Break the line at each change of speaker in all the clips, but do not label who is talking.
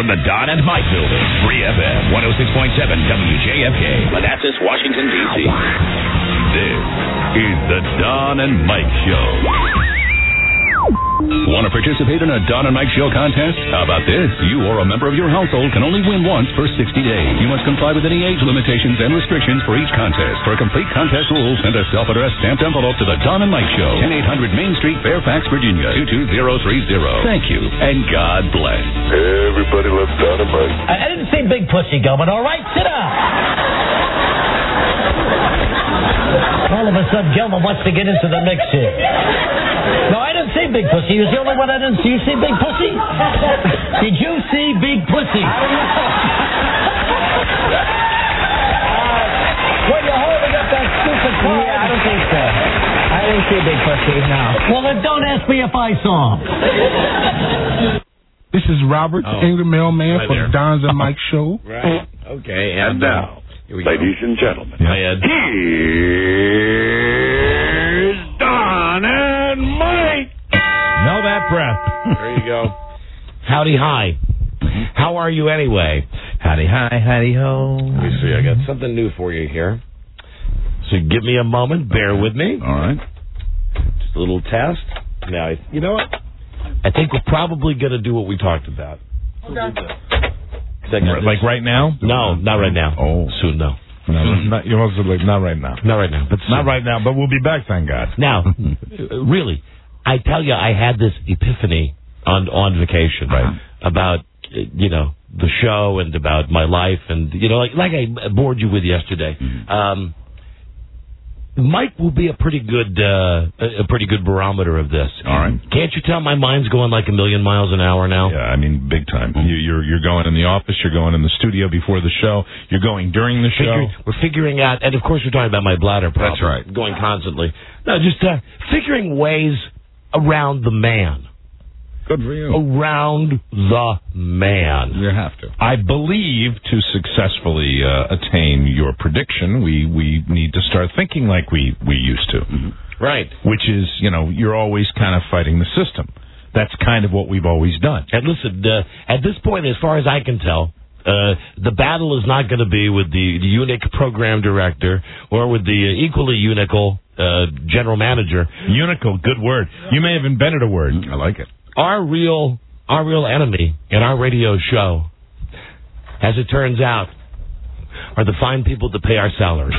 from the Don and Mike Building, 3FM 106.7 WJFK, Manassas, Washington, D.C. This is the Don and Mike Show. Want to participate in a Don and Mike Show contest? How about this? You or a member of your household can only win once for 60 days. You must comply with any age limitations and restrictions for each contest. For complete contest rules, send a self-addressed stamped envelope to the Don and Mike Show, 10800 Main Street, Fairfax, Virginia, 22030. Thank you, and God bless.
Everybody loves Don and Mike.
I didn't see Big Pussy going, all right? Sit down. All of a sudden, Gilman wants to get into the mix here. No, I didn't see Big Pussy. He was the only one I didn't see. You see Big Pussy? Did you see Big Pussy? Well, you're holding up that stupid card.
Yeah, I don't think so. I didn't see Big Pussy, no.
Well, then don't ask me if I saw him.
This is Robert, the mailman for the Don's and Mike Show.
Right. Okay, and now,
ladies and gentlemen,
here's Don and Mike.
Know that breath.
There you go. Howdy, hi. How are you anyway?
Howdy, hi, howdy, ho.
Let me see. I got something new for you here. So give me a moment. Bear with me.
All right.
Just a little test. Now, you know what? I think we're probably going to do what we talked about.
Like right now?
No, not right now.
Oh.
Soon, no.
You're also like, not right now.
Not right now. But
not right now, but we'll be back, thank God.
Now, really, I tell you, I had this epiphany on vacation about, the show and about my life and, like I bored you with yesterday. Mike will be a pretty good barometer of this.
All right.
Can't you tell my mind's going like a million miles an hour now?
Yeah, I mean, big time. You're going in the office. You're going in the studio before the show. You're going during the show.
We're figuring out, and of course we're talking about my bladder problem.
That's right.
Going constantly. No, just figuring ways around the man.
Good for you.
Around the man.
You have to. I believe to successfully attain your prediction, we need to start thinking like we used to.
Right.
Which is, you're always kind of fighting the system. That's kind of what we've always done.
And listen, at this point, as far as I can tell, the battle is not going to be with the eunuch program director or with the equally eunuchal general manager.
Eunuchal, good word. You may have invented a word. I like it.
Our real enemy in our radio show, as it turns out, are the fine people that pay our salaries.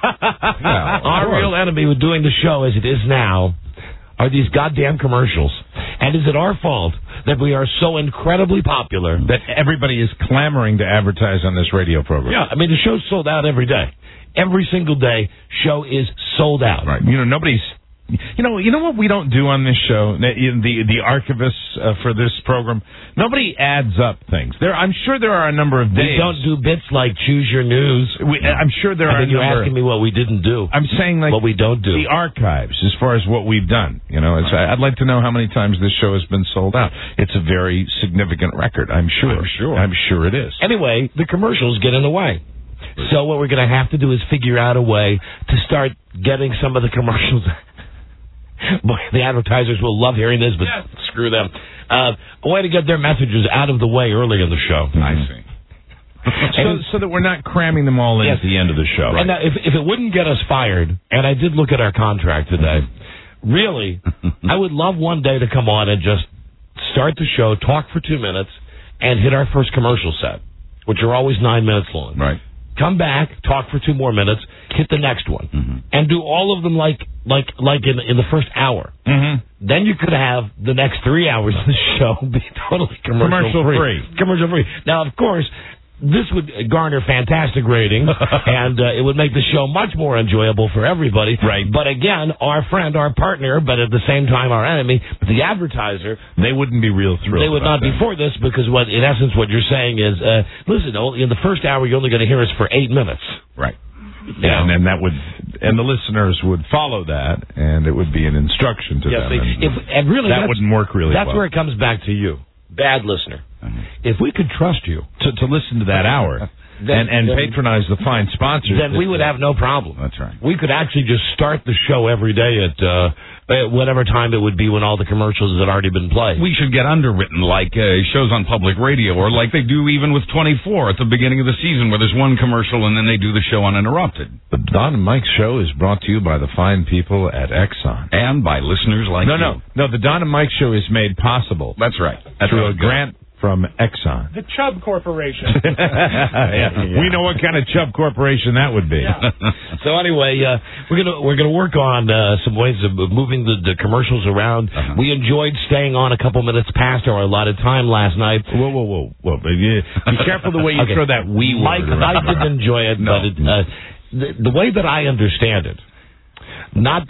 Our real enemy with doing the show as it is now are these goddamn commercials. And is it our fault that we are so incredibly popular
that everybody is clamoring to advertise on this radio program?
Yeah, I mean, the show's sold out every day. Every single day, show is sold out.
Right. Nobody's... You know what we don't do on this show, the archivists for this program? Nobody adds up things. I'm sure there are a number of days.
We don't do bits like Choose Your News.
I'm sure there are a number.
You're asking me what we didn't do.
I'm saying like
what we don't do.
The archives, as far as what we've done. I'd like to know how many times this show has been sold out. It's a very significant record, I'm sure. I'm sure it is.
Anyway, the commercials get in the way. So what we're going to have to do is figure out a way to start getting some of the commercials. Boy, the advertisers will love hearing this, but screw them. A way to get their messages out of the way early in the show.
I see. So that we're not cramming them all in at the end of the show.
Right? And now, if it wouldn't get us fired, and I did look at our contract today, really, I would love one day to come on and just start the show, talk for 2 minutes, and hit our first commercial set, which are always 9 minutes long.
Right.
Come back, talk for 2 more minutes, hit the next one, and do all of them like in the first hour. Then you could have the next 3 hours of the show be totally commercial free. Commercial free. Now, of course, this would garner fantastic ratings, and it would make the show much more enjoyable for everybody.
Right.
But again, our friend, our partner, but at the same time our enemy, the advertiser,
they wouldn't be real thrilled.
They would not be for this because, in essence, what you're saying is, listen, in the first hour, you're only going to hear us for 8 minutes.
Right. Yeah, and that would, and the listeners would follow that, and it would be an instruction to them.
And really,
that wouldn't work really well.
That's where it comes back to you, bad listener.
If we could trust you to listen to that hour, and patronize the fine sponsors,
then we would have no problem.
That's right.
We could actually just start the show every day at whatever time it would be when all the commercials had already been played.
We should get underwritten like shows on public radio, or like they do even with 24 at the beginning of the season, where there's one commercial and then they do the show uninterrupted.
The Don and Mike Show is brought to you by the fine people at Exxon.
And by listeners like you.
No, the Don and Mike Show is made possible.
That's right.
Through a grant from Exxon.
The Chubb Corporation.
We know what kind of Chubb Corporation that would be.
Yeah.
So anyway, we're gonna work on some ways of moving the commercials around. We enjoyed staying on a couple minutes past our allotted time last night.
Whoa. Be careful the way you throw that wee word
Mike,
around.
I did enjoy it, but the way that I understand it, not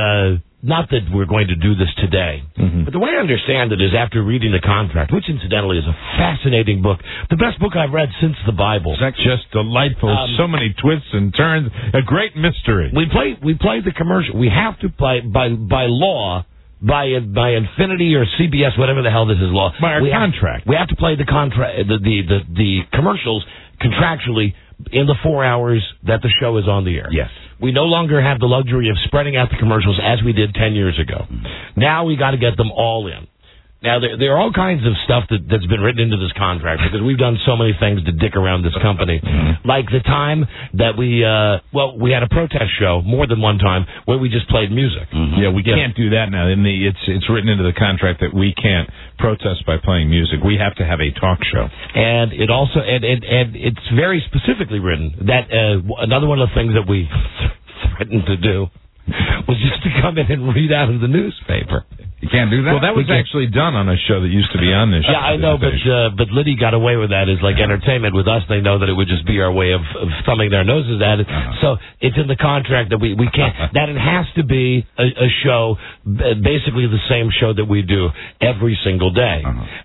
that we're going to do this today, but the way I understand it is after reading the contract, which incidentally is a fascinating book, the best book I've read since the Bible.
That's just delightful. So many twists and turns. A great mystery.
We play the commercial. We have to play by law. By Infinity or CBS, whatever the hell this is law.
By our contract.
We have to play the contract, the commercials contractually in the 4 hours that the show is on the air.
Yes.
We no longer have the luxury of spreading out the commercials as we did 10 years ago. Now we got to get them all in. Now, there are all kinds of stuff that's been written into this contract because we've done so many things to dick around this company. Like the time that we had a protest show more than one time where we just played music.
Yeah, we can't do that now. It's written into the contract that we can't protest by playing music. We have to have a talk show.
And it also and it's very specifically written that another one of the things that we threatened to do was just to come in and read out of the newspaper.
You can't do that?
Well, that was actually done on a show that used to be on this show.
Yeah, I know, but Liddy got away with that as like entertainment. With us, they know that it would just be our way of thumbing their noses at it. So it's in the contract that we can't, that it has to be a show, basically the same show that we do every single day.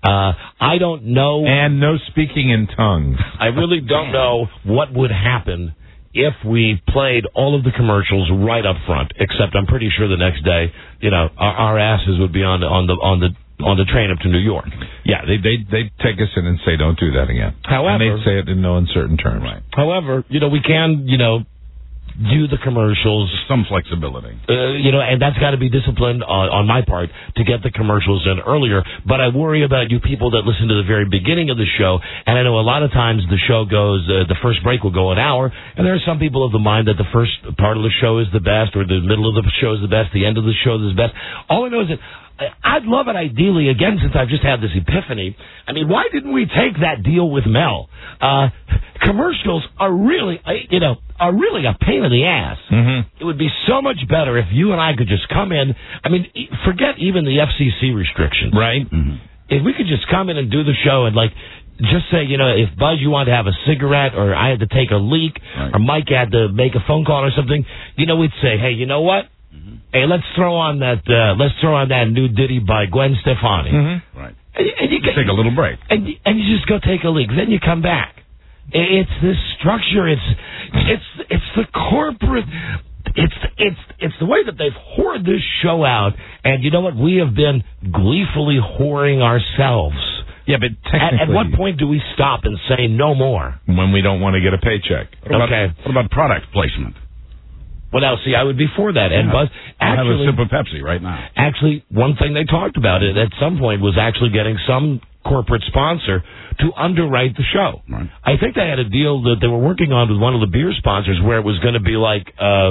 I don't know.
And no speaking in tongues.
I really don't know what would happen if we played all of the commercials right up front, except I'm pretty sure the next day, our asses would be on the train up to New York.
Yeah, they'd take us in and say, don't do that again.
However,
and they'd say it in no uncertain terms.
Right.
However, we can, do the commercials.
Some flexibility.
And that's got to be disciplined on my part to get the commercials in earlier. But I worry about you people that listen to the very beginning of the show. And I know a lot of times the show goes, the first break will go an hour. And there are some people of the mind that the first part of the show is the best, or the middle of the show is the best, the end of the show is the best. All I know is that I'd love it ideally, again, since I've just had this epiphany. I mean, why didn't we take that deal with Mel? Commercials are really, a pain in the ass. It would be so much better if you and I could just come in. I mean, forget even the FCC restrictions.
Right.
If we could just come in and do the show and, just say, if Buzz, you wanted to have a cigarette, or I had to take a leak, or Mike had to make a phone call or something, we'd say, hey, you know what? Hey, let's throw on that new ditty by Gwen Stefani.
Right.
And you
take a little break.
And you just go take a leak. Then you come back. It's this structure. It's the corporate. It's the way that they've whored this show out. And you know what? We have been gleefully whoring ourselves.
Yeah, but technically,
at what point do we stop and say no more?
When we don't want to get a paycheck.
What about product placement?
Well, now, see, I would be for that. And Buzz,
actually, have a sip of Pepsi right now.
Actually, one thing they talked about it at some point was actually getting some corporate sponsor to underwrite the show. Right. I think they had a deal that they were working on with one of the beer sponsors where it was going to be like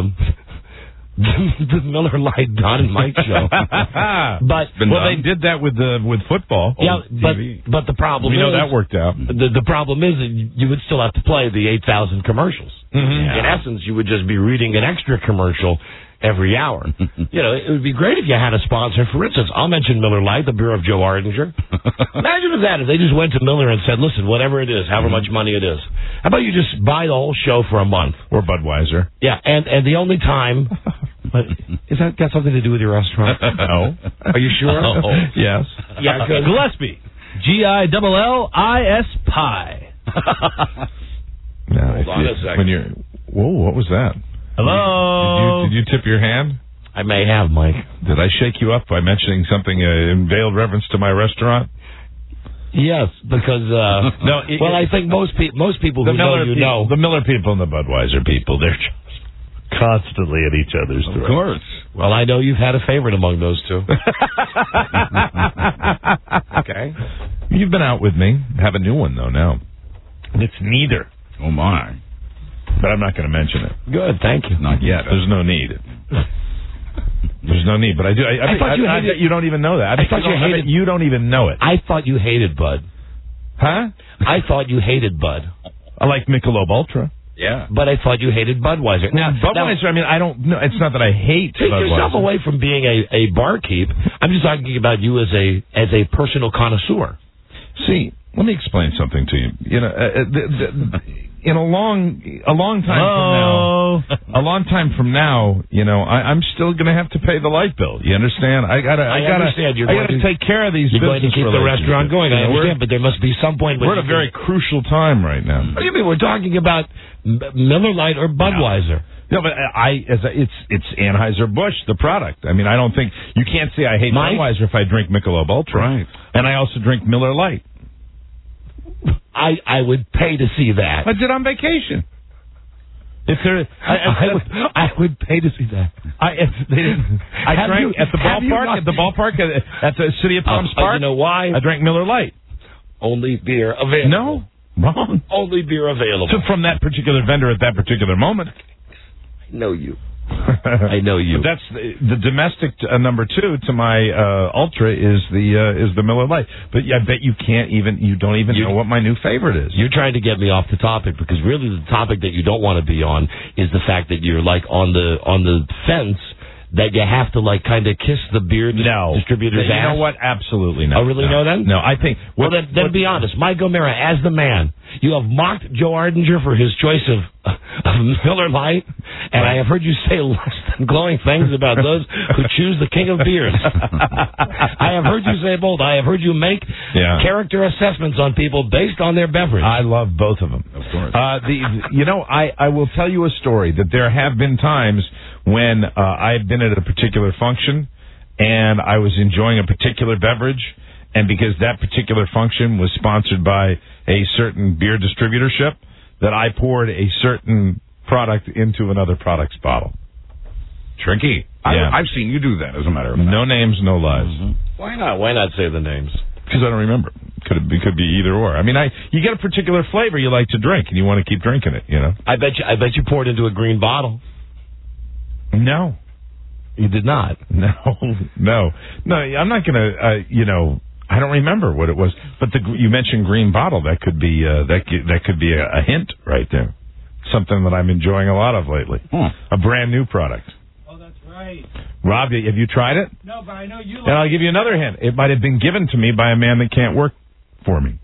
the Miller Lite Don and Mike show.
They did that with football.
Yeah, but the problem is
that worked out.
The problem is that you would still have to play the 8,000 commercials. In essence, you would just be reading an extra commercial every hour. It would be great if you had a sponsor. For instance, I'll mention Miller Lite, the beer of Joe Ardinger. Imagine if they just went to Miller and said, listen, whatever it is, however much money it is, how about you just buy the whole show for a month?
Or Budweiser.
Yeah, and the only time... Is that got something to do with your restaurant?
No.
Are you sure?
Yes.
Yeah,
Gillespie. GILLIS pie.
Hold
on a second.
Whoa, what was that?
Hello?
Did you tip your hand?
I may have, Mike.
Did I shake you up by mentioning something in veiled reference to my restaurant?
Yes, because I think most people who know
the Miller people and the Budweiser people, they're just constantly at each other's throats.
Of course.
Well, I know you've had a favorite among those two.
Okay. You've been out with me. Have a new one though now. It's neither.
Oh my.
But I'm not going to mention it.
Good, thank you.
Not yet.
There's no need. There's no need, but I do. I
thought you hated.
You don't even know that.
I thought you hated.
You don't even know it.
I thought you hated Bud.
Huh?
I thought you hated Bud.
I like Michelob Ultra.
Yeah.
But I thought you hated Budweiser. Now,
Budweiser, I mean, I don't know. It's not that I hate
take
Budweiser.
yourself away from being a barkeep. I'm just talking about you as a personal connoisseur.
See, let me explain something to you. You know, in a long time from now, you know, I'm still going to have to pay the light bill. You understand? I gotta take care of these.
You're going to keep the restaurant going. I understand, but there must be some point.
We're at a very crucial time right now.
What do you mean? We're talking about Miller Lite or Budweiser?
No, but it's Anheuser-Busch, the product. I mean, I don't think you can't say I hate Budweiser if I drink Michelob Ultra.
Right.
And I also drink Miller Lite.
I would pay to see that.
I did on vacation. If there,
I would pay to see that.
I drank at the ballpark. At the ballpark at the City of Palms Park.
You know why?
I drank Miller Lite.
Only beer available.
No, wrong.
Only beer available.
So from that particular vendor at that particular moment.
I know you. I know you.
But that's the domestic number 2 to my Ultra is the Miller Lite. But I bet you don't even know what my new favorite is.
You're trying to get me off the topic because really the topic that you don't want to be on is the fact that you're like on the fence that you have to like kind of kiss the beer distributor's ass.
You know what? Absolutely not.
Oh, really? No, then?
No, I think.
Well, then be honest. Mike O'Meara, as the man, you have mocked Joe Ardinger for his choice of Miller Lite, and I have heard you say less than glowing things about those who choose the king of beers. I have heard you say both. I have heard you make character assessments on people based on their beverage.
I love both of them.
Of course.
I will tell you a story that there have been times when I've been at a particular function and I was enjoying a particular beverage, and because that particular function was sponsored by a certain beer distributorship, that I poured a certain product into another product's bottle.
Tricky.
Yeah.
I've seen you do that, as a matter of fact.
No names, no lies.
Mm-hmm.
Why not? Why not say the names?
Because I don't remember. Could be either or. I mean, you get a particular flavor you like to drink, and you want to keep drinking it. You know.
I bet you poured into a green bottle.
No,
you did not.
No. I'm not going to. I don't remember what it was. But you mentioned green bottle. That could be that could be a hint right there. Something that I'm enjoying a lot of lately. A brand new product.
Oh, that's right.
Rob, have you tried it?
No, but I know you.
And I'll give you another hint. It might have been given to me by a man that can't work for me.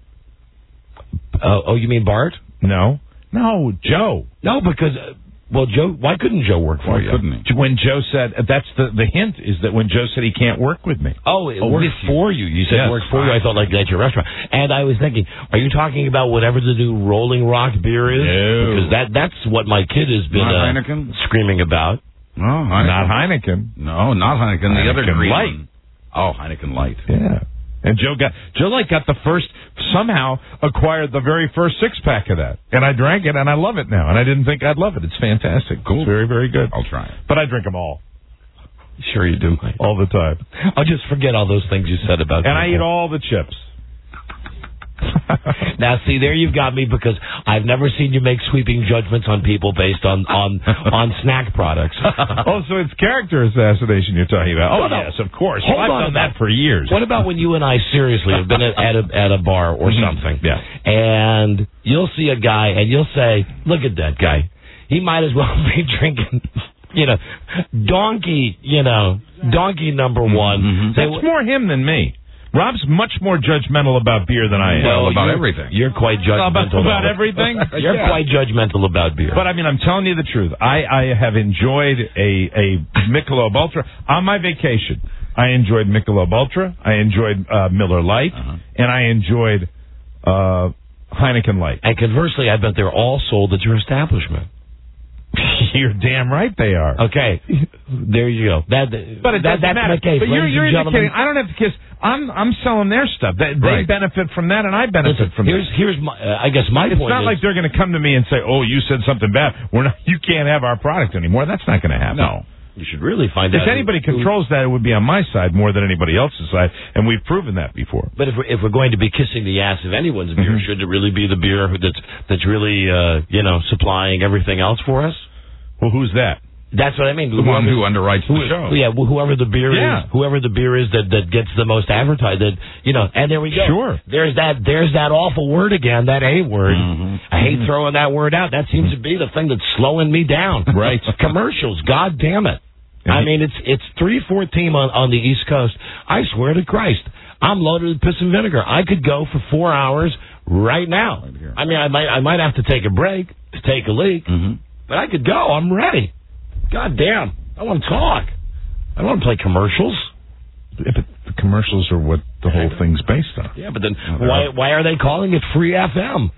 Oh, you mean Bart?
No, Joe.
No, because. Well, Joe, why couldn't Joe work for you?
Couldn't he?
When Joe said, that's the hint, is that when Joe said he can't work with me.
Oh, it worked for you. You said work for you. I thought like at your restaurant. And I was thinking, are you talking about whatever the new Rolling Rock beer is?
No.
Because that's what my kid has been screaming about.
No, Heineken.
Not Heineken.
No, not Heineken. The other green
Light.
one. Oh, Heineken Light.
Yeah. And Joe got the first, somehow acquired the very first 6-pack of that. And I drank it, and I love it now. And I didn't think I'd love it. It's fantastic. Cool. It's very, very good.
I'll try it.
But I drink them all.
Sure you do, Mike.
All the time.
I'll just forget all those things you said about
And I eat all the chips.
Now, see, there you've got me, because I've never seen you make sweeping judgments on people based on snack products.
Oh, so it's character assassination you're talking about. Oh,
no.
yes, of course.
Hold
I've
on
done that for years.
What about when you and I seriously have been at a bar or something, and you'll see a guy, and you'll say, look at that guy. He might as well be drinking... donkey number one.
Mm-hmm.
That's more him than me. Rob's much more judgmental about beer than I am.
Well, about everything.
You're quite judgmental.
About everything?
You're quite judgmental about beer.
But, I mean, I'm telling you the truth. I have enjoyed a Michelob Ultra. On my vacation, I enjoyed Michelob Ultra. I enjoyed Miller Lite. And I enjoyed Heineken Light.
And conversely, I bet they're all sold at your establishment.
You're damn right they are.
Okay, there you go. But it doesn't matter.
My case. But you're indicating I don't have to kiss. I'm selling their stuff. They benefit from that, and I benefit from that.
Here's my. I guess my point is,
it's not like they're going to come to me and say, "Oh, you said something bad. You can't have our product anymore." That's not going to happen.
No. You should really find out.
If anybody controls that, it would be on my side more than anybody else's side, and we've proven that before.
But if we're going to be kissing the ass of anyone's beer, should it really be the beer that's really supplying everything else for us?
Well, who's that?
That's what I mean.
The one who underwrites the show.
Yeah, whoever the beer is that gets the most advertised. And there we go.
Sure.
There's that awful word again, that A word. I hate throwing that word out. That seems to be the thing that's slowing me down.
Right.
Commercials. God damn it. I mean, it's 3:14 on the East Coast. I swear to Christ, I'm loaded with piss and vinegar. I could go for 4 hours right now. I mean, I might have to take a break to take a leak, but I could go. I'm ready. God damn. I want to talk. I don't want to play commercials.
Yeah, but the commercials are what the whole thing's based on.
Yeah, but then why are they calling it free FM?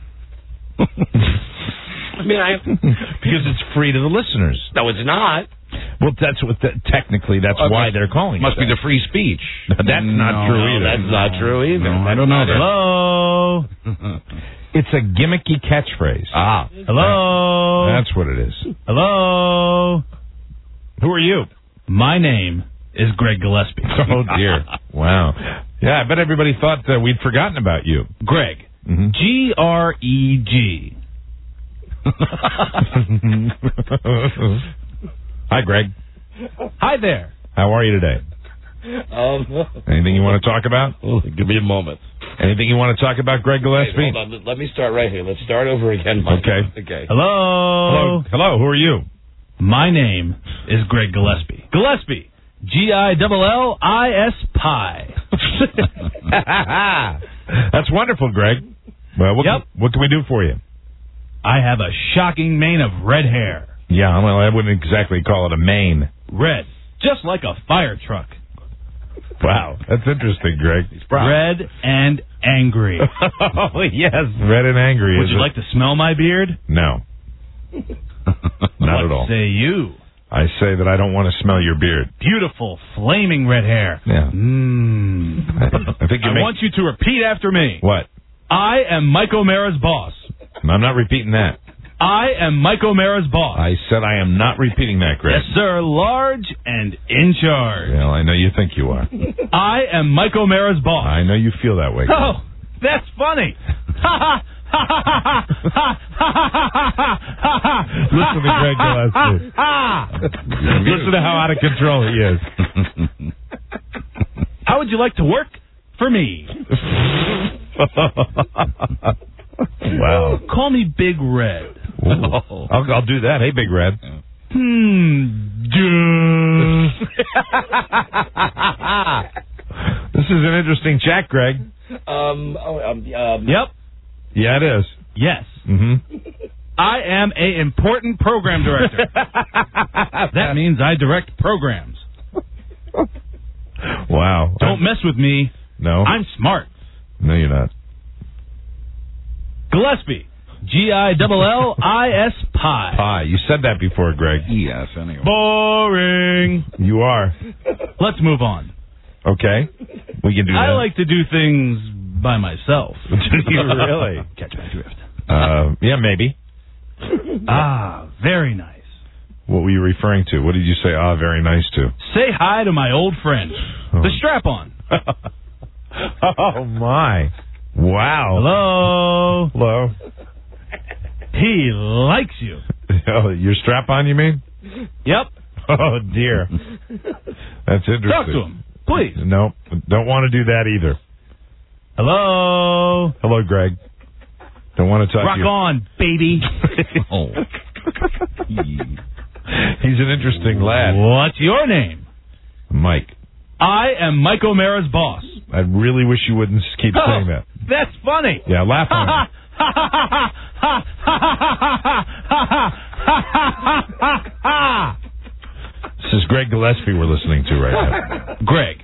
I mean,
because it's free to the listeners.
No, it's not.
Well, technically that's why they're calling it.
Must be the free speech.
That's not true either.
That's not true either.
No, I don't know that.
Hello. It's a gimmicky catchphrase.
Hello.
That's what it is.
Hello.
Who are you?
My name is Greg Gillespie.
Oh, dear. Wow. Yeah, I bet everybody thought that we'd forgotten about you.
Greg. Greg.
Hi, Greg.
Hi there.
How are you today? Anything you want to talk about?
Give me a moment.
Anything you want to talk about, Greg Gillespie?
Wait, hold on. Let me start right here. Let's start over again, Mike.
Okay.
Hello.
Hello. Who are you?
My name is Greg Gillespie. Gillespie. Gillis Pie.
That's wonderful, Greg. Well, what can we do for you?
I have a shocking mane of red hair.
Yeah, well, I wouldn't exactly call it a mane.
Red. Just like a fire truck.
Wow, that's interesting, Greg.
Red and angry.
Oh, yes, red and angry.
Would you like to smell my beard?
No. Not at all.
What say you?
I say that I don't want to smell your beard.
Beautiful, flaming red hair.
Yeah.
I think I want you to repeat after me.
What?
I am Mike O'Mara's boss.
I'm not repeating that.
I am Mike O'Mara's boss.
I said I am not repeating that, Greg.
Yes, sir. Large and in charge.
Well, I know you think you are.
I am Mike O'Mara's boss.
I know you feel that way, Greg.
Oh, that's funny.
Listen to Greg Gillespie. Listen to how out of control he is.
How would you like to work for me?
Wow.
Call me Big Red.
I'll do that. Hey, Big Red. This is an interesting chat, Greg.
Yep.
Yeah, it is.
Yes. I am a important program director. That means I direct programs.
Wow.
Don't mess with me.
No.
I'm smart.
No, you're not.
Gillespie. Gillis Pie.
Pie. You said that before, Greg.
Yes, anyway.
Boring.
You are.
Let's move on.
Okay. We can do that.
I like to do things by myself.
Do you really?
Catch my drift.
Yeah, maybe.
Very nice.
What were you referring to? What did you say, very nice to?
Say hi to my old friend, the Strap-On.
Oh, my. Wow.
Hello. He likes you.
Oh, your Strap-On, you mean?
Yep.
Oh, dear. That's interesting.
Talk to him, please.
No, don't want to do that either.
Hello.
Hello, Greg. Don't want to talk
to you. Rock on, baby.
He's an interesting lad.
What's your name?
Mike.
I am Mike O'Mara's boss.
I really wish you wouldn't keep saying that.
That's funny.
Yeah, laugh on it. This is Greg Gillespie we're listening to right now.
Greg.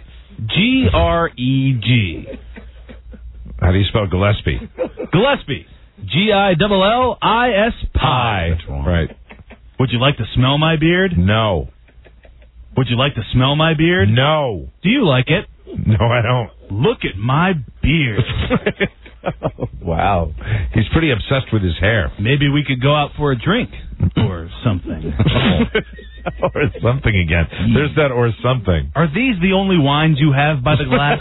Greg.
How do you spell Gillespie?
Gillespie. Gillis Pie.
Right.
Would you like to smell my beard?
No.
Would you like to smell my beard?
No.
Do you like it?
No, I don't.
Look at my beard.
Wow. He's pretty obsessed with his hair.
Maybe we could go out for a drink or something.
Or something again. There's that or something.
Are these the only wines you have by the glass?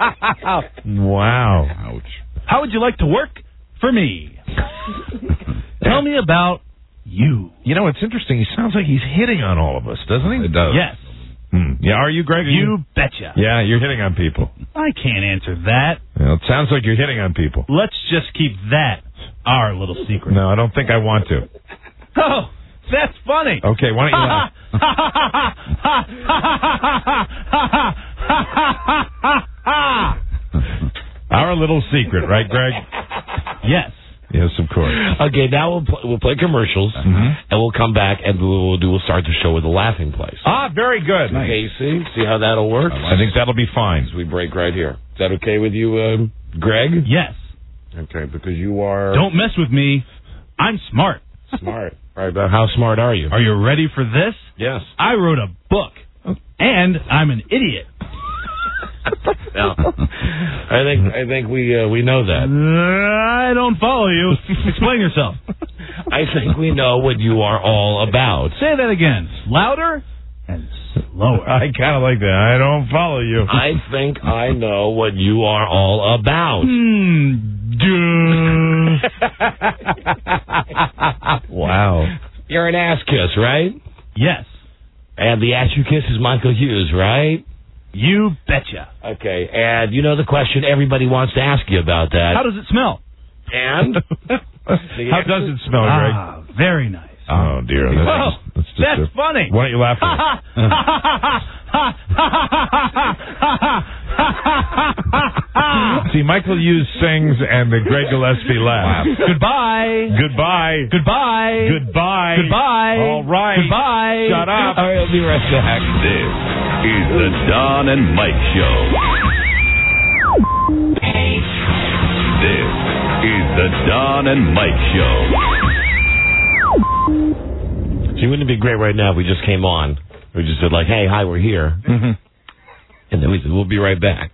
Wow.
Ouch.
How would you like to work for me? Tell me about you.
You know, it's interesting. He sounds like he's hitting on all of us, doesn't he?
It does.
Yes.
Yeah, are you, Greg?
You betcha.
Yeah, you're hitting on people.
I can't answer that.
Well, it sounds like you're hitting on people.
Let's just keep that our little secret.
No, I don't think I want to.
Oh, that's funny.
Okay, why don't you laugh? Our little secret, right, Greg?
Yes.
Yes, of course.
Okay, now we'll play commercials, and we'll come back, and we'll start the show with a laughing place.
Ah, very good.
Okay, see how that'll work?
I think that'll be fine.
We break right here. Is that okay with you, Greg?
Yes.
Okay, because you are...
Don't mess with me. I'm smart.
Smart. All right, but how smart are you?
Are you ready for this?
Yes.
I wrote a book, and I'm an idiot.
No. I think we know that.
I don't follow you. Explain yourself.
I think we know what you are all about.
Say that again. Louder and slower.
I kind of like that. I don't follow you.
I think I know what you are all about.
Wow.
You're an ass kiss, right?
Yes.
And the ass you kiss is Michael Hughes, right?
You betcha.
Okay, and you know the question everybody wants to ask you about that.
How does it smell?
And?
How does it smell, Greg?
Ah, very nice.
Oh, dear.
That's funny.
Why don't you laugh at it? See, Michael Hughes sings and Greg Gillespie laughs.
Goodbye.
Goodbye.
Goodbye.
Goodbye.
Goodbye.
All right.
Goodbye.
Shut up.
All right, I'll be right back.
This is the Don and Mike Show. This is the Don and Mike Show.
See, wouldn't it be great right now if we just came on? We just said, like, hey, hi, we're here.
Mm-hmm.
And then we said, we'll be right back.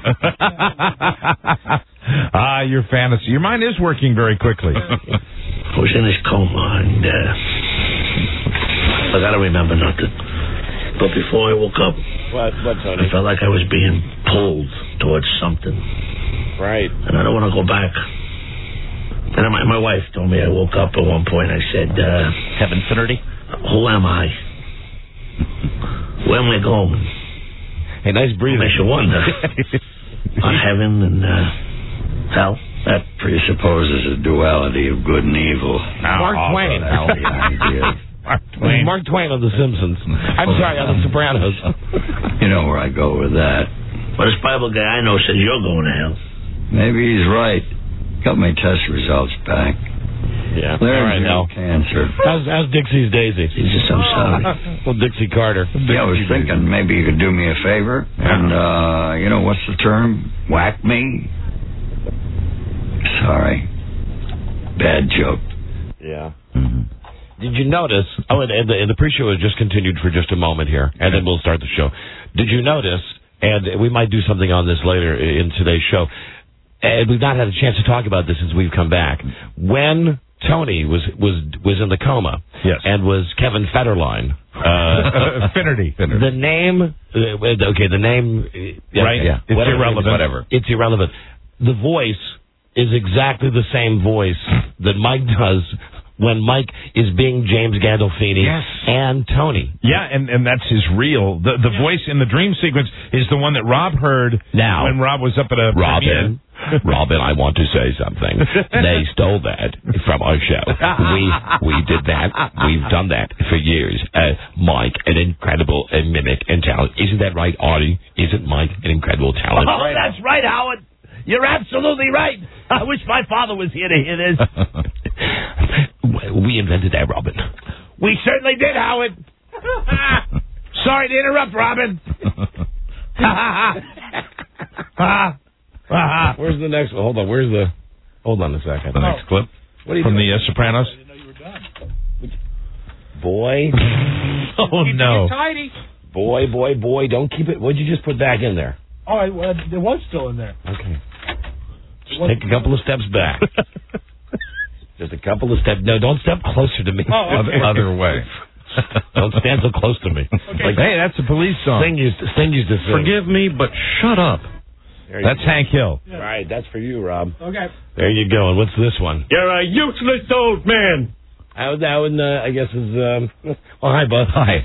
Your fantasy. Your mind is working very quickly.
I was in this coma, and I gotta remember nothing. But before I woke up,
What, Tony?
I felt like I was being pulled towards something.
Right.
And I don't want to go back. And my wife told me I woke up at one point. I said,
Heavenfinity?
who am I? Where am I going?
Hey, nice breathing.
Makes you wonder. On heaven and hell.
That presupposes a duality of good and evil.
Mark Twain.
That's the idea.
Mark Twain on The Simpsons. I'm sorry, on The Sopranos.
You know where I go with that.
But this Bible guy I know says you're going to hell.
Maybe he's right. Got my test results back.
Yeah.
There's
All right,
no
now.
cancer.
How's Dixie's Daisy?
Jesus, I'm sorry.
Well, Dixie Carter.
Yeah, I was thinking maybe you could do me a favor and, you know, what's the term? Whack me? Sorry. Bad joke.
Yeah. Did you notice? Oh, and the pre-show has just continued for just a moment here, and then we'll start the show. Did you notice? And we might do something on this later in today's show. And we've not had a chance to talk about this since we've come back. When Tony was in the coma,
yes,
and was Kevin Federline.
Finnerty.
The name. Okay, the name.
Right. Yeah. It's irrelevant.
Whatever. It's irrelevant. The voice is exactly the same voice that Mike does when Mike is being James Gandolfini and Tony.
Yeah, and that's his real. The voice in the dream sequence is the one that Rob heard when Rob was up at a
Robin, I want to say something. They stole that from our show. We did that. We've done that for years. Mike, an incredible mimic and talent. Isn't that right, Artie? Isn't Mike an incredible talent?
Oh, that's right, Howard. You're absolutely right. I wish my father was here to hear this.
We invented that, Robin.
We certainly did, Howard. Sorry to interrupt, Robin.
Where's the next one? Hold on. Hold on a second.
The next clip
What are you
from
doing?
the Sopranos.
Boy.
Oh, no. Tidy.
Boy. Don't keep it. What'd you just put back in there?
Oh, it was still in there.
Okay. Just take a couple of steps back. Just a couple of steps. No, don't step closer to me.
Oh, okay.
Other way.
Don't stand so close to me.
Okay.
Like, hey, that's a police song.
Sting used to sing.
Forgive me, but shut up.
That's Hank Hill.
All right, that's for you, Rob.
Okay.
There you go. And what's this one?
You're a useless old man.
That one, I guess, is... oh, hi, Buzz.
Hi.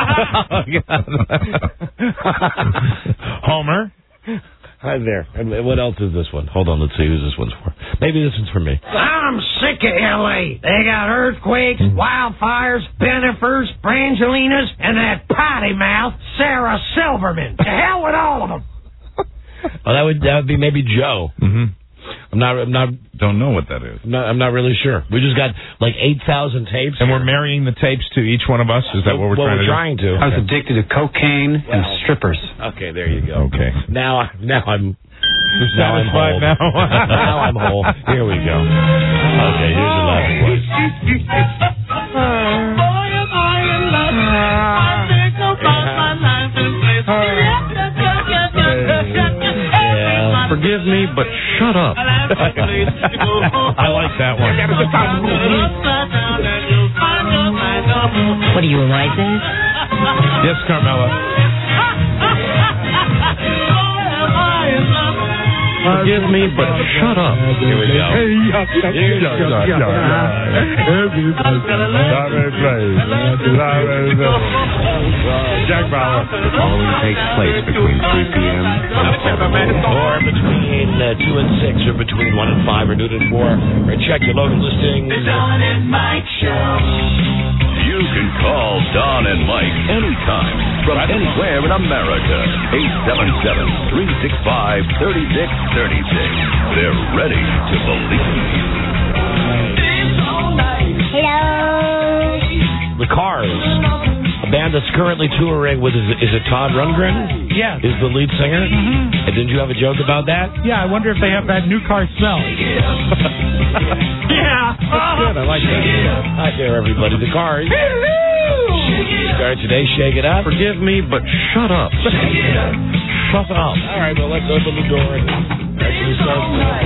Homer.
Hi there. And what else is this one? Hold on, let's see who this one's for. Maybe this one's for me.
I'm sick of L.A. They got earthquakes, wildfires, Benefers, Brangelinas, and that potty mouth Sarah Silverman. To hell with all of them.
Oh, that would be maybe Joe.
Mm-hmm.
I'm not.
Don't know what that is.
I'm not really sure. We just got like 8,000 tapes,
and we're marrying the tapes to each one of us. Is that what we're trying to do?
I was addicted to cocaine and strippers.
Okay, there you go.
Okay.
Now I'm.
You're satisfied now?
Now I'm whole. Here we go. Okay, here's the last one.
Boy, am I in love. I think about my life and place.
Forgive me, but shut up.
I like that one.
What are you, a license?
Yes, Carmela.
Forgive me, but shut up.
Here we go.
Jack Bauer.
The following takes place between 3 p.m. and 7
Or between 2 and 6, or between 1 and 5, or noon and 4. Or check your local listings.
The Don and Mike Show. You can call Don and Mike anytime from anywhere in America. 877-365-3636. They're ready to believe you.
Hello.
The Cars, a band that's currently touring with, is it Todd Rundgren?
Yeah.
Is the lead singer?
Mm-hmm.
And didn't you have a joke about that?
Yeah, I wonder if they have that new car smell.
Yeah. That's good. I like that. Hi there, everybody. The Cars. Start today. Shake it up.
Forgive me, but shut up.
Shut up. All right, well, let's open the door and actually start.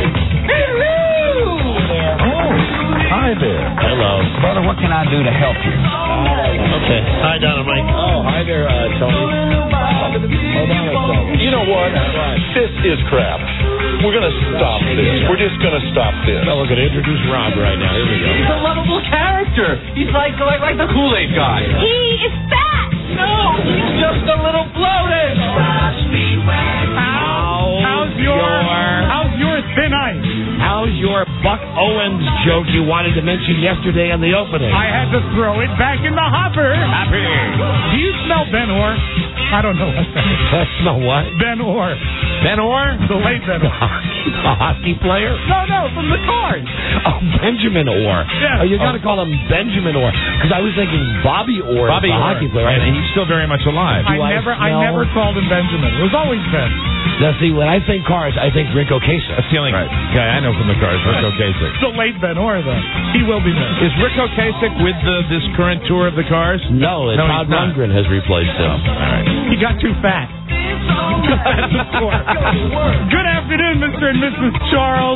Hi there.
Hello.
Brother, what can I do to help you?
Okay. Hi, Don and Mike. Oh, hi there, Tony. Hold on a second.
You know what? This is crap. We're going to stop this. We're just going to stop this.
No, we're going to introduce Rob right now. Here we go.
He's a lovable character. He's like the Kool-Aid guy.
He is fat.
No, he's just a little bloated.
How's your thin ice?
How's your Buck Owens joke you wanted to mention yesterday in the opening?
I had to throw it back in the hopper.
Happy.
Do you smell Ben Orr? I don't know what that is.
I smell what?
Ben Orr.
Ben Orr?
The late Ben Orr.
A hockey player?
No, from the Cars.
Oh, Benjamin Orr.
Yeah.
Oh, you got to call him Benjamin Orr. Because I was thinking Bobby Orr, the hockey player.
Right, and he's still very much alive.
I never called him Benjamin. It was always Ben.
Now, see, when I think Cars, I think Rick Ocasek.
That's the only guy I know from the Cars, Rick Ocasek.
The late Ben Orr, though. He will be missed.
Is Rick Ocasek with this current tour of the Cars?
No, Todd Rundgren has replaced him.
All right.
He got too fat. Good afternoon, Mr. and Mrs. Charles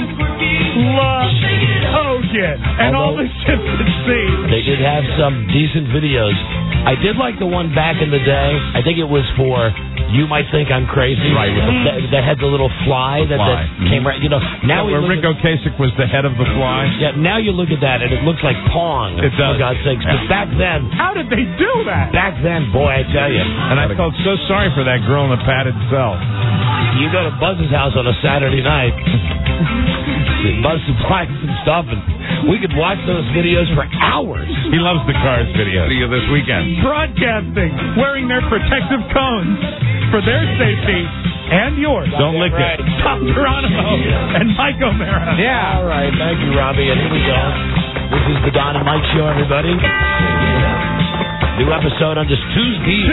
Hogan. And all the ships at sea.
They did have some decent videos. I did like the one back in the day. I think it was for You Might Think I'm Crazy.
Right.
That had the little fly that came right. You know, now
where Rick Ocasek was the head of the fly.
Yeah, now you look at that and it looks like Pong.
It does.
For God's sakes. But back then.
How did they do that?
Back then, boy, I tell you.
And I felt so sorry for that girl in the padded cell.
You go to Buzz's house on a Saturday night. Buzz supplies some stuff, and we could watch those videos for hours.
He loves the Cars videos.
Video this weekend.
Broadcasting, wearing their protective cones for their safety and yours.
Don't lick it.
Tom Geronimo and Mike O'Mara.
Yeah. All right. Thank you, Robbie. And here we go. This is the Don and Mike Show, everybody. New episode on just Tuesday.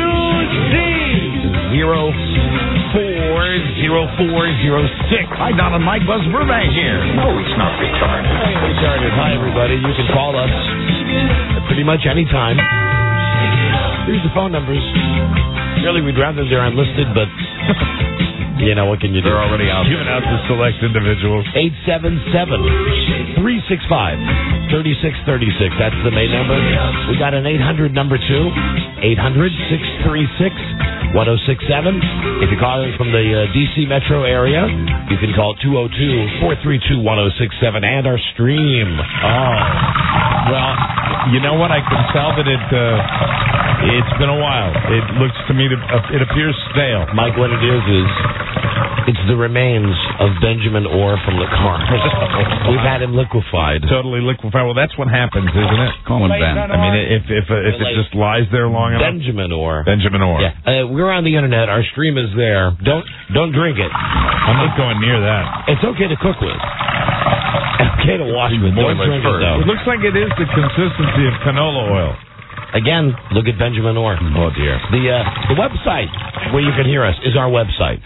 040406.
Hi, Don and Mike. Buzz Burbank here. No, he's not retarded.
Retarded. Hi, everybody. You can call us at pretty much any time. Here's the phone numbers. Really, we'd rather they're unlisted, but you know, what can you do?
They're already out.
Given out to select individuals.
877-365-3636. That's the main number. We got an 800 number too. 800-636-1067. If you're calling from the D.C. metro area, you can call 202-432-1067 and our stream.
Oh. Well, you know what? I can tell that it's been a while. It looks to me, it appears stale.
Mike, what it is it's the remains of Benjamin Orr from the car. We've had him liquefied.
Totally liquefied. Well, that's what happens, isn't it?
Call him Ben.
I mean, if it just lies there long enough.
Benjamin Orr.
Benjamin Orr.
Yeah. We're on the internet. Our stream is there. Don't drink it.
I'm not going near that.
It's okay to cook with. Okay to wash with. Don't drink it, though.
It looks like it is the consistency of canola oil.
Again, look at Benjamin Orr.
Oh, dear.
The website where you can hear us is our website,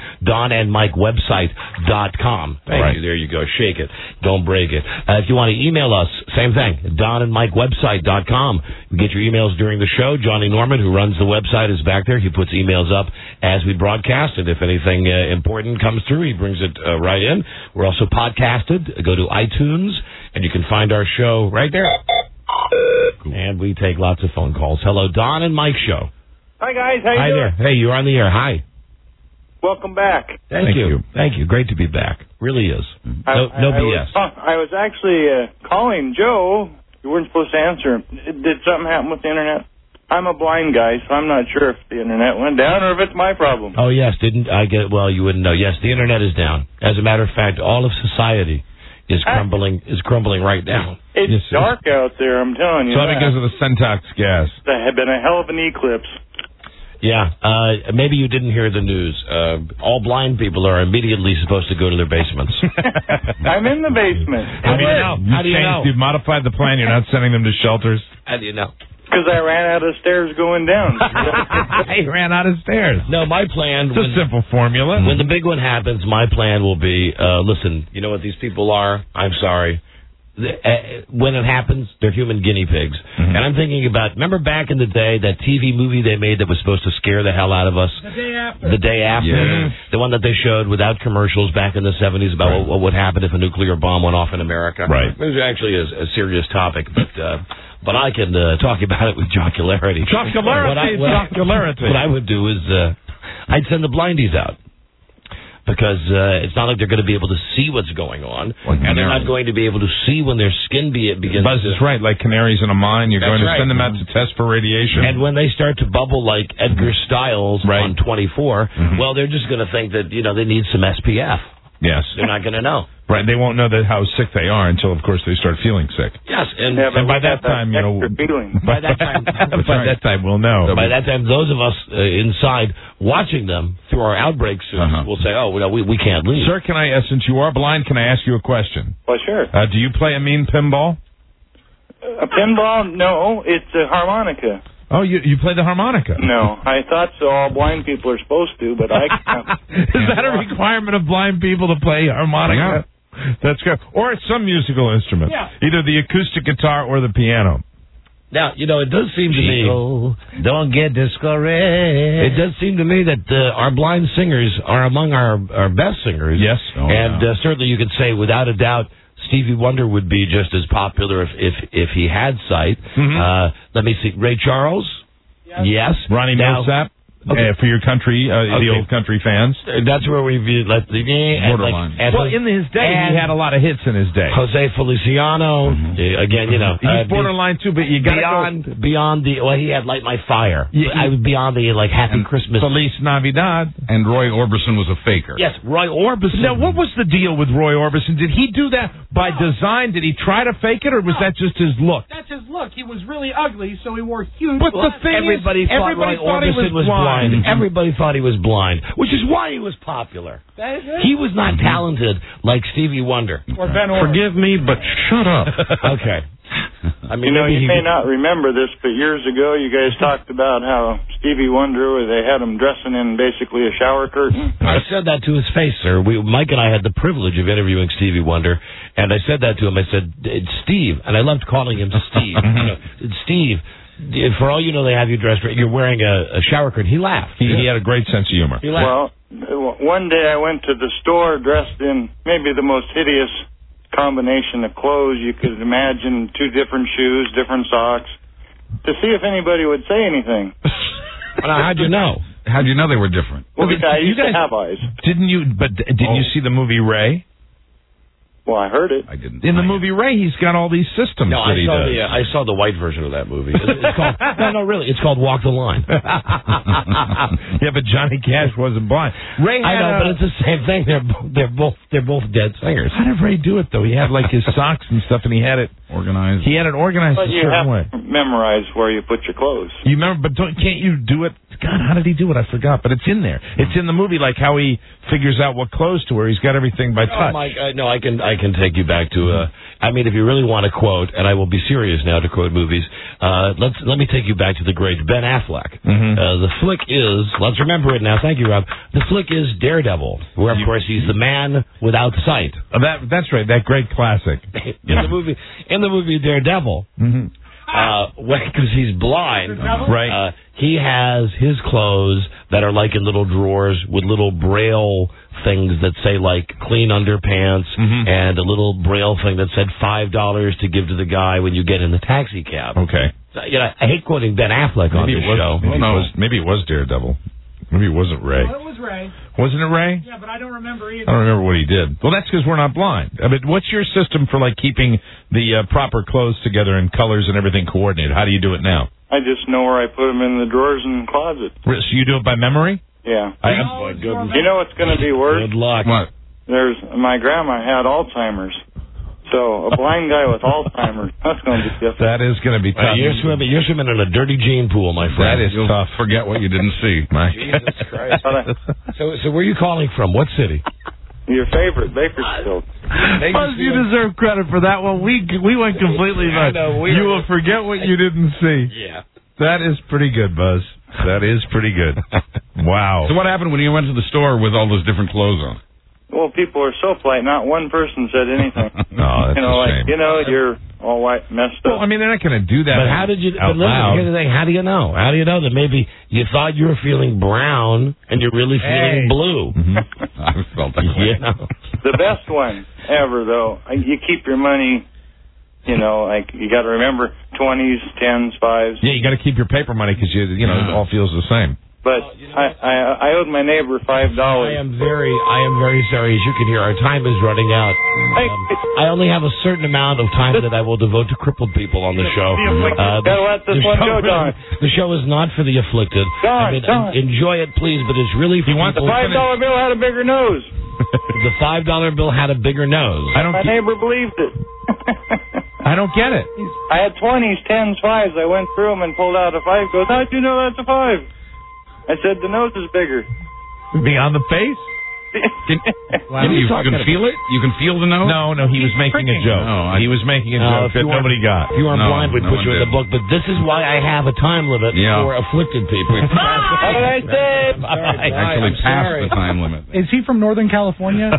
DonandMikeWebsite.com. Thank you. There you go. Shake it. Don't break it. If you want to email us, same thing, DonandMikeWebsite.com. You get your emails during the show. Johnny Norman, who runs the website, is back there. He puts emails up as we broadcast, and if anything important comes through, he brings it right in. We're also podcasted. Go to iTunes, and you can find our show right there. Cool. And we take lots of phone calls. Hello, Don and Mike Show.
Hi, guys. How you doing?
There. Hey, you're on the air. Hi.
Welcome back.
Thank you. Thank you. Great to be back. Really is. No BS.
I was actually calling Joe. You weren't supposed to answer. Did something happen with the Internet? I'm a blind guy, so I'm not sure if the Internet went down or if it's my problem.
Oh, yes. Didn't I get... Well, you wouldn't know. Yes, the Internet is down. As a matter of fact, all of society is crumbling right now.
It's dark out there, I'm telling you.
So because of the Sentox gas.
There had been a hell of an eclipse.
Yeah, maybe you didn't hear the news. All blind people are immediately supposed to go to their basements.
I'm in the basement.
How do you know? How do you know?
You've modified the plan. You're not sending them to shelters.
How do you know?
Because I ran out of stairs going down.
He ran out of stairs.
No, my plan...
It's a simple formula.
When the big one happens, my plan will be, listen, you know what these people are? I'm sorry. When it happens, they're human guinea pigs. Mm-hmm. And I'm thinking about, remember back in the day, that TV movie they made that was supposed to scare the hell out of us?
The Day After.
The Day After.
Yeah.
The one that they showed without commercials back in the 70s about what would happen if a nuclear bomb went off in America.
Right.
It was actually a serious topic, but I can talk about it with jocularity.
Jocularity.
What I would do is I'd send the blindies out. Because it's not like they're going to be able to see what's going on. And they're not going to be able to see when their skin begins
Buzz is right, like canaries in a mine. You're going to send them out to test for radiation.
And when they start to bubble like Edgar Stiles on 24, well, they're just going to think that, they need some SPF.
Yes.
They're not going to know.
Right, they won't know how sick they are until, of course, they start feeling sick.
Yes, and
by that time,
by that time,
we'll know.
By that time, those of us inside watching them through our outbreaks will say, "Oh, we can't leave."
Sir, since you are blind, can I ask you a question?
Well, sure.
Do you play a mean pinball?
A pinball? No, it's a harmonica.
Oh, you play the harmonica?
No, I thought so. All blind people are supposed to, but I can't.
Is that a requirement of blind people to play harmonica? Yeah. That's good. Or some musical instrument. Yeah. Either the acoustic guitar or the piano.
Now, it does seem to me...
Don't get discouraged.
It does seem to me that our blind singers are among our best singers.
Yes.
Certainly you could say, without a doubt, Stevie Wonder would be just as popular if he had sight. Mm-hmm. Let me see. Ray Charles? Yes.
Ronnie Millsap? For your country, the old country fans.
That's where we let the
borderline. In his day, he had a lot of hits in his day.
Jose Feliciano, again,
he's borderline too, but you got
beyond the. Well, he had Light My Fire. I would beyond the Happy Christmas.
Feliz Navidad.
And Roy Orbison was a faker.
Yes, Roy Orbison.
Now, what was the deal with Roy Orbison? Did he do that by design? Did he try to fake it, or was that just his look?
That's his look. He was really ugly, so he wore huge.
But the thing
everybody thought Roy Orbison was blind. Everybody thought he was blind, which is why he was popular. He was not talented like Stevie Wonder.
Or Ben Orr.
Forgive me, but shut up.
Okay. I mean,
you may not remember this, but years ago you guys talked about how Stevie Wonder, they had him dressing in basically a shower curtain.
I said that to his face, sir. Mike and I had the privilege of interviewing Stevie Wonder, and I said that to him. I said, "It's Steve," and I loved calling him Steve. Steve, For all you know, they have you dressed. You're wearing a shower curtain. He laughed.
He had a great sense of humor.
He laughed.
Well, one day I went to the store dressed in maybe the most hideous combination of clothes you could imagine, 2 different shoes, different socks, to see if anybody would say anything.
How'd you know?
How'd you know they were different?
Well, I used to have eyes.
Didn't you? But did you see the movie Ray?
Well, I heard it.
I didn't.
In the movie Ray, he's got all these systems
No,
that he does.
I saw the white version of that movie. It's called, no, really. It's called Walk the Line.
Yeah, but Johnny Cash wasn't blind. Ray had
I know, but it's the same thing. They're both dead singers.
How did Ray do it though? He had like his socks and stuff, and he had it
organized.
He had it organized
But
a
you
certain
have
way.
to memorize where you put your clothes.
You remember? But can't you do it? God, how did he do it? I forgot. But it's in there. It's in the movie, like how he figures out what clothes to wear. He's got everything by touch.
Oh, Mike, no, I can take you back to. I mean, if you really want to quote, and I will be serious now to quote movies. Let me take you back to the great Ben Affleck. The flick is. Let's remember it now. Thank you, Rob. The flick is Daredevil, where of course he's the man without sight.
That's right. That great classic
in the movie Daredevil. Because he's blind,
right?
He has his clothes that are like in little drawers with little braille things that say like clean underpants and a little braille thing that said $5 to give to the guy when you get in the taxi cab.
Okay.
So, I hate quoting Ben Affleck on this show.
Maybe it was Daredevil. Maybe it wasn't Ray.
Well, it was Ray.
Wasn't it Ray?
Yeah, but I don't remember either.
I don't remember what he did. Well, that's because we're not blind. But what's your system for like keeping the proper clothes together and colors and everything coordinated? How do you do it now?
I just know where I put them in the drawers and closet.
So you do it by memory?
Yeah.
You
know what's going to be worse?
Good luck.
What?
My grandma had Alzheimer's. So a blind guy with Alzheimer's, that's going to be difficult.
That is going to be tough.
You're swimming in a dirty gene pool, my friend.
That is tough.
Forget what you didn't see.
Jesus Christ. So where are you calling from? What city?
Your favorite, Bakersfield.
Buzz, you deserve credit for that one. We went completely nuts. You will forget what you didn't see.
Yeah.
That is pretty good, Buzz. That is pretty good. Wow.
So what happened when you went to the store with all those different clothes on?
Well, people are so polite. Not one person said anything.
No, that's a shame.
You're all white, messed up.
Well, I mean, they're not going to do that.
But how did you?
Out
But listen,
loud.
here's the thing. How do you know? How do you know that maybe you thought you were feeling brown and you're really feeling blue?
I felt that way.
Yeah.
The best one ever, though. You keep your money. You got to remember 20s, 10s, 5s.
Yeah, you got to keep your paper money because it all feels the same.
But I owed my neighbor $5.
I am very sorry. As you can hear, our time is running out. I only have a certain amount of time that I will devote to crippled people on the show.
Gotta let this one go, Don.
The show is not for the afflicted.
Don.
Enjoy it, please, but it's really for
The $5 bill had a bigger nose.
The $5 bill had a bigger nose.
My neighbor believed it.
I don't get it.
I had 20s, 10s, 5s. I went through them and pulled out a 5. Goes, how'd you know that's a 5? I said the nose is bigger.
Beyond the face?
You can feel it? You can feel the nose?
No, he was making a joke. He was making a joke that nobody got.
If you weren't blind, we'd put you in the book. But this is why I have a time limit for afflicted people.
Have a nice day.
Actually passed the time limit.
Is he from Northern California?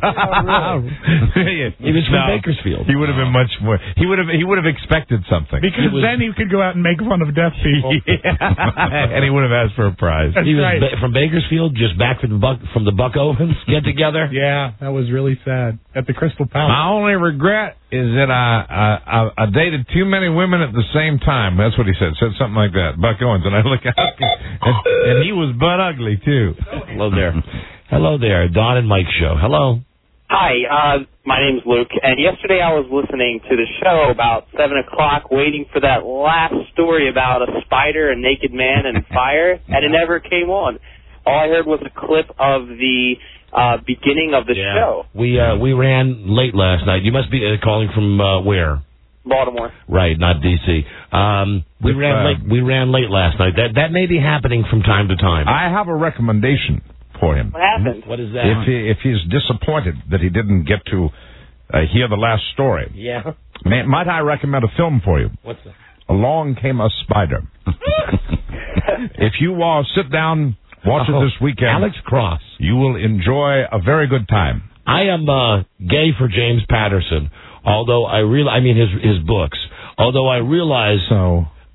He was from Bakersfield.
He would have been much more. He would have expected something.
Because then he could go out and make fun of deaf people.
And he would have asked for a prize.
He was from Bakersfield, just back from the Buck Ovens. Get together.
Yeah, that was really sad at the Crystal Palace.
My only regret is that I dated too many women at the same time. That's what he said. Said something like that. Buck Owens. And I look out, and he was butt ugly too.
Hello there, Don and Mike show. Hello.
Hi, my name's Luke, and yesterday I was listening to the show about 7 o'clock, waiting for that last story about a spider, a naked man, and fire, and it never came on. All I heard was a clip of the beginning of the show.
We ran late last night. You must be calling from where?
Baltimore.
Right, not D.C. We ran late last night. That may be happening from time to time.
I have a recommendation for him.
What happened?
What is that?
If he's disappointed that he didn't get to hear the last story,
yeah.
Might I recommend a film for you?
What's that?
Along Came a Spider. If you sit down, watch it this weekend.
Alex Cross.
You will enjoy a very good time.
I am gay for James Patterson, although his books. Although I realize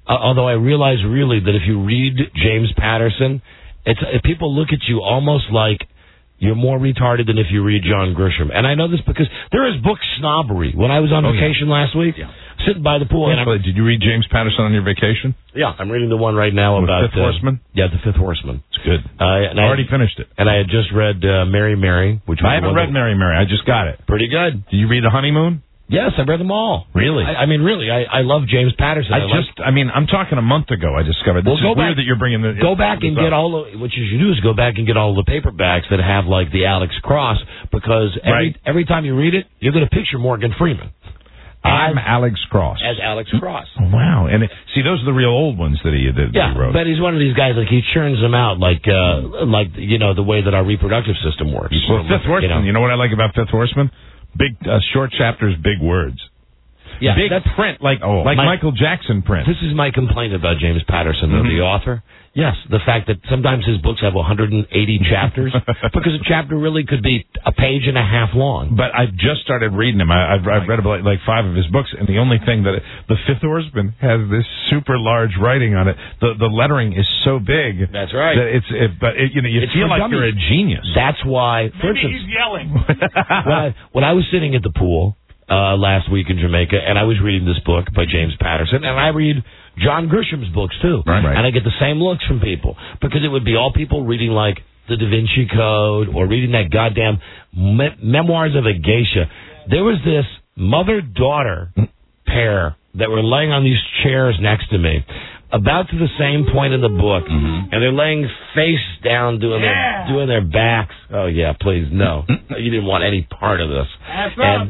Although I realize really that if you read James Patterson, people look at you almost like you're more retarded than if you read John Grisham. And I know this because there is book snobbery. When I was on vacation last week, sitting by the pool.
Did you read James Patterson on your vacation?
Yeah, I'm reading the one right now about
Fifth Horseman.
Yeah, the Fifth Horseman.
It's good.
And
I already finished it.
And I had just read Mary Mary, which
I haven't read Mary Mary. I just got it.
Pretty good.
Did you read The Honeymoon?
Yes, I read them all.
Really?
I mean, really, I love James Patterson.
I'm talking a month ago. I discovered this. It's weird that you're bringing the.
Go back and get all the. What you should do is go back and get all the paperbacks that have like the Alex Cross, because every time you read it, you're going to picture Morgan Freeman.
I'm Alex Cross.
As Alex Cross.
Oh, wow. And see, those are the real old ones that he wrote.
But he's one of these guys, like, he churns them out like the way that our reproductive system works.
Well, Fifth Horseman, you know what I like about Fifth Horseman? Big short chapters, big words.
Yeah,
big print, like Michael Jackson print.
This is my complaint about James Patterson, the author. Yes, the fact that sometimes his books have 180 chapters, because a chapter really could be a page and a half long.
But I just started reading him. I've read about like 5 of his books, and the only thing that the Fifth Horseman has this super large writing on it. The lettering is so big.
That's right.
That you feel like you're a genius.
That's why. For instance,
he's yelling.
when I was sitting at the pool last week in Jamaica, and I was reading this book by James Patterson, and I read John Grisham's books too, and I get the same looks from people, because it would be all people reading like the Da Vinci Code or reading that goddamn Memoirs of a Geisha. There was this mother-daughter pair that were laying on these chairs next to me, about to the same point in the book, and they're laying face down doing their backs. Oh yeah, please no, you didn't want any part of this. And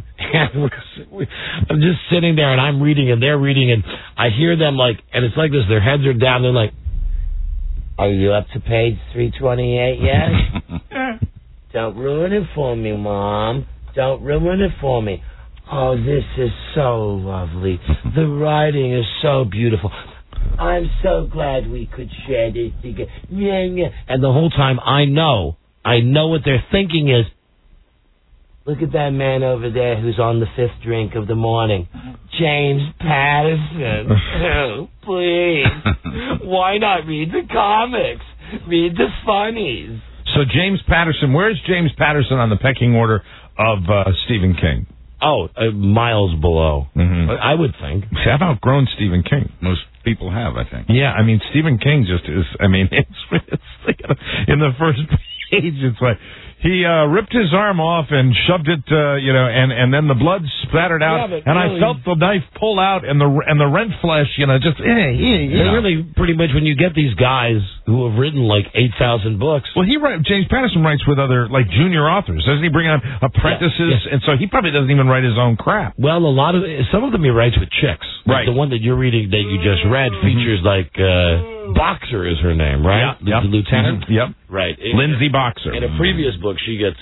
I'm just sitting there and I'm reading and they're reading and I hear them like, and it's like this. Their heads are down. They're like, "Are you up to page 328 yet? Don't ruin it for me, Mom. Don't ruin it for me. Oh, this is so lovely. The writing is so beautiful. I'm so glad we could share this together." And the whole time, I know what they're thinking is, look at that man over there who's on the 5th drink of the morning. James Patterson. Oh, please. Why not read the comics? Read the funnies.
So James Patterson, where's James Patterson on the pecking order of Stephen King?
Oh, miles below. I would think.
See, I've outgrown Stephen King.
Most people have, I think.
Yeah, I mean, Stephen King just is, I mean, it's like in the first page, it's like, he ripped his arm off and shoved it, and then the blood splattered out, and I felt the knife pull out, and the rent flesh, just.
Really, pretty much, when you get these guys who have written like 8,000 books.
Well, James Patterson writes with other like junior authors, doesn't he? Bring on apprentices, and so he probably doesn't even write his own crap.
Well, some of them he writes with chicks. Right. The one that you're reading that you just read features like. Boxer is her name, right?
Yep.
The lieutenant?
Yep.
Right.
Lindsay Boxer.
In a previous book, she gets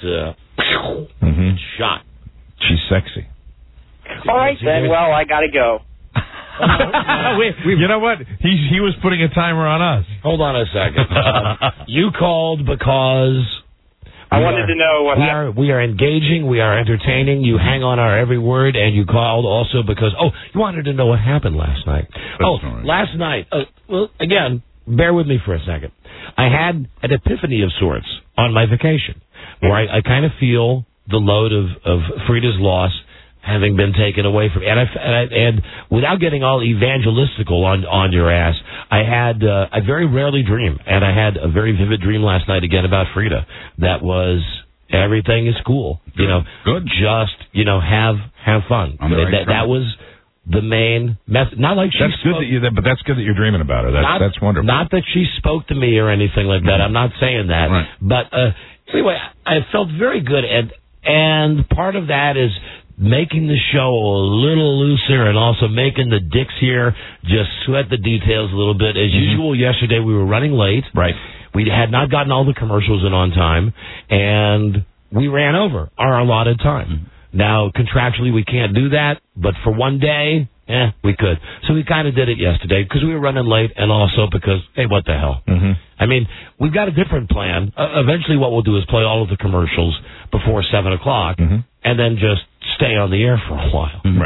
shot.
She's sexy.
All right, then. Well, I got to go.
You know what? He was putting a timer on us.
Hold on a second. You called because...
I wanted to know what happened.
We are engaging, we are entertaining, you hang on our every word, and you called also because, you wanted to know what happened last night. Last night, well, again, bear with me for a second. I had an epiphany of sorts on my vacation, where I kind of feel the load of Frida's loss having been taken away from me. And without getting all evangelistical on your ass, I very rarely dream, and I had a very vivid dream last night again about Frida. That was everything is cool,
Good.
Just have fun. That was the main message. Not like
that's good that you're dreaming about her. That's wonderful.
Not that she spoke to me or anything like that. I'm not saying that.
Right.
But anyway, I felt very good, and part of that is making the show a little looser and also making the dicks here just sweat the details a little bit. As usual, yesterday we were running late.
Right.
We had not gotten all the commercials in on time, and we ran over our allotted time. Now, contractually, we can't do that, but for one day, we could. So we kind of did it yesterday because we were running late and also because, hey, what the hell? I mean, we've got a different plan. Eventually what we'll do is play all of the commercials before 7 o'clock and then just stay on the air for a while.
Right.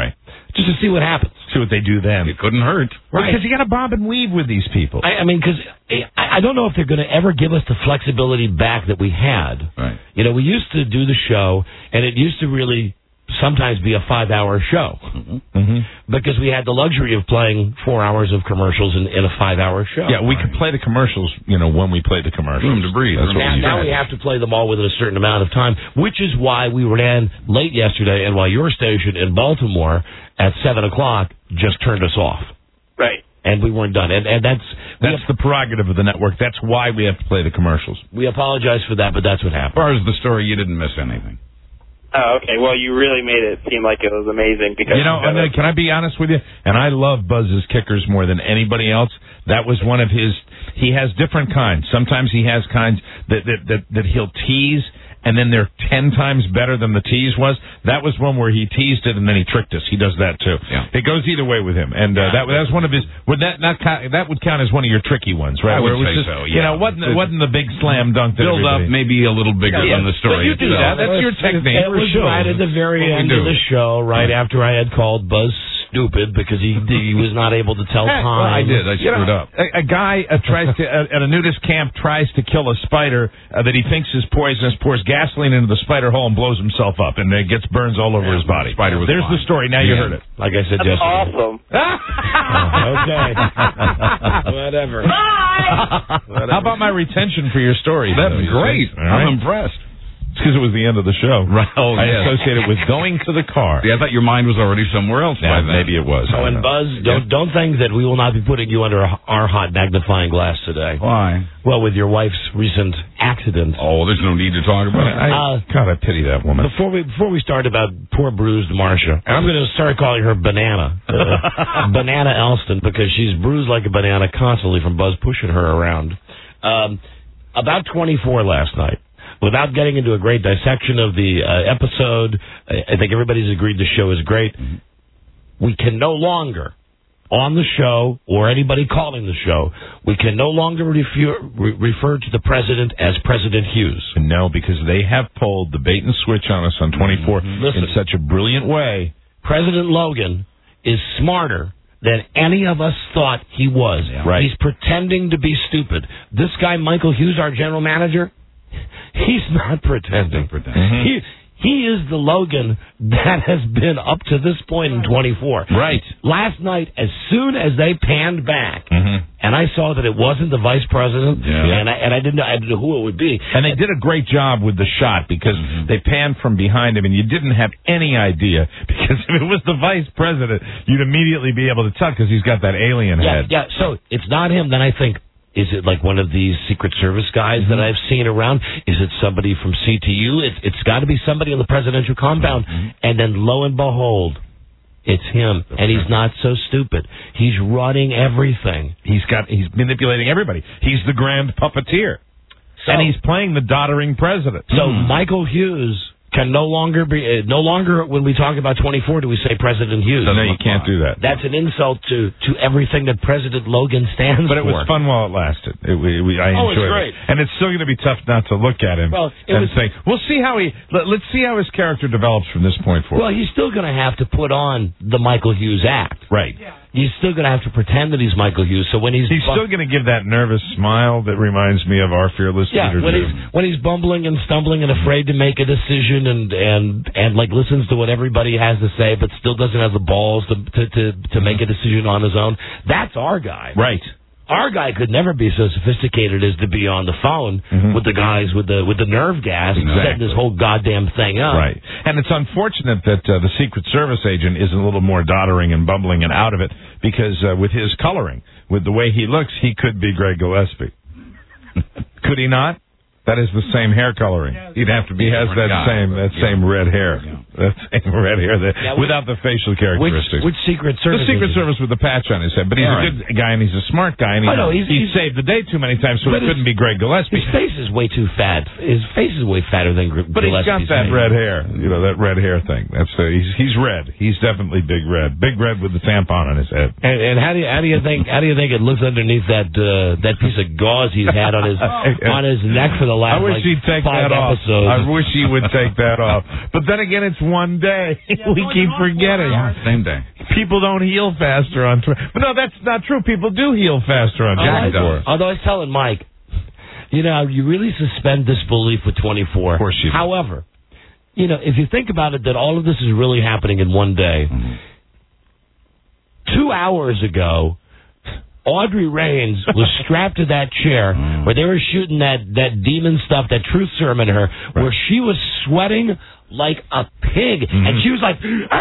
just to see what happens.
See what they do then.
It couldn't hurt.
Right.
Because you got to bob and weave with these people.
I mean, because I don't know if they're going to ever give us the flexibility back that we had.
Right.
You know, we used to do the show, and it used to really sometimes be a 5-hour show because we had the luxury of playing 4 hours of commercials in a 5-hour show.
Yeah, we could play the commercials, when we played the commercials.
Room to breathe.
That's what
Now we have to play them all within a certain amount of time, which is why we ran late yesterday and why your station in Baltimore at 7 o'clock just turned us off.
Right.
And we weren't done. And that's
the prerogative of the network. That's why we have to play the commercials.
We apologize for that, but that's what happened.
As far as the story, you didn't miss anything.
Oh, okay. Well, you really made it seem like it was amazing. Because
can I be honest with you? And I love Buzz's kickers more than anybody else. That was one of his. He has different kinds. Sometimes he has kinds that he'll tease, and then they're 10 times better than the tease was. That was one where he teased it and then he tricked us. He does that too.
Yeah.
It goes either way with him, and that was one of his. Would that would count as one of your tricky ones, right?
I would
where it was
say
just,
so. Yeah.
Wasn't the big slam dunk.
Build up maybe a little bigger than the story.
But you do that. That's your technique.
It was right at the very end of the show, right after I had called Buzz stupid because he was not able to tell time.
Well, I did. I screwed up.
A guy tries to at a nudist camp tries to kill a spider that he thinks is poisonous, pours gasoline into the spider hole and blows himself up, and it gets burns all over his body. There's the story. Now you heard it.
Like I said
That's
yesterday.
awesome.
Okay. Whatever.
How about my retention for your story?
That's great. I'm impressed.
It's because it was the end of the show.
Right. Oh,
I
yes.
associate it with going to the car.
Yeah, I thought your mind was already somewhere else by then.
Maybe it was.
Oh, and Buzz, don't think that we will not be putting you under our hot magnifying glass today.
Why?
Well, with your wife's recent accident.
Oh, there's no need to talk about it.
God, I pity that woman.
Before we start about poor bruised Marcia, I'm going to start calling her Banana. Banana Elston, because she's bruised like a banana constantly from Buzz pushing her around. About 24 last night. Without getting into a great dissection of the episode, I think everybody's agreed the show is great. We can no longer, on the show, or anybody calling the show, we can no longer refer to the president as President Hughes.
No, because they have pulled the bait and switch on us on 24 in such a brilliant way.
President Logan is smarter than any of us thought he was.
Yeah. Right.
He's pretending to be stupid. This guy, Michael Hughes, our general manager, he's not pretending. He is the Logan that has been up to this point in 24.
Right.
Last night, as soon as they panned back, and I saw that it wasn't the vice president, and I didn't know who it would be.
And they did a great job with the shot because they panned from behind him, and you didn't have any idea. Because if it was the vice president, you'd immediately be able to tell because he's got that alien head.
Yeah, so it's not him. Then I think, is it like one of these Secret Service guys that I've seen around? Is it somebody from CTU? It's got to be somebody on the presidential compound. And then lo and behold, it's him. And he's not so stupid. He's running everything.
He's manipulating everybody. He's the grand puppeteer. And he's playing the doddering president.
So Michael Hughes can no longer when we talk about 24 do we say President Hughes.
No, you can't do that.
That's an insult to everything that President Logan stands for.
But it was fun while it lasted. I enjoyed
it's great.
it. And it's still going to be tough not to look at him say, we'll see how let's see how his character develops from this point forward.
Well, he's still going to have to put on the Michael Hughes act.
Right.
Yeah. He's still going to have to pretend that he's Michael Hughes. So when he's
still going to give that nervous smile that reminds me of our fearless leader.
When he's bumbling and stumbling and afraid to make a decision and like listens to what everybody has to say, but still doesn't have the balls to make a decision on his own. That's our guy.
Right.
Our guy could never be so sophisticated as to be on the phone with the guys with the nerve gas setting this whole goddamn thing up.
Right. And it's unfortunate that the Secret Service agent isn't a little more doddering and bumbling and out of it because with his coloring, with the way he looks, he could be Greg Gillespie. Could he not? That is the same hair coloring. He'd have to be. He has that same red hair. Yeah. That same red hair without the facial characteristics.
Which Secret Service?
The Secret Service with the patch on his head. But he's a good guy and he's a smart guy and he's saved the day too many times, so it couldn't be Greg Gillespie.
His face is way too fat. His face is way fatter than Gillespie's.
But he's got that red hair. You know, that red hair thing. That's he's red. He's definitely big red. Big red with the tampon on his head.
And how do you think it looks underneath that piece of gauze he's had on his neck for the last
I wish he'd take
5
that
episodes.
off. I wish he would take that off. But then again, it's one day. We keep forgetting.
Yeah, same day.
People don't heal faster on 24. But no, that's not true. People do heal faster on 24.
Although I was telling Mike, you really suspend disbelief with 24.
Of course you do.
However, if you think about it, that all of this is really happening in one day. 2 hours ago, Audrey Raines was strapped to that chair where they were shooting that demon stuff, that truth serum in her, where she was sweating like a pig. And she was like,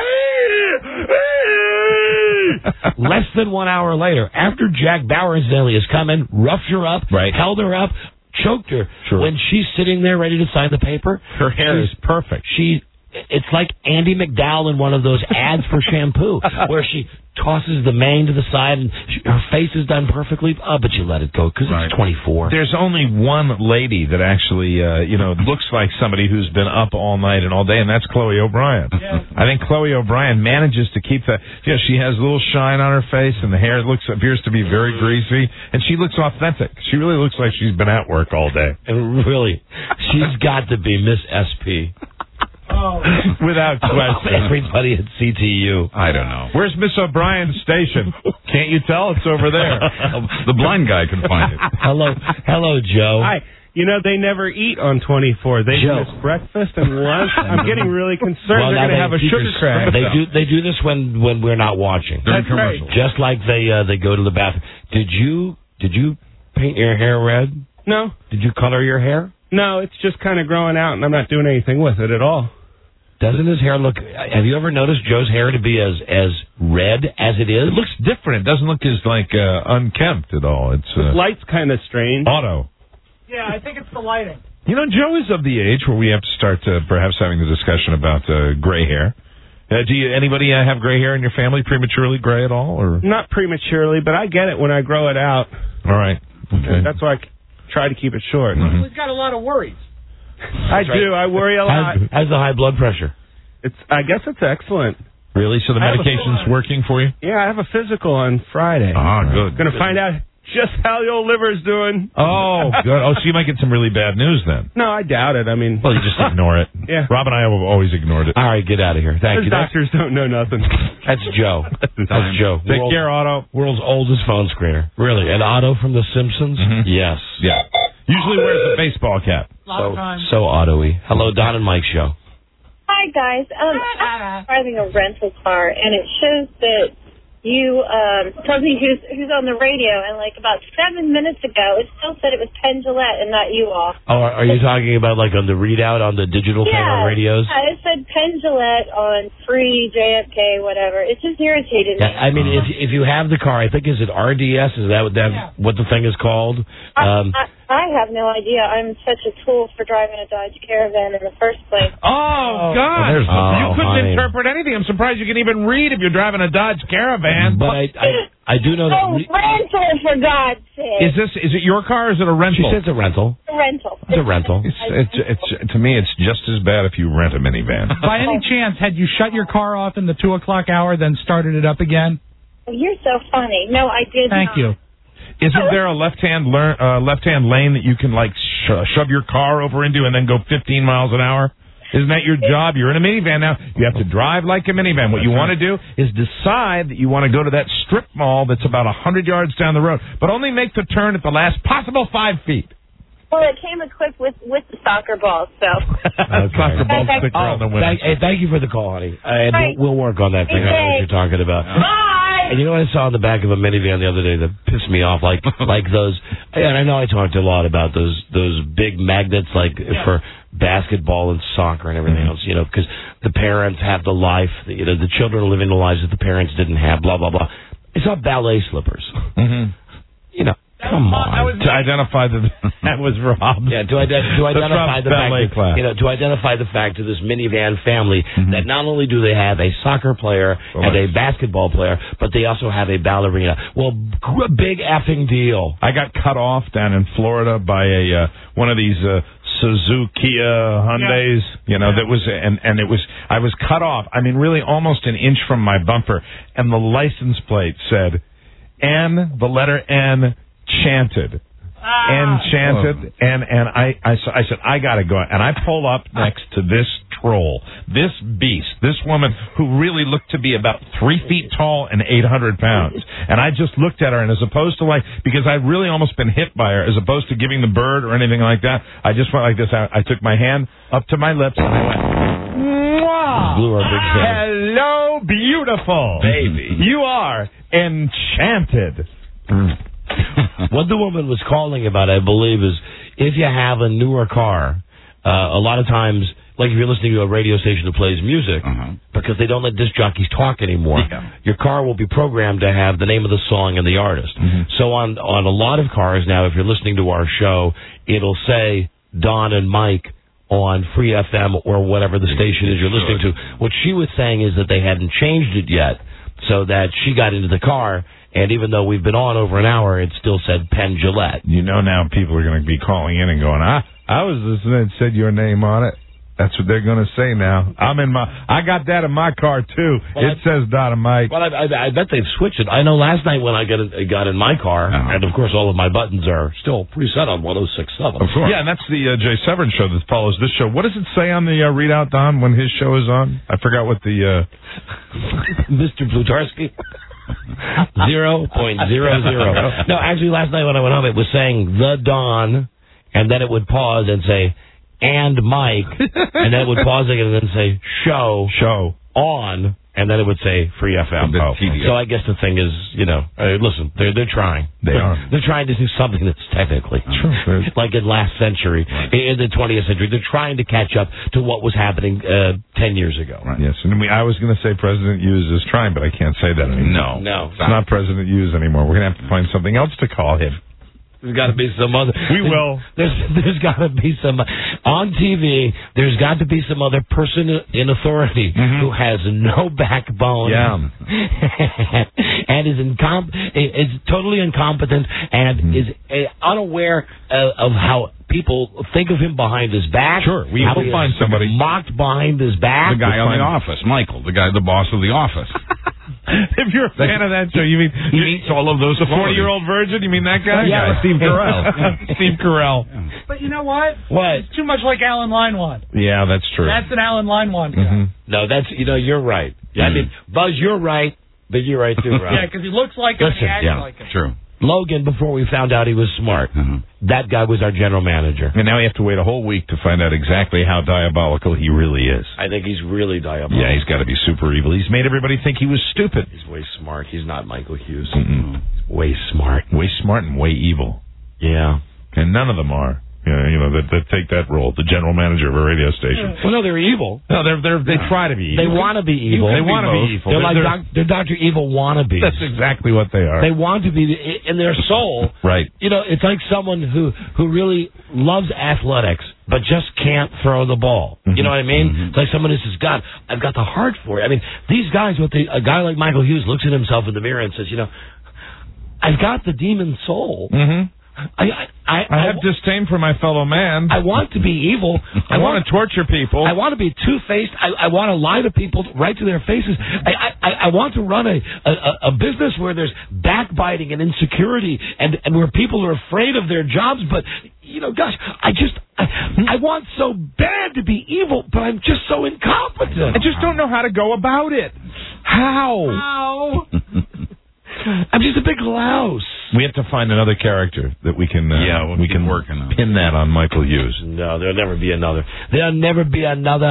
less than 1 hour later, after Jack Bauer incidentally has come in, roughed her up, held her up, choked her. When she's sitting there ready to sign the paper,
her hair is perfect.
It's like Andy McDowell in one of those ads for shampoo, where she tosses the mane to the side and her face is done perfectly. But you let it go because it's 24.
There's only one lady that actually, looks like somebody who's been up all night and all day, and that's Chloe O'Brien. Yeah. I think Chloe O'Brien manages to keep that. She has a little shine on her face, and the hair appears to be very greasy, and she looks authentic. She really looks like she's been at work all day.
And really, she's got to be Miss SP.
Oh. Without question.
Everybody at CTU.
I don't know.
Where's Miss O'Brien's station? Can't you tell? It's over there.
The blind guy can find it.
Hello, Joe.
Hi. They never eat on 24. They miss breakfast and lunch. I'm getting really concerned. They're going to have a sugar crash.
They do this when we're not watching.
That's right.
Just like they go to the bathroom. Did you paint your hair red?
No.
Did you color your hair?
No, it's just kind of growing out, and I'm not doing anything with it at all.
Doesn't his hair look... Have you ever noticed Joe's hair to be as red as it is?
It looks different. It doesn't look as, unkempt at all. It's
the light's kind of strange.
Auto.
Yeah, I think it's the lighting.
Joe is of the age where we have to start perhaps having the discussion about gray hair. Anybody have gray hair in your family, prematurely gray at all? Or
not prematurely, but I get it when I grow it out.
All right. Okay.
That's why I try to keep it short.
He's got a lot of worries.
I do. I worry a lot.
How's the high blood pressure?
I guess it's excellent.
Really? So the medication's working for you?
Yeah, I have a physical on Friday.
Ah, good.
Going to find out just how the old liver's doing.
Oh, good. Oh, so you might get some really bad news then.
No, I doubt it. I mean...
Well, you just ignore it.
Yeah.
Rob and I have always ignored it.
All right, get out of here. Thank you.
Doctors don't know nothing.
That's Joe. That's Joe.
Take care, Otto.
World's oldest phone screener. Really? And Otto from The Simpsons?
Mm-hmm.
Yes.
Yeah. Usually wears a baseball cap.
So Otto-y. Hello, Don and Mike Show.
Hi, guys. I'm driving a rental car, and it shows that you told me who's on the radio, and about 7 minutes ago, it still said it was Penn Jillette and not you all.
Oh, are you talking about on the readout on the digital thing on radios?
Yeah, it said Penn Jillette on free JFK, whatever. It just irritated me.
I mean, if you have the car, I think, is it RDS? Is that what the thing is called?
I have no idea. I'm such a tool for driving a Dodge Caravan in the first place.
Oh, God. You couldn't interpret anything. I'm surprised you can even read if you're driving a Dodge Caravan.
But I do know that...
rental, for God's sake.
Is it your car or is it a rental?
She says a rental.
A rental.
It's a rental.
It's to me, it's just as bad if you rent a minivan.
By any chance, had you shut your car off in the 2 o'clock hour, then started it up again?
Well, you're so funny. No, I did not.
Thank you.
Isn't there a left-hand lane that you can shove your car over into and then go 15 miles an hour? Isn't that your job? You're in a minivan now. You have to drive like a minivan. What you want to do is decide that you want to go to that strip mall that's about 100 yards down the road, but only make the turn at the last possible 5 feet.
Well, it came equipped with the soccer ball, so.
Soccer ball sticker on the window.
Thank you for the call, honey. We'll work on that thing. I know what you're talking about.
Bye!
And you know what I saw in the back of a minivan the other day that pissed me off? Like those, and I know I talked a lot about those big magnets for basketball and soccer and everything else, because the parents have the life, the children are living the lives that the parents didn't have, blah, blah, blah. I saw ballet slippers.
Mm-hmm.
Come on.
To identify that was Rob.
Yeah, to identify the fact, to identify the fact to this minivan family that not only do they have a soccer player and a basketball player, but they also have a ballerina. Well, big effing deal.
I got cut off down in Florida by one of these Suzuki Hyundais, that was, and it was, I was cut off. I mean, really almost an inch from my bumper, and the license plate said N, the letter N, chanted. Enchanted, and I said, I got to go. And I pull up next to this troll, this beast, this woman who really looked to be about 3 feet tall and 800 pounds. And I just looked at her, and as opposed to because I'd really almost been hit by her, as opposed to giving the bird or anything like that, I just went like this. I took my hand up to my lips, and I went, "Mwah!
Blew her big head.
Hello, beautiful
baby.
You are enchanted."
What the woman was calling about, I believe, is if you have a newer car, a lot of times, like if you're listening to a radio station that plays music, because they don't let disc jockeys talk anymore, your car will be programmed to have the name of the song and the artist. So on a lot of cars now, if you're listening to our show, it'll say Don and Mike on Free FM or whatever the station is you're listening to. What she was saying is that they hadn't changed it yet, so that she got into the car, and even though we've been on over an hour, it still said Penn Jillette.
You know now people are going to be calling in and going, I was listening and said your name on it. That's what they're going to say now. I got that in my car, too. It says Don and Mike.
Well, I bet they've switched it. I know last night when I got in my car, and of course all of my buttons are still preset on 106.7.
Of course. Yeah, and that's the Jay Severin show that follows this show. What does it say on the readout, Don, when his show is on? I forgot what the...
Mr. Plutarski? 0.00. No, actually, last night when I went home, it was saying The Don, and then it would pause and say... and Mike, and then it would pause again and then say show on, and then it would say Free FM. So I guess the thing is, listen, they're trying. They're trying to do something that's technically like in last century, in the 20th century. They're trying to catch up to what was happening 10 years ago.
Right. Yes, and I was going to say President Hughes is trying, but I can't say that anymore.
No,
it's not President Hughes anymore. We're going to have to find something else to call him.
There's got to be some other...
We will.
There's got to be some... On TV, there's got to be some other person in authority who has no backbone.
Yeah.
And is totally incompetent and is unaware of how people think of him behind his back.
Sure. We'll find somebody.
Mocked behind his back.
The guy on The Office, Michael. The boss of The Office.
If you're a fan of that show, you mean
he meets all of those.
The 40-year-old virgin? You mean that guy?
Yeah, Steve Carell.
Steve Carell.
But you know what?
What?
It's too much like Alan Leinwand.
Yeah, that's true.
That's an Alan Leinwand guy.
No, that's you're right. Yeah, I mean, Buzz, you're right, but you're right too, right?
Yeah, because he looks like him and he acts like him.
True.
Logan, before we found out he was smart, that guy was our general manager.
And now we have to wait a whole week to find out exactly how diabolical he really is.
I think he's really diabolical.
Yeah, he's got to be super evil. He's made everybody think he was stupid.
He's way smart. He's not Michael Hughes. He's way smart.
Way smart and way evil.
Yeah.
And none of them are. That take that role, the general manager of a radio station.
Well, no, they're evil.
No, they try to be evil.
They want to be evil.
They want to be evil.
They're like they're Dr. Evil wannabes.
That's exactly what they are.
They want to be in their soul.
Right.
It's like someone who really loves athletics but just can't throw the ball. You know what I mean? It's like someone who says, "God, I've got the heart for it." I mean, these guys, a guy like Michael Hughes looks at himself in the mirror and says, "I've got the demon soul."
I have disdain for my fellow man.
I want to be evil.
I want to torture people.
I want to be two-faced. I want to lie to people right to their faces. I want to run a business where there's backbiting and insecurity and where people are afraid of their jobs. But, gosh, I want so bad to be evil, but I'm just so incompetent.
I just don't know how to go about it. How?
I'm just a big louse.
We have to find another character that we can
work on.
Pin that on Michael Hughes.
No, there'll never be another. There'll never be another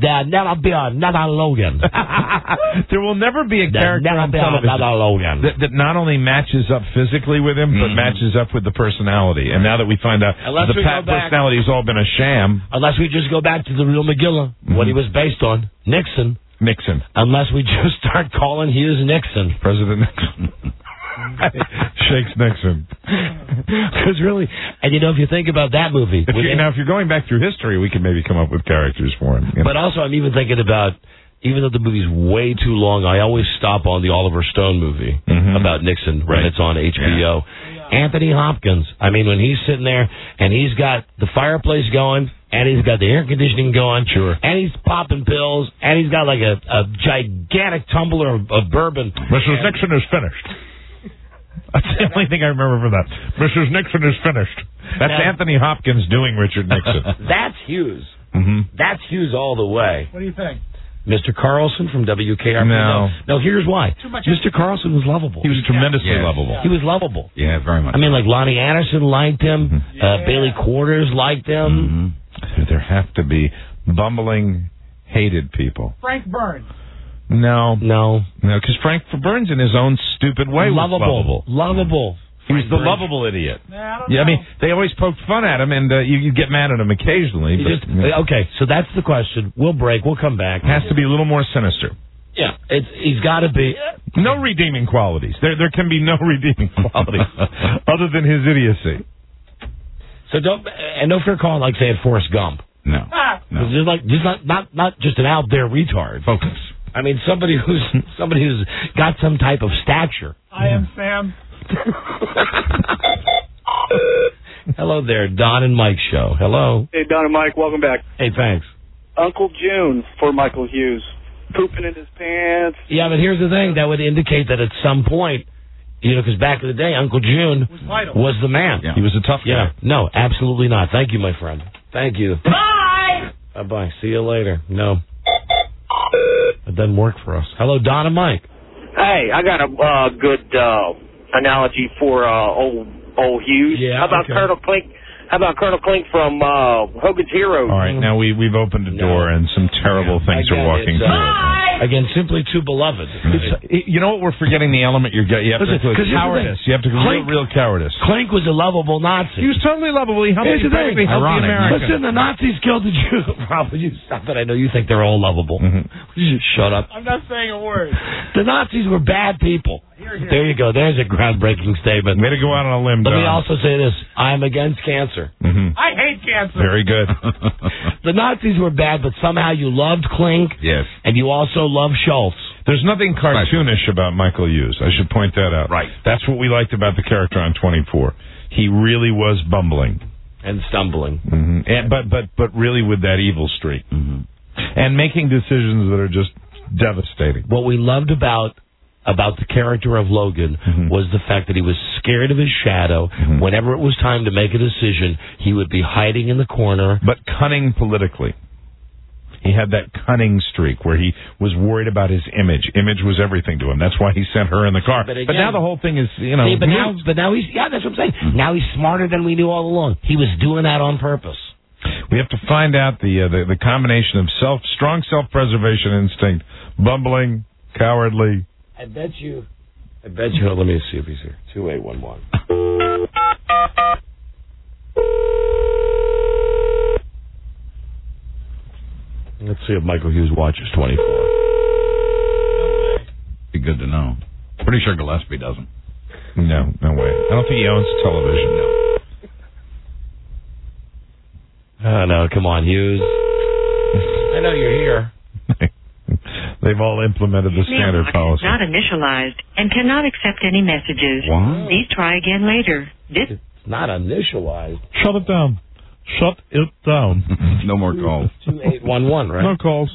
Logan.
There will never be a character on television that not only matches up physically with him, but matches up with the personality. And now that we find out the personality has all been a sham.
Unless we just go back to the real McGilla, what he was based on, Nixon. Unless we just start calling Hughes Nixon.
President Nixon. Shakes Nixon.
Because really, and if you think about that movie.
If you're going back through history, we can maybe come up with characters for him.
But also, I'm even thinking about, even though the movie's way too long, I always stop on the Oliver Stone movie about Nixon when it's on HBO. Yeah. Anthony Hopkins. I mean, when he's sitting there and he's got the fireplace going, and he's got the air conditioning going, and he's popping pills, and he's got like a gigantic tumbler of bourbon.
Mrs. Nixon is finished. That's the only thing I remember from that. Mrs. Nixon is finished. That's Anthony Hopkins doing Richard Nixon.
That's Hughes.
Mm-hmm.
That's Hughes all the way.
What do you think?
Mr. Carlson from WKRP. No, here's why. Mr. Carlson was lovable.
He was tremendously lovable.
He was lovable.
Yeah, very much.
I mean, like Lonnie Anderson liked him. Bailey Quarters liked him.
There have to be bumbling, hated people.
Frank Burns.
No, because Frank Burns in his own stupid way was lovable. He was the lovable idiot.
I
mean, they always poked fun at him, and you get mad at him occasionally.
Okay, so that's the question. We'll break. We'll come back.
Has to be a little more sinister.
Yeah, he's got to be.
No redeeming qualities. There can be no redeeming qualities other than his idiocy.
So don't fair call like saying Forrest Gump.
No.
Just not just an out there retard.
Focus.
I mean somebody who's got some type of stature.
I am Sam.
Hello there, Don and Mike show. Hello.
Hey, Don and Mike, welcome back.
Hey, thanks.
Uncle June for Michael Hughes. Pooping in his pants.
Yeah, but here's the thing. That would indicate that at some point, because back in the day, Uncle June was the man.
Yeah. He was a tough guy.
Yeah. No, absolutely not. Thank you, my friend. Thank you. Bye! Bye-bye. See you later. No. It doesn't work for us. Hello, Don and Mike.
Hey, I got a good analogy for old Hughes.
Yeah,
How about Colonel Klink? How about Colonel Klink from Hogan's Heroes?
All right, now we've opened a door and some terrible things are walking through.
Again, simply too beloved.
You know what? We're forgetting the element you have to include. Cowardice. You have to include real cowardice.
Klink was a lovable Nazi.
He was totally lovable. He helped the Americans.
Listen, the Nazis killed the Jews. Robert, you stop it. I know you think they're all lovable. You just shut up.
I'm not saying a word.
The Nazis were bad people. There you go. There's a groundbreaking statement.
Way to go out on a limb,
Let
Don.
me also say this. I'm against cancer.
I hate cancer.
Very good.
The Nazis were bad, but somehow you loved Klink.
Yes.
And you also loved Schultz.
There's nothing cartoonish about Michael Hughes. I should point that out.
Right.
That's what we liked about the character on 24. He really was bumbling.
And stumbling.
And, but really with that evil streak. And making decisions that are just devastating.
What we loved about the character of Logan was the fact that he was scared of his shadow. Whenever it was time to make a decision, he would be hiding in the corner.
But cunning politically. He had that cunning streak where he was worried about his image. Image was everything to him. That's why he sent her in the car. But now the whole thing is,
but now he's, that's what I'm saying. Now he's smarter than we knew all along. He was doing that on purpose.
We have to find out the combination of strong self-preservation instinct, bumbling, cowardly.
I bet you. Let me see if he's here. 2811. Let's see if Michael Hughes watches 24.
Be good to know. Pretty sure Gillespie doesn't.
No way. I don't think he owns television. No.
Oh, no, come on, Hughes. I know you're here.
They've all implemented the standard policy.
Not initialized and cannot accept any messages.
What?
Please try again later.
It's not initialized.
Shut it down. Shut it down.
No more calls.
2811, right?
No calls.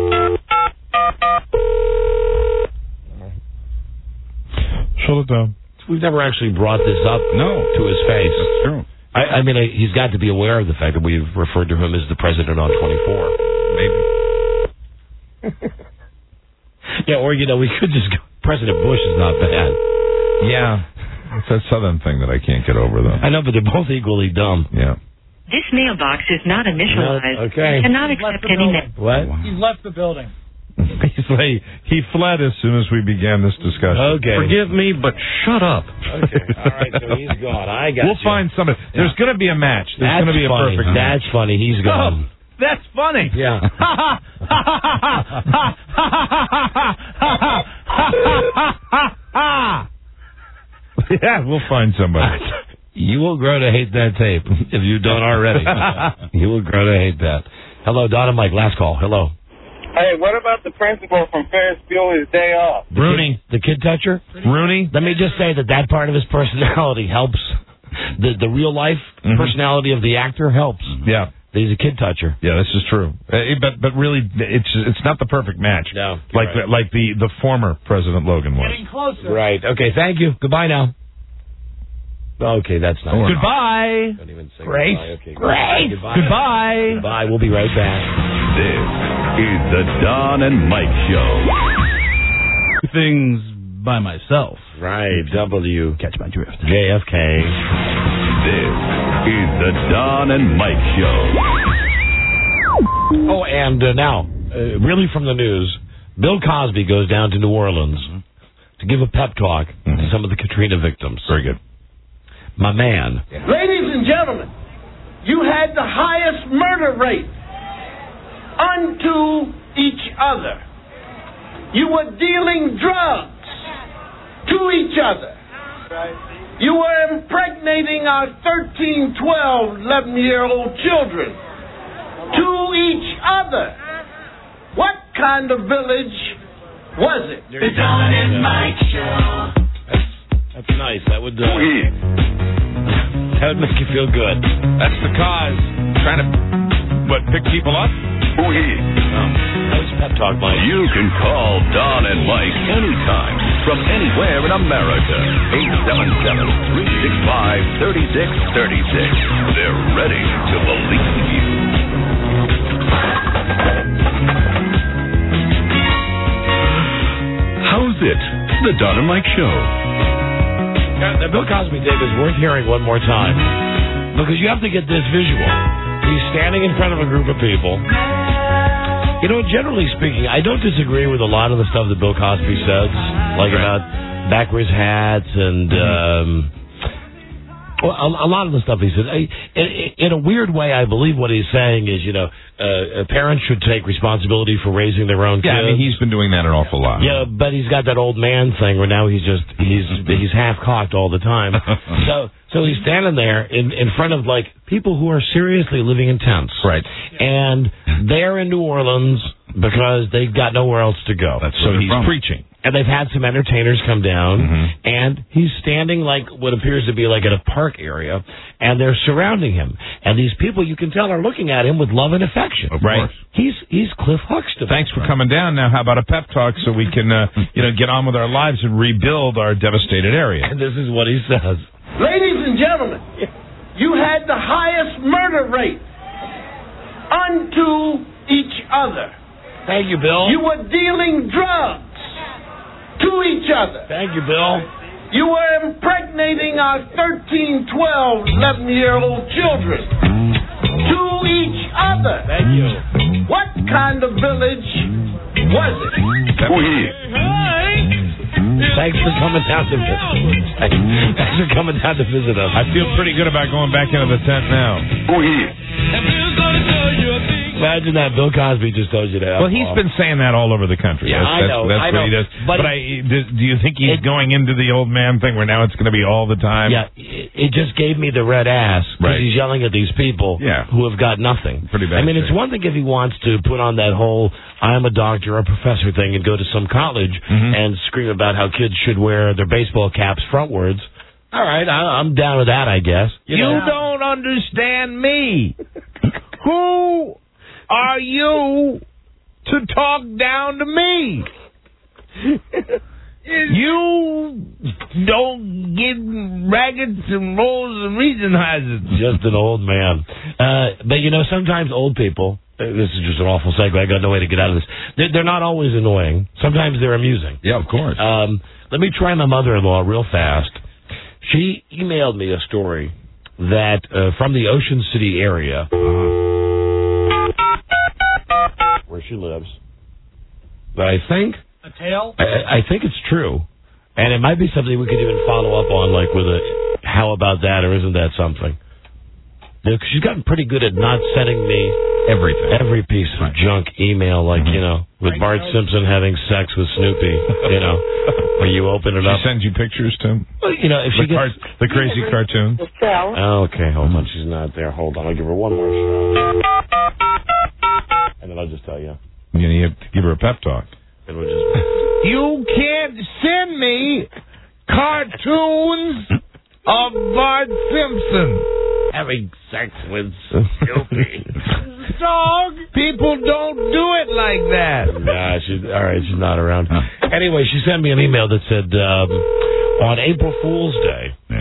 Shut it down.
We've never actually brought this up to his face.
That's true.
I mean, he's got to be aware of the fact that we've referred to him as the president on 24.
Maybe.
Yeah, or, we could just go, President Bush is not bad.
Yeah. It's that Southern thing that I can't get over, though.
I know, but they're both equally dumb.
Yeah.
This mailbox is not initialized.
Okay.
And cannot accept any message.
What?
He's left the building.
He fled as soon as we began this discussion.
Okay.
Forgive me, but shut up.
Okay. All right, so he's gone. I got
We'll find somebody. There's going to be a match. There's going to be a
funny.
perfect match.
That's funny. He's gone.
That's funny.
Yeah.
Yeah, we'll find somebody.
You will grow to hate that tape if you don't already. You will grow to hate that. Hello, Don and Mike. Last call. Hello.
Hey, what about the principal from Ferris Bueller's Day Off?
Rooney.
The kid toucher?
Rooney.
Let me just say that part of his personality helps. The real life personality of the actor helps.
Yeah.
He's a kid toucher.
Yeah, this is true. But really, it's not the perfect match.
No.
Like the former President Logan was.
Getting closer.
Right. Okay, thank you. Goodbye now. Okay, that's nice.
Goodbye.
Don't even say
Grace.
goodbye. Okay,
Grace.
Goodbye.
Goodbye.
Goodbye. We'll be right back.
This is the Don and Mike Show.
Things by myself.
Right. W.
Catch my drift.
JFK.
This is the Don and Mike Show.
Oh, and now, really from the news, Bill Cosby goes down to New Orleans to give a pep talk to some of the Katrina victims.
Very good.
My man.
Ladies and gentlemen, you had the highest murder rate unto each other. You were dealing drugs to each other. You were impregnating our 13, 12, 11-year-old children to each other. What kind of village was it?
The Don and Mike Show.
That's nice. That would make you feel good.
That's the cause. Trying to, pick people up?
That was pep talk, Mike.
You can call Don and Mike anytime from anywhere in America. 877-365-3636. They're ready to believe you. How's it? The Don and Mike Show.
The Bill Cosby tape is worth hearing one more time because you have to get this visual. He's standing in front of a group of people. You know, generally speaking, I don't disagree with a lot of the stuff that Bill Cosby says, like about backwards hats and a lot of the stuff he says. In a weird way, I believe what he's saying is, parents should take responsibility for raising their own kids.
Yeah, I mean, he's been doing that an awful lot.
Yeah, but he's got that old man thing where now he's half cocked all the time. So he's standing there in front of like people who are seriously living in tents.
Right.
And they're in New Orleans because they've got nowhere else to go.
So he's preaching.
And they've had some entertainers come down, and he's standing like what appears to be like at a park area, and they're surrounding him. And these people, you can tell, are looking at him with love and affection.
Of course.
He's Cliff Huxtable.
Thanks for coming down. Now, how about a pep talk so we can, get on with our lives and rebuild our devastated area?
And this is what he says.
Ladies and gentlemen, you had the highest murder rate unto each other.
Thank you, Bill.
You were dealing drugs to each other.
Thank you, Bill.
You were impregnating our 13, 12, 11-year-old children to each other.
Thank you.
What kind of village was it?
Thanks for coming down to visit. Thanks for coming down to visit us.
I feel pretty good about going back into the tent now.
Imagine that. Bill Cosby just told you that.
Well, he's been saying that all over the country.
Yeah, I know.
That's what he does. But do you think he's going into the old man thing where now it's going to be all the time?
Yeah, it just gave me the red ass because he's yelling at these people who have got nothing.
Pretty bad.
I mean, it's one thing if he wants to put on that whole I'm a doctor or a professor thing and go to some college and scream about how kids should wear their baseball caps frontwards. All right, I'm down with that, I guess.
You don't understand me. Who are you to talk down to me? You don't get raggeds and rolls and Riesenheisers.
Just an old man. But, sometimes old people, this is just an awful segue, I got no way to get out of this, they're not always annoying. Sometimes they're amusing.
Yeah, of course.
Let me try my mother-in-law real fast. She emailed me a story that from the Ocean City area, where she lives, but I think
a tale.
I think it's true, and it might be something we could even follow up on, like with a how about that, or isn't that something? Because she's gotten pretty good at not sending me every piece of junk email, like with Bart Simpson having sex with Snoopy, where you open it up.
She sends you pictures too.
Well, if she gets
the crazy cartoon.
Okay, hold on, she's not there. Hold on, I'll give her one more shot, and then I'll just tell you.
You have to give her a pep talk.
And we'll just.
You can't send me cartoons of Bart Simpson
having sex with Snoopy.
Dog. People don't do it like that.
Nah, she's not around. Anyway, she sent me an email that said, on April Fool's Day,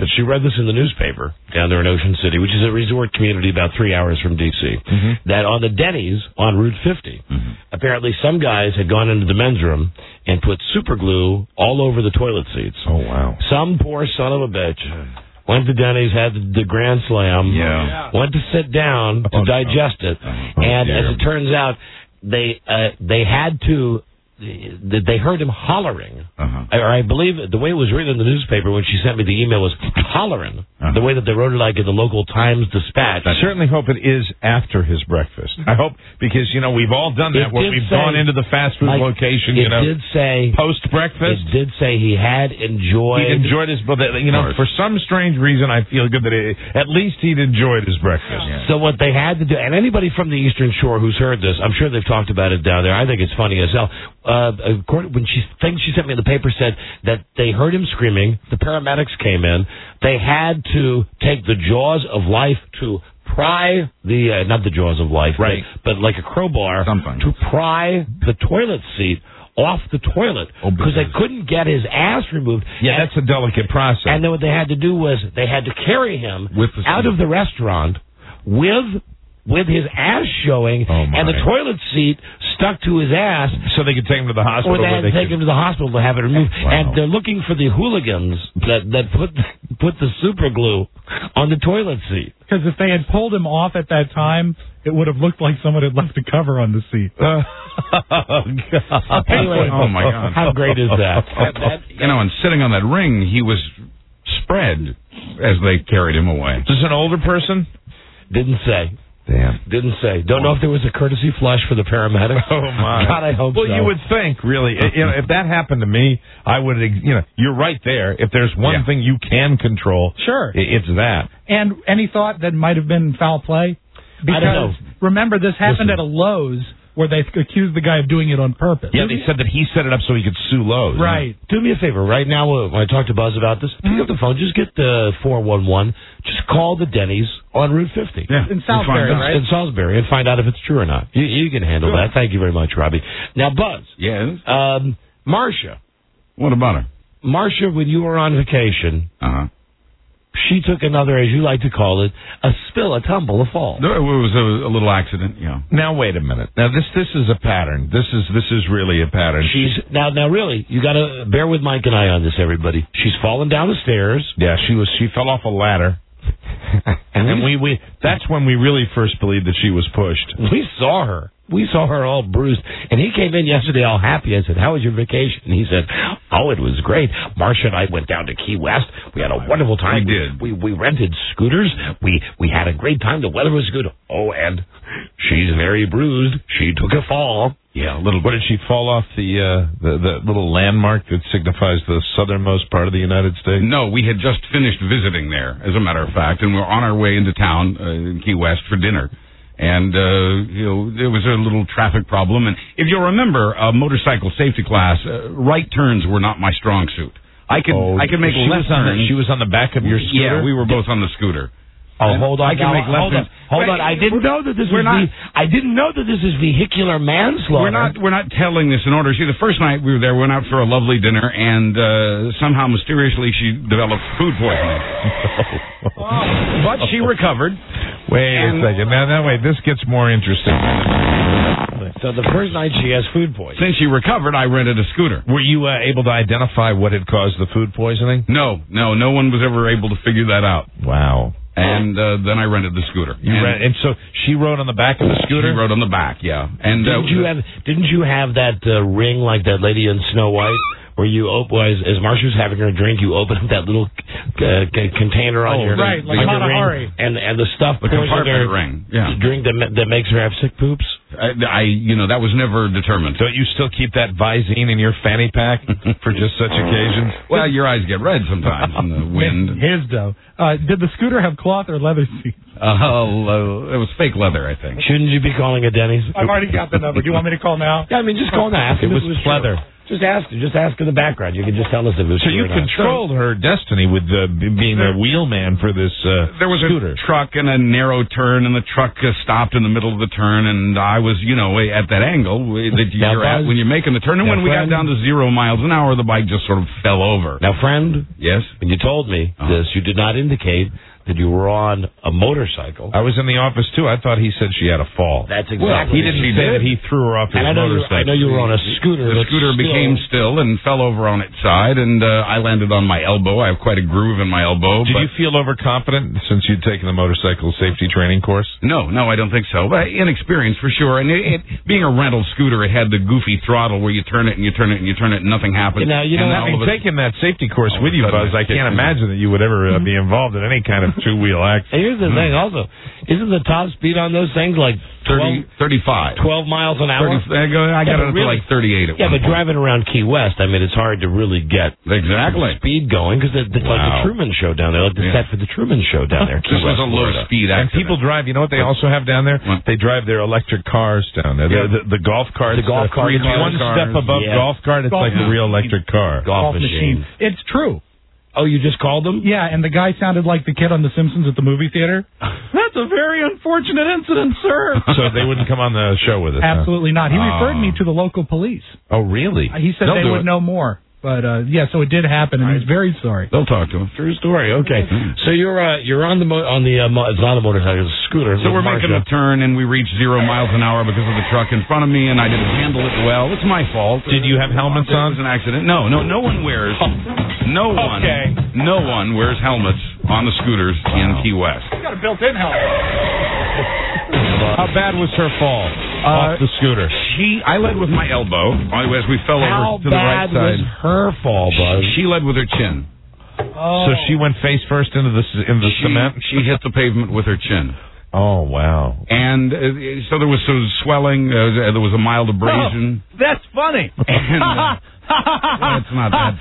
but she read this in the newspaper down there in Ocean City, which is a resort community about 3 hours from D.C., that on the Denny's on Route 50, apparently some guys had gone into the men's room and put super glue all over the toilet seats.
Oh, wow.
Some poor son of a bitch went to Denny's, had the Grand Slam, went to sit down to digest it, and as it turns out, they had to... They heard him hollering, or I believe the way it was written in the newspaper when she sent me the email was hollering, the way that they wrote it like in the local Times Dispatch.
I certainly hope it is after his breakfast. I hope, because, we've all done that, where we've gone into the fast food location,
It did say...
Post-breakfast?
It did say he had enjoyed...
He enjoyed his... for some strange reason, I feel good that at least he'd enjoyed his breakfast. Yeah.
So what they had to do, and anybody from the Eastern Shore who's heard this, I'm sure they've talked about it down there. I think it's funny as hell. When she sent me in the paper said that they heard him screaming. The paramedics came in. They had to take the jaws of life to pry the not the jaws of life, right? But like a crowbar to pry the toilet seat off the toilet because they couldn't get his ass removed.
Yeah, that's a delicate process.
And then what they had to do was they had to carry him out of the restaurant with his ass showing and the toilet seat stuck to his ass.
So they could take him to the hospital.
Or they had to take him to the hospital to have it removed. And they're looking for the hooligans that put the super glue on the toilet seat.
Because if they had pulled him off at that time, it would have looked like someone had left a cover on the seat.
Anyway,
oh my God.
How great is that?
And sitting on that ring, he was spread as they carried him away.
Is this an older person?
Didn't say.
Damn.
Didn't say. Don't know if there was a courtesy flush for the paramedics.
Oh, my.
God, I hope so.
Well, you would think, really. If that happened to me, I would, you're right there. If there's one thing you can control,
sure,
it's that.
And any thought that might have been foul play? Because,
I don't know.
Remember, this happened at a Lowe's where they accused the guy of doing it on purpose.
Yeah, they said that he set it up so he could sue Lowe's.
Right.
Do me a favor. Right now, when I talk to Buzz about this, pick up the phone. Just get the 411. Just call the Denny's on Route 50.
Yeah. In Salisbury, right?
In Salisbury, and find out if it's true or not. You can handle that. Thank you very much, Robbie. Now, Buzz.
Yes?
Marcia.
What about her?
Marcia, when you were on vacation, she took another, as you like to call it, a spill, a tumble, a fall.
It was a little accident,
Now, wait a minute. Now, this is a pattern. This is really a pattern.
Now, really, you got to bear with Mike and I on this, everybody. She's fallen down the stairs.
Yeah, she fell off a ladder. And we that's when we really first believed that she was pushed.
We saw her. We saw her all bruised. And he came in yesterday all happy. I said, how was your vacation? And he said, oh, it was great. Marcia and I went down to Key West. We had a wonderful time.
We did.
We rented scooters. We had a great time. The weather was good. Oh, and she's very bruised. She took a fall.
Yeah, a little bit.
What, did she fall off the little landmark that signifies the southernmost part of the United States?
No, we had just finished visiting there, as a matter of fact, and we were on our way into town, in Key West, for dinner. And, there was a little traffic problem. And if you'll remember, motorcycle safety class, right turns were not my strong suit. I could make left turns.
She was on the back of your scooter?
Yeah, we were both on the scooter.
Oh, hold on.
I can make left turns.
Hold on. I didn't know that this is vehicular manslaughter.
We're not telling this in order. See, the first night we were there, we went out for a lovely dinner, and somehow mysteriously she developed food poisoning. But she recovered.
Wait a second. Now, wait. This gets more interesting.
So the first night she has food poisoning.
Since she recovered, I rented a scooter.
Were you able to identify what had caused the food poisoning?
No. No one was ever able to figure that out.
Wow.
And then I rented the scooter.
And so she rode on the back of the scooter?
She rode on the back, yeah. And
didn't you have that ring like that lady in Snow White? Where you as Marcia was having her drink, you open up that little container on your
right, like
ring, and the stuff
the compartment ring,
drink that makes her have sick poops.
That was never determined.
Don't you still keep that Visine in your fanny pack for just such occasions?
Well, your eyes get red sometimes in the wind.
His though. Did the scooter have cloth or leather seats?
It was fake leather, I think.
Shouldn't you be calling a Denny's?
I've already got the number. Do you want me to call now?
Yeah, just call now.
It was pleather.
Just ask in the background. You can just tell us if it was
So you
true or not.
controlled her destiny with being the wheelman for this
There was
scooter.
a truck and a narrow turn, and the truck stopped in the middle of the turn, and I was, at that angle that you're at when you're making the turn. And when we got down to 0 miles an hour, the bike just sort of fell over.
Now, friend,
yes,
when you told me this, you did not indicate that you were on a motorcycle.
I was in the office, too. I thought he said she had a fall.
That's exactly
He didn't say that he threw her off his motorcycle.
I know you were on a scooter.
The scooter became still and fell over on its side, and I landed on my elbow. I have quite a groove in my elbow.
Did you feel overconfident since you'd taken the motorcycle safety training course?
No, I don't think so. But inexperienced for sure. And being a rental scooter, it had the goofy throttle where you turn it and you turn it and you turn it and nothing happens.
Taking that safety course with you, Buzz, I can't imagine that you would ever be involved in any kind of two-wheel accident.
And here's the thing also. Isn't the top speed on those things like
35.
12 miles an hour?
I got it up to like 38 at
Yeah, but driving around Key West, I mean, it's hard to really get speed going because it's like the Truman Show down there, like the set for the Truman Show down there.
This was a low-speed accident.
And people drive, you know what they also have down there? They drive their electric cars down there. The golf carts.
The golf cart.
One step above golf cart, it's like the real electric car.
Golf machine.
It's true.
Oh, you just called them?
Yeah, and the guy sounded like the kid on The Simpsons at the movie theater. That's a very unfortunate incident, sir.
So they wouldn't come on the show with us?
Absolutely not. He referred me to the local police.
Oh, really?
He said they would know more. But, so it did happen, and he's very sorry.
They'll talk to him.
True story. Okay. So you're on the it's not a motorcycle, it's a scooter.
So we're making a turn, and we reached 0 miles an hour because of the truck in front of me, and I didn't handle it well. It's my fault.
Did you have helmets on?
It was an accident. No one wears. No one wears helmets on the scooters in Key West.
You got a built-in helmet.
How bad was her fall off the scooter?
I led with my elbow as we fell over to the right side.
How bad was her fall, Buzz?
She led with her chin.
So she went face first into the cement?
She hit the pavement with her chin.
Oh, wow.
And so there was some swelling. There was a mild abrasion.
Oh, that's funny.
And, well, it's not that.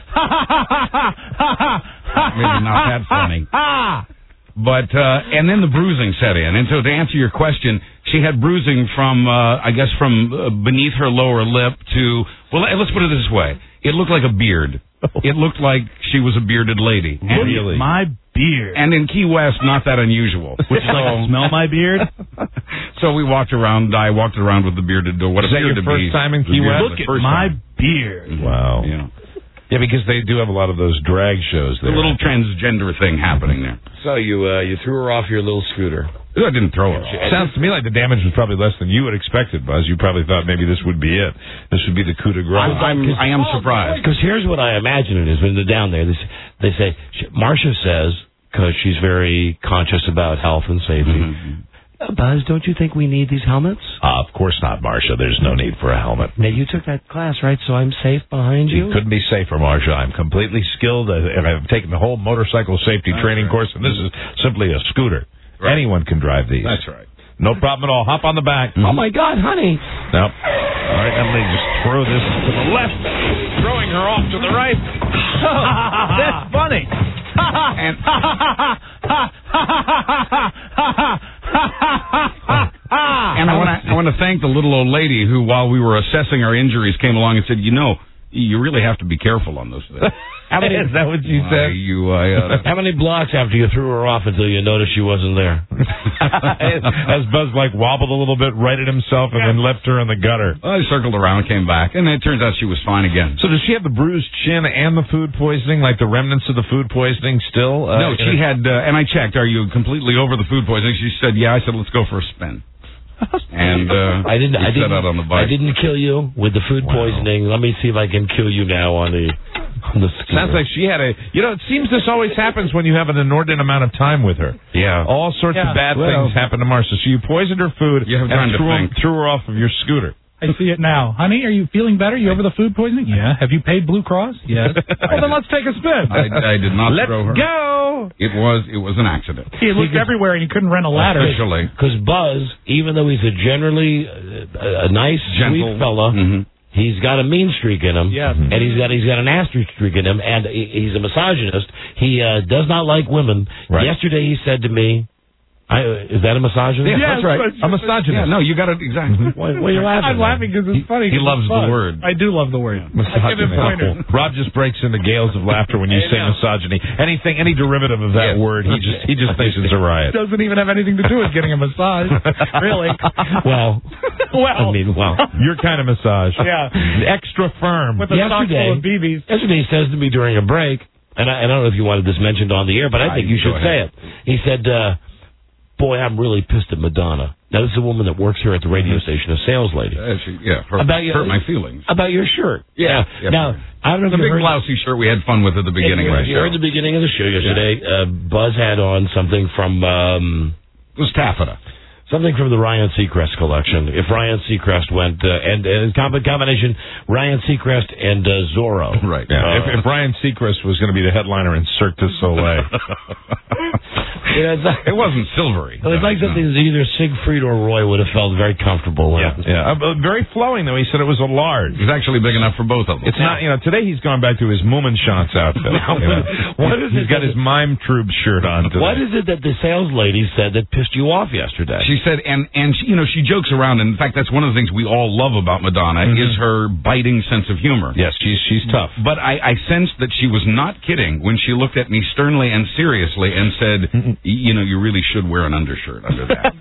Maybe not that funny. But and then the bruising set in. And so to answer your question, she had bruising from beneath her lower lip to, well, let's put it this way. It looked like a beard. It looked like she was a bearded lady.
And really? My beard.
And in Key West, not that unusual.
Would you like to smell my beard?
So we walked around. I walked around with the bearded, what appeared to be.
Is that your first time in Key West?
Look at my beard.
Wow.
Yeah.
Yeah, because they do have a lot of those drag shows there.
A little transgender thing happening there.
So you threw her off your little scooter.
I didn't throw her.
Sounds to me like the damage was probably less than you had expected, Buzz. You probably thought maybe this would be it. This would be the coup de grace.
I am surprised.
Because here's what I imagine it is when they're down there. They say, Marcia says, because she's very conscious about health and safety, Buzz, don't you think we need these helmets?
Of course not, Marcia. There's no need for a helmet.
Now, you took that class, right? So I'm safe behind you?
You couldn't be safer, Marcia. I'm completely skilled, and I've taken the whole motorcycle safety training course, and this is simply a scooter. Right. Anyone can drive these.
That's right.
No problem at all. Hop on the back.
Oh, my God, honey.
No. All right, Emily, just throw this to the left, throwing her off to the right.
That's funny.
And I want to thank the little old lady who, while we were assessing our injuries, came along and said, you really have to be careful on those things.
Is that what you said?
How many blocks after you threw her off until you noticed she wasn't there?
As Buzz wobbled a little bit, righted himself, and then left her in the gutter.
I circled around, came back, and it turns out she was fine again.
So does she have the bruised chin and the food poisoning, like the remnants of the food poisoning still?
No, she had, and I checked, are you completely over the food poisoning? She said, yeah. I said, let's go for a spin. And I set out on the bike.
I didn't kill you with the food poisoning. Let me see if I can kill you now on the scooter.
Sounds like she had it seems this always happens when you have an inordinate amount of time with her.
Yeah.
All sorts of bad things happen to Marcia. So you poisoned her food and threw her off of your scooter.
I see it now. Honey, are you feeling better? You over the food poisoning? Yeah. Have you paid Blue Cross? Yes. Well, then let's take a spin.
I did not throw her.
Let's go!
It was an accident.
He looked everywhere and he couldn't rent a ladder.
Officially.
Because Buzz, even though he's a generally a nice, sweet fella, he's got a mean streak in him.
Yes.
And he's got an ass streak in him, and he's a misogynist. He does not like women.
Right.
Yesterday he said to me, Is that a misogynist?
Yeah, that's right. A misogynist.
Yeah, no, you got it exactly.
Why are you laughing?
I'm laughing because it's funny.
He loves the word.
I do love the word.
Misogynist. Rob just breaks into gales of laughter when you say misogyny. Any derivative of that word, he just thinks it's a riot.
Doesn't even have anything to do with getting a massage. Really?
Well,
you're kind of massaged.
Yeah.
Extra firm.
With a sock full of BBs.
Yesterday he says to me during a break, and I don't know if you wanted this mentioned on the air, but I think you should say it. He said, boy, I'm really pissed at Madonna. Now, this is a woman that works here at the radio station, a sales lady.
Hurt my feelings.
About your shirt.
Yeah.
Now, I don't know if
the
you
big
heard...
blousey shirt we had fun with at the beginning of the show.
You heard the beginning of the show yesterday. Buzz had on something from...
it was taffeta.
Something from the Ryan Seacrest collection. If Ryan Seacrest went, and combination, Ryan Seacrest and Zorro.
Right. Yeah. If Ryan Seacrest was going to be the headliner in Cirque du Soleil.
It wasn't silvery.
It's like something that either Siegfried or Roy would have felt very comfortable in.
Yeah. Very flowing, though. He said it was a large.
It's actually big enough for both of them.
It's not, today he's gone back to his Mummenschanz outfit. He's got his Mime Troupe shirt on today.
What is it that the sales lady said that pissed you off yesterday?
She said, and she jokes around, and in fact, that's one of the things we all love about Madonna, is her biting sense of humor.
Yes, she's tough.
But I sensed that she was not kidding when she looked at me sternly and seriously and said, you really should wear an undershirt under that.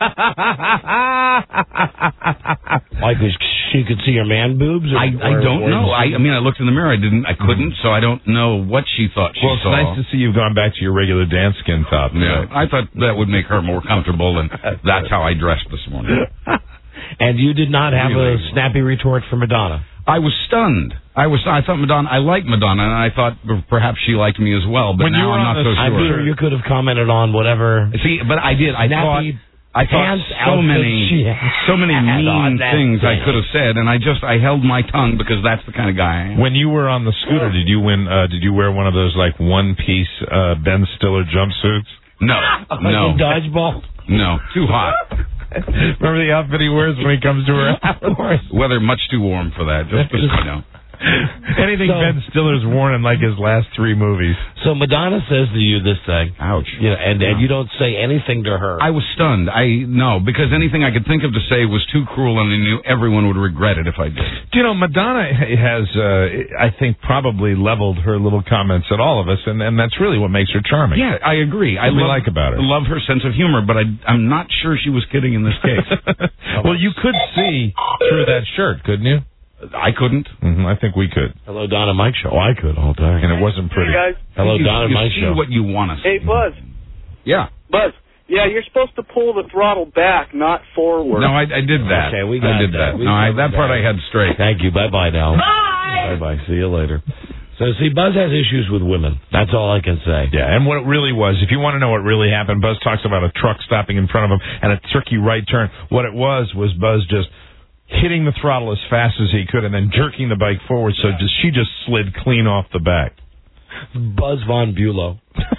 Like she could see your man boobs?
I don't know. I looked in the mirror. I couldn't, so I don't know what she thought she saw.
Well, it's nice to see you've gone back to your regular dance skin top.
Yeah, I thought that would make her more comfortable, and that's how I dressed this morning.
And you did not have a snappy retort for Madonna?
I was stunned. I thought Madonna. I liked Madonna, and I thought perhaps she liked me as well. But now I'm not so sure.
I'm sure you could have commented on whatever.
See, but I did. I thought so many mean things I could have said, and I held my tongue because that's the kind of guy I am.
When you were on the scooter, did you wear one of those like one-piece Ben Stiller jumpsuits?
No, no.
Dodgeball?
No, too hot.
Remember the outfit he wears when he comes to her house?
Weather much too warm for that. Just
anything Ben Stiller's worn in like his last 3 movies.
So Madonna says to you this thing.
Ouch.
And you don't say anything to her.
I was stunned. Because anything I could think of to say was too cruel, and I knew everyone would regret it if I did.
Madonna has, I think, probably leveled her little comments at all of us, and that's really what makes her charming.
Yeah, I agree.
I like about her.
I love her sense of humor, but I'm not sure she was kidding in this case.
Well, you could see through that shirt, couldn't you?
I couldn't.
I think we could.
Hello, Don and Mike show. I could all day.
And it wasn't pretty.
Hey, guys.
Hello, Don and Mike show.
You see what you want to see.
Hey, Buzz.
Yeah.
Buzz. Yeah, you're supposed to pull the throttle back, not forward.
No, I did that.
Okay, we got
that. That part I had straight.
Thank you. Bye-bye now. Bye. Bye-bye. See you later. So, see, Buzz has issues with women. That's all I can say.
Yeah, and what it really was, if you want to know what really happened, Buzz talks about a truck stopping in front of him and a tricky right turn. What it was Buzz just hitting the throttle as fast as he could and then jerking the bike forward, so she just slid clean off the back.
Buzz Von Bulow.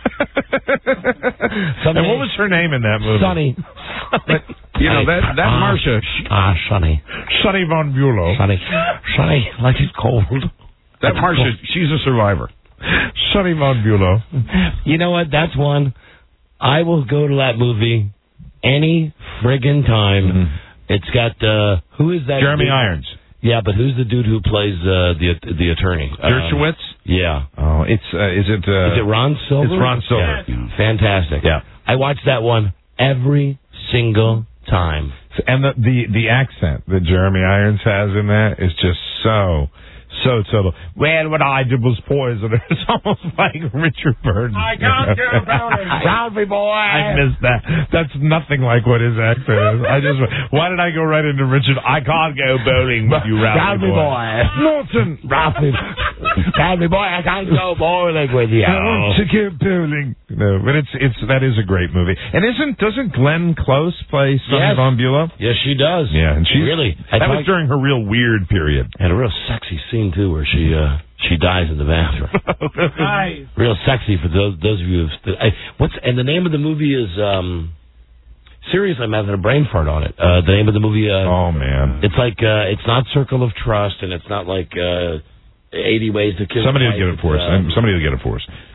And what was her name in that movie?
Sonny.
That Marcia.
Sonny.
Sonny Von Bulow.
Sonny, like it's cold.
That Marcia, she's a survivor.
Sonny Von Bulow.
You know what? That's one. I will go to that movie any friggin' time. It's got, who is that?
Jeremy
dude?
Irons.
Yeah, but who's the dude who plays the attorney?
Dershowitz?
Yeah.
Oh, is it
Ron Silver?
It's Ron Silver.
Yeah. Fantastic.
Yeah.
I watch that one every single time.
And the accent that Jeremy Irons has in that is just so total. Well, what I did was poison. It's almost like Richard Burton.
I can't go bowling.
Ralphie boy.
I missed that. That's nothing like what his accent is. Why did I go right into Richard? I can't go bowling with you, Ralphie boy. Norton.
Ralphie boy, I can't go bowling with you.
I want to go bowling. No, but that is a great movie. And doesn't Glenn Close play Sonny Von Bulow?
Yes, she does.
Yeah, and she
really.
That was during her real weird period.
Had a real sexy scene too, where she dies in the bathroom.
Nice.
Real sexy for those of you. And the name of the movie is. Seriously, I'm having a brain fart on it. The name of the movie.
Oh man.
It's like it's not Circle of Trust, and it's not like 80 Ways to Kill.
Somebody will get it for us. Somebody will get it for us.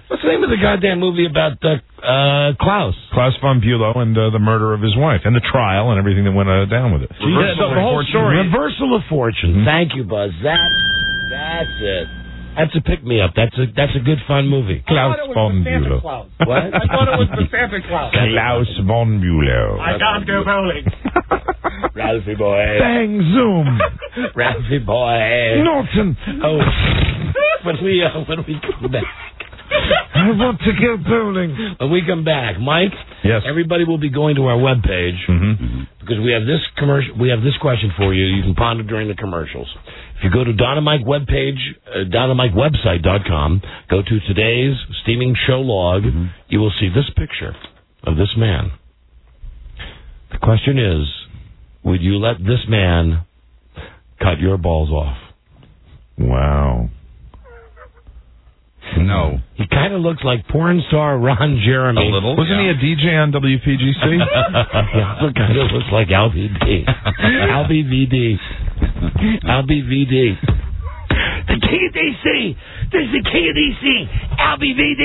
What's the name of the goddamn movie about Klaus?
Klaus von Bülow and the murder of his wife and the trial and everything that went down with it.
The whole story. Reversal of Fortune. Thank you, Buzz. That's it. That's a pick-me-up. That's a good, fun movie.
Klaus von Bülow.
What?
I thought it was the Santa Claus.
Klaus von Bülow.
I can't go bowling.
Ralphie boy.
Bang, zoom.
Ralphie boy.
Norton.
Oh, when we come back.
I want to go bowling.
When we come back, Mike.
Yes.
Everybody will be going to our webpage because we have this commercial. We have this question for you. You can ponder during the commercials. If you go to Don and Mike webpage, DonandMikeWebsite.com, go to today's steaming show log, you will see this picture of this man. The question is, would you let this man cut your balls off?
Wow.
No.
He kind of looks like porn star Ron Jeremy.
A little.
Wasn't he a DJ on WPGC?
He also kind of looks like LBD. LBVD. LBVD. The king of DC. This is the king of DC. LBVD.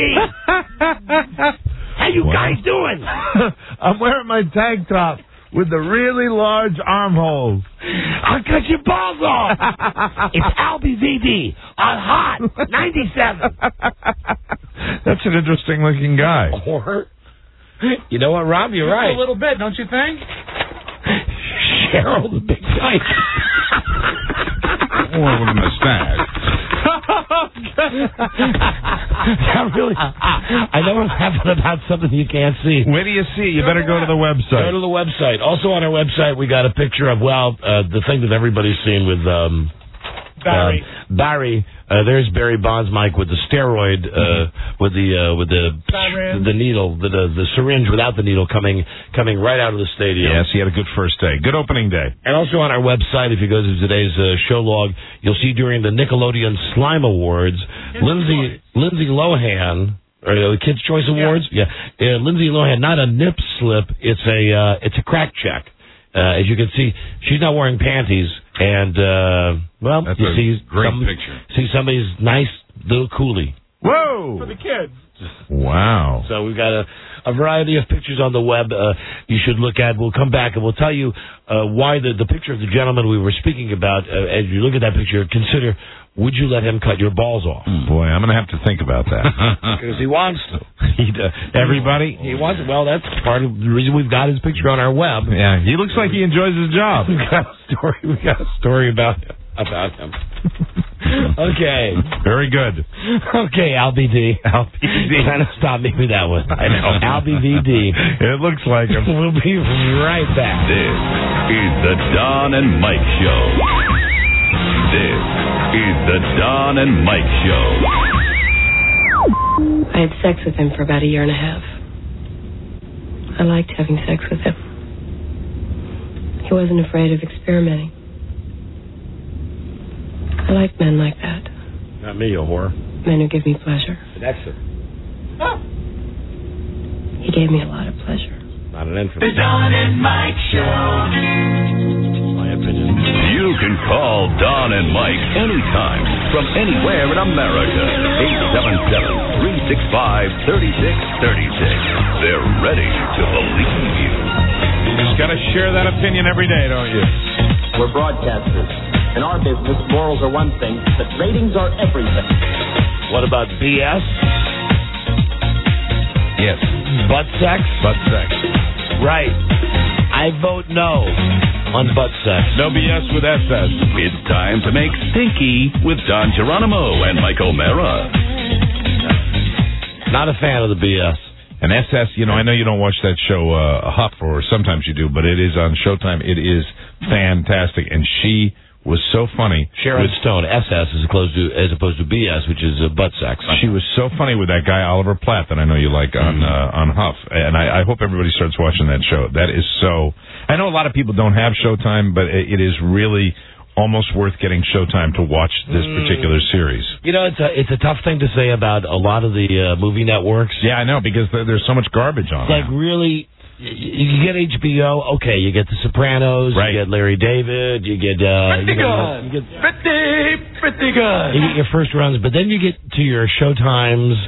How you guys doing?
I'm wearing my tank top with the really large armholes.
I'll cut your balls off. It's LBVD on Hot 97.
That's an interesting looking guy.
Or, you know what, Rob? You're right.
A little bit, don't you think?
Cheryl the Big Dyke.
Or with a mustache.
I know I'm laughing about something you can't see.
Where do you see it? You better go to the website.
Go to the website. Also on our website, we got a picture of, the thing that everybody's seen with
Barry.
Barry. There's Barry Bonds, Mike, with the steroid, with the needle, the syringe without the needle coming right out of the stadium.
Yes, he had a good first day. Good opening day.
And also on our website, if you go to today's show log, you'll see during the Nickelodeon Slime Awards, Lindsay Lohan, or the Kids' Choice Awards. Yeah. Lindsay Lohan, not a nip slip, it's a crack check. As you can see, she's not wearing panties, and
that's
you see
great picture.
See somebody's nice little coolie.
Whoa!
For the kids.
Wow.
So we've got a variety of pictures on the web you should look at. We'll come back and we'll tell you why the picture of the gentleman we were speaking about, as you look at that picture, consider, would you let him cut your balls off?
Boy, I'm going to have to think about that.
Because he wants to.
Everybody?
He wants to. Well, that's part of the reason we've got his picture on our web.
Yeah, he looks like he enjoys his job.
We got a story about him. Okay.
Very good.
Okay, LBD. Trying to stop me with that one.
I know.
LBVD.
It looks like him.
We'll be right back.
This is the Don and Mike Show. This is the Don and Mike Show.
I had sex with him for about a year and a half. I liked having sex with him. He wasn't afraid of experimenting. I like men like that.
Not me, you whore.
Men who give me pleasure.
An exit.
He gave me a lot of pleasure.
Not an infant.
The Don and Mike Show.
My opinion.
You can call Don and Mike anytime from anywhere in America. 877-365-3636. They're ready to believe you.
You just got to share that opinion every day, don't you?
We're broadcasters. In our business, morals are one thing, but ratings are everything.
What about BS?
Yes.
Butt sex?
Butt sex.
Right. I vote no on butt sex.
No BS with SS.
It's time to make stinky with Don Geronimo and Mike O'Mara.
Not a fan of the BS.
And SS, I know you don't watch that show Huff, or sometimes you do, but it is on Showtime. It is fantastic. And she was so funny.
Sharon Stone, SS, as opposed to BS, which is butt sex.
She was so funny with that guy, Oliver Platt, that I know you like on Huff. And I hope everybody starts watching that show. That is so... I know a lot of people don't have Showtime, but it is really almost worth getting Showtime to watch this particular series.
It's a tough thing to say about a lot of the movie networks.
Yeah, I know, because there's so much garbage on
it. Like, really... You get HBO, okay, you get The Sopranos,
right.
You get Larry David, you get...
Pretty good. You get your first runs, but then you get to your Showtimes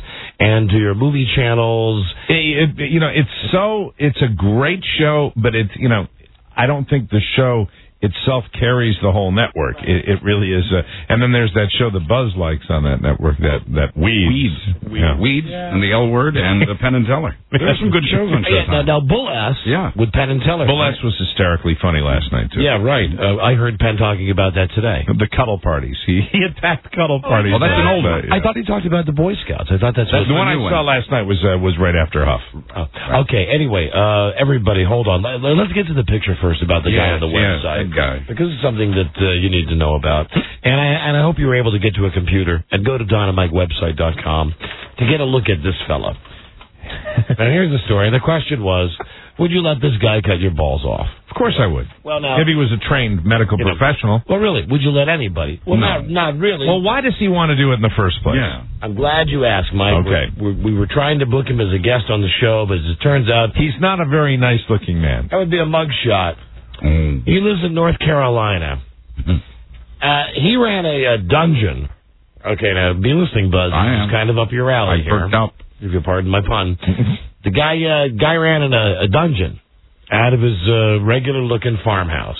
and to your movie channels.
It's a great show, but I don't think the show itself carries the whole network. It really is. And then there's that show that Buzz likes on that network, that Weeds.
Weeds and the L Word and the Penn and Teller. There's some good shows on Showtime.
Now Bull S with Penn and Teller.
Bull S was hysterically funny last night, too.
Yeah, right. I heard Penn talking about that today.
The cuddle parties. He attacked cuddle parties.
Oh, that's an old one.
I thought he talked about the Boy Scouts. I thought that's
the one I saw last night was right after Huff.
Okay, anyway, everybody, hold on. Let's get to the picture first about the guy on the website. Because it's something that you need to know about. And I hope you were able to get to a computer and go to DonandMikeWebsite.com to get a look at this fella. And here's the story. The question was, would you let this guy cut your balls off?
Of course I would.
Well, now,
if he was a trained medical professional.
Well, really, would you let anybody? Well,
no.
Not really.
Well, why does he want to do it in the first place?
Yeah. I'm glad you asked, Mike.
Okay.
We were trying to book him as a guest on the show, but as it turns out,
he's not a very nice-looking man.
That would be a mugshot. He lives in North Carolina. He ran a dungeon. Okay, now, be listening, Buzz. It's kind of up your alley here.
Perked up.
If you'll pardon my pun. The guy ran in a dungeon out of his regular-looking farmhouse.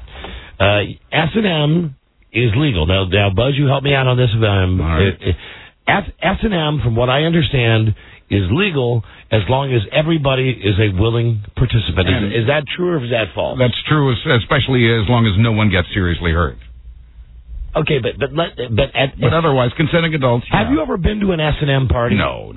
S&M is legal. Now, Buzz, you help me out on this. S&M, from what I understand, is legal as long as everybody is a willing participant. Is that true or is that false?
That's true, especially as long as no one gets seriously hurt.
Okay, but
otherwise, consenting adults.
Have you ever been to an S&M party?
No.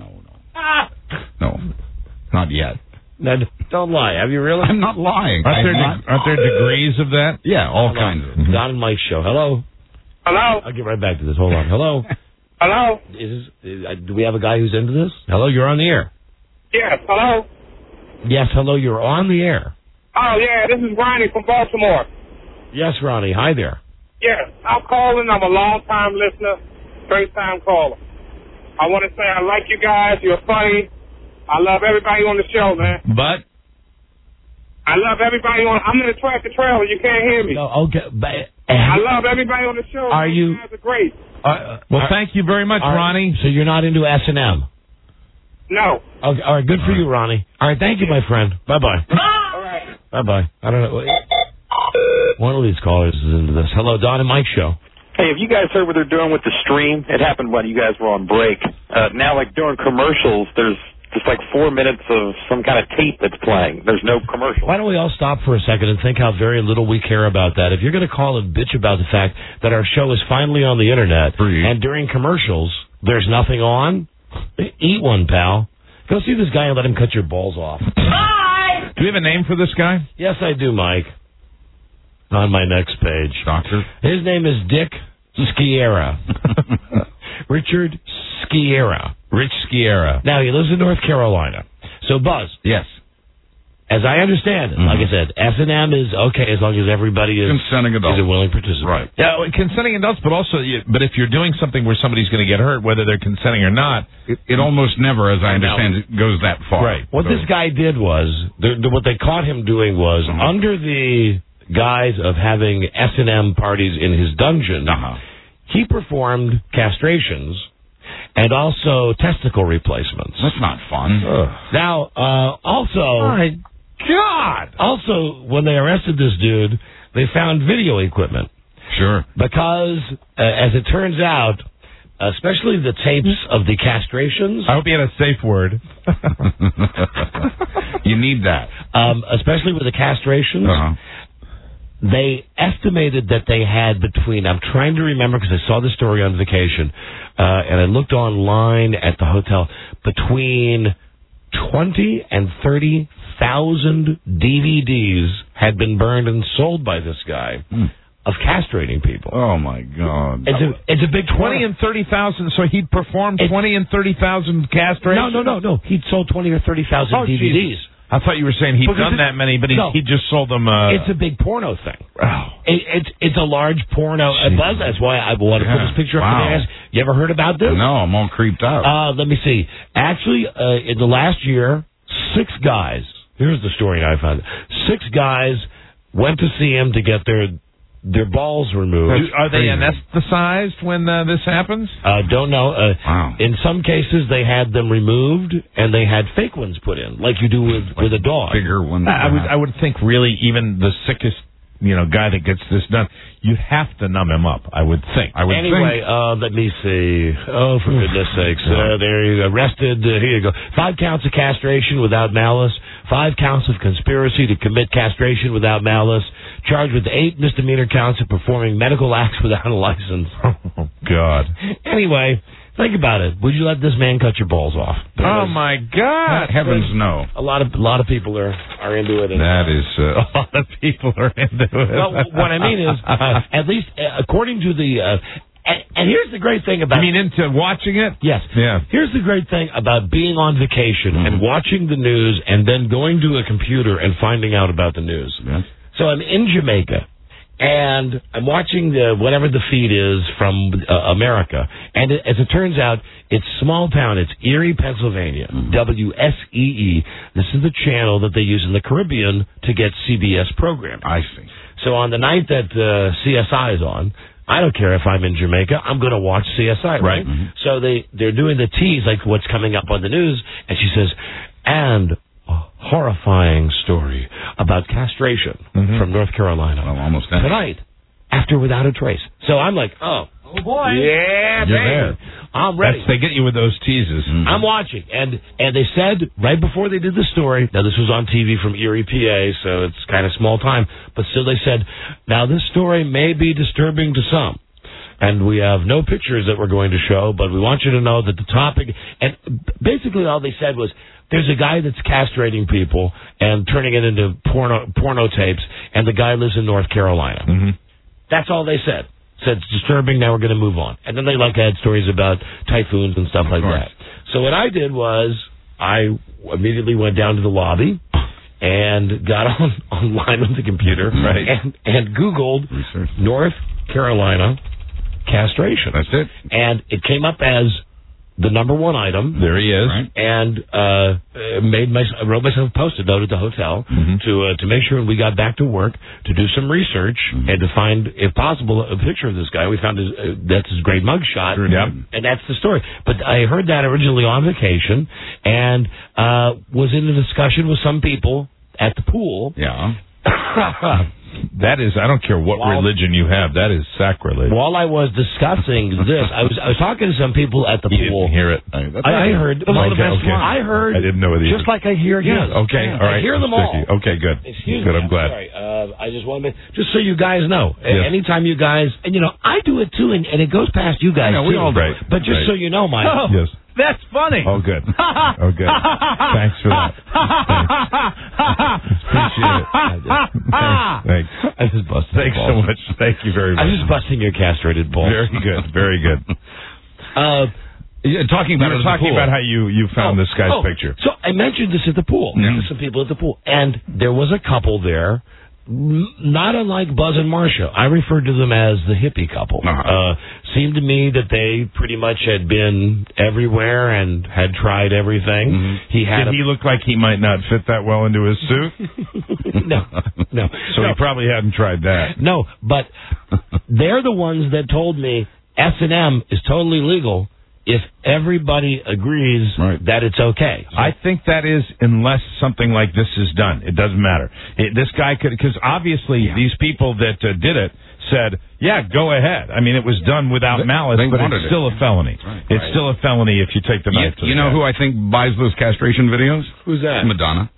No, not yet.
No, don't lie. Have you really?
I'm not lying.
Aren't there degrees of that?
Yeah, all kinds of.
Don and Mike show. Hello.
Hello.
I'll get right back to this. Hold on. Hello.
Hello.
Do we have a guy who's into this? Hello, you're on the air.
Yes. Hello.
Yes, hello, you're on the air.
Oh yeah, this is Ronnie from Baltimore.
Yes, Ronnie. Hi there.
Yes, I'm calling. I'm a long-time listener, first-time caller. I want to say I like you guys. You're funny. I love everybody on the show, man.
But?
I love everybody on... I'm in the tractor trailer. You can't hear me.
No, okay.
I love everybody on the show.
Are you...
You guys are great.
Well, thank you very much, Ronnie.
So you're not into S&M?
No.
Okay, all right, good for you, Ronnie. All right, thank you, my friend. Bye-bye.
All right.
Bye-bye. I don't know. One of these callers is into this. Hello, Don and Mike show.
Hey, have you guys heard what they're doing with the stream? It happened when you guys were on break. Now, like during commercials, there's just like 4 minutes of some kind of tape that's playing. There's no commercial.
Why don't we all stop for a second and think how very little we care about that? If you're going to call and bitch about the fact that our show is finally on the Internet and during commercials there's nothing on, eat one, pal. Go see this guy and let him cut your balls off.
Hi! Do we have a name for this guy?
Yes, I do, Mike. On my next page.
Doctor?
His name is Dick Sciarra. Richard Sciarra.
Rich Sciarra.
Now, he lives in North Carolina. So, Buzz.
Yes.
As I understand it, like I said, S&M is okay as long as everybody is
consenting adults.
Is a willing participant.
Right.
Yeah, consenting adults, but also, but if you're doing something where somebody's going to get hurt, whether they're consenting or not,
it almost never, as I understand it, goes that far.
Right. What this guy did was, what they caught him doing was, under the guise of having S&M parties in his dungeon, he performed castrations and also testicle replacements.
That's not fun.
Now, also...
My God!
Also, when they arrested this dude, they found video equipment.
Sure.
Because, as it turns out, especially the tapes of the castrations...
I hope you had a safe word.
You need that.
Especially with the castrations... They estimated that they had between, I'm trying to remember because I saw the story on vacation, and I looked online at the hotel, between 20 and 30,000 DVDs had been burned and sold by this guy of castrating people.
Oh, my God.
It's a big
20 and 30,000, so he'd performed 20 and 30,000 castrations?
No. He'd sold 20 or 30,000 DVDs.
Jesus. I thought you were saying he'd done that many, but he just sold them...
It's a big porno thing. It's a large porno... Buzz, that's why I want to put this picture up in the ass. You ever heard about this?
No, I'm all creeped out.
Let me see. Actually, in the last year, 6 guys... Here's the story I found. 6 guys went to see him to get their their balls removed.
Are they anesthetized when this happens?
Don't know.
Wow.
In some cases, they had them removed, and they had fake ones put in, like you do with a dog.
Bigger one.
I would think really even the sickest guy that gets this done, you have to numb him up, I would think.
Anyway, let me see. Oh, for goodness sakes. There you go. Arrested. Here you go. 5 counts of castration without malice. 5 counts of conspiracy to commit castration without malice. Charged with 8 misdemeanor counts of performing medical acts without a license.
Oh, God.
Anyway, think about it. Would you let this man cut your balls off?
Oh, my God.
Heavens, no.
A lot of people are into it.
That is, a lot of people are into it.
Well, what I mean is, at least according to the... And here's the great thing about...
You mean into watching it?
Yes.
Yeah.
Here's the great thing about being on vacation and watching the news and then going to a computer and finding out about the news.
Yeah.
So I'm in Jamaica, and I'm watching whatever the feed is from America. And as it turns out, it's small town. It's Erie, Pennsylvania, WSEE. This is the channel that they use in the Caribbean to get CBS programming.
I see.
So on the night that CSI is on, I don't care if I'm in Jamaica. I'm going to watch CSI, right? Mm-hmm. So they're doing the tease, like what's coming up on the news, and she says, and a horrifying story about castration from North Carolina.
Well, almost
tonight, after Without a Trace. So I'm like, oh boy, yeah,
you're
baby.
there.
I'm ready.
They get you with those teases.
Mm-hmm. I'm watching, and they said right before they did the story. Now this was on TV from Erie, PA, so it's kind of small time, but still they said, now this story may be disturbing to some. And we have no pictures that we're going to show, but we want you to know that the topic... And basically all they said was, there's a guy that's castrating people and turning it into porno tapes, and the guy lives in North Carolina. Mm-hmm. That's all they said. Said it's disturbing, now we're going to move on. And then they had stories about typhoons and stuff like that. So what I did was, I immediately went down to the lobby and got online with the computer and Googled North Carolina castration.
That's it.
And it came up as the #1 item.
There he is.
Right.
And wrote myself a Post-it note at the hotel to make sure when we got back to work to do some research and to find, if possible, a picture of this guy. We found that's his great mugshot. And that's the story. But I heard that originally on vacation and was in a discussion with some people at the pool.
Yeah.
That is, I don't care what religion you have, that is sacrilege.
While I was discussing this, I was talking to some people at the pool.
Didn't hear it.
I heard. I heard.
I didn't know it either.
Just like I hear you.
Yeah, okay, all right.
I hear them all.
Okay, good.
Excuse
me.
I'm
glad.
Sorry. I just want to just so you guys know. Yes. Anytime you guys, and I do it too, and it goes past you guys too.
We all do it.
But just so you know, Mike.
Oh,
yes.
That's funny.
Oh, good. Oh, good. Thanks for that. Appreciate it. Thanks.
I just busted.
Thanks so much. Thank you very much.
I'm just busting your castrated balls.
Very good. Very good.
Talking
about how you found this guy's picture.
So I mentioned this at the pool. To some people at the pool, and there was a couple there. Not unlike Buzz and Marcia. I referred to them as the hippie couple. Seemed to me that they pretty much had been everywhere and had tried everything.
Did he look like he might not fit that well into his suit?
No.
So he probably hadn't tried that.
No, but they're the ones that told me S&M is totally legal if everybody agrees that it's okay.
I think that is, unless something like this is done. It doesn't matter. This guy could, because obviously these people that did it said, yeah, go ahead. I mean, it was done without malice, but it's still a felony. It's still a felony if you take the knife to the
know who I think buys those castration videos?
Who's that?
Madonna.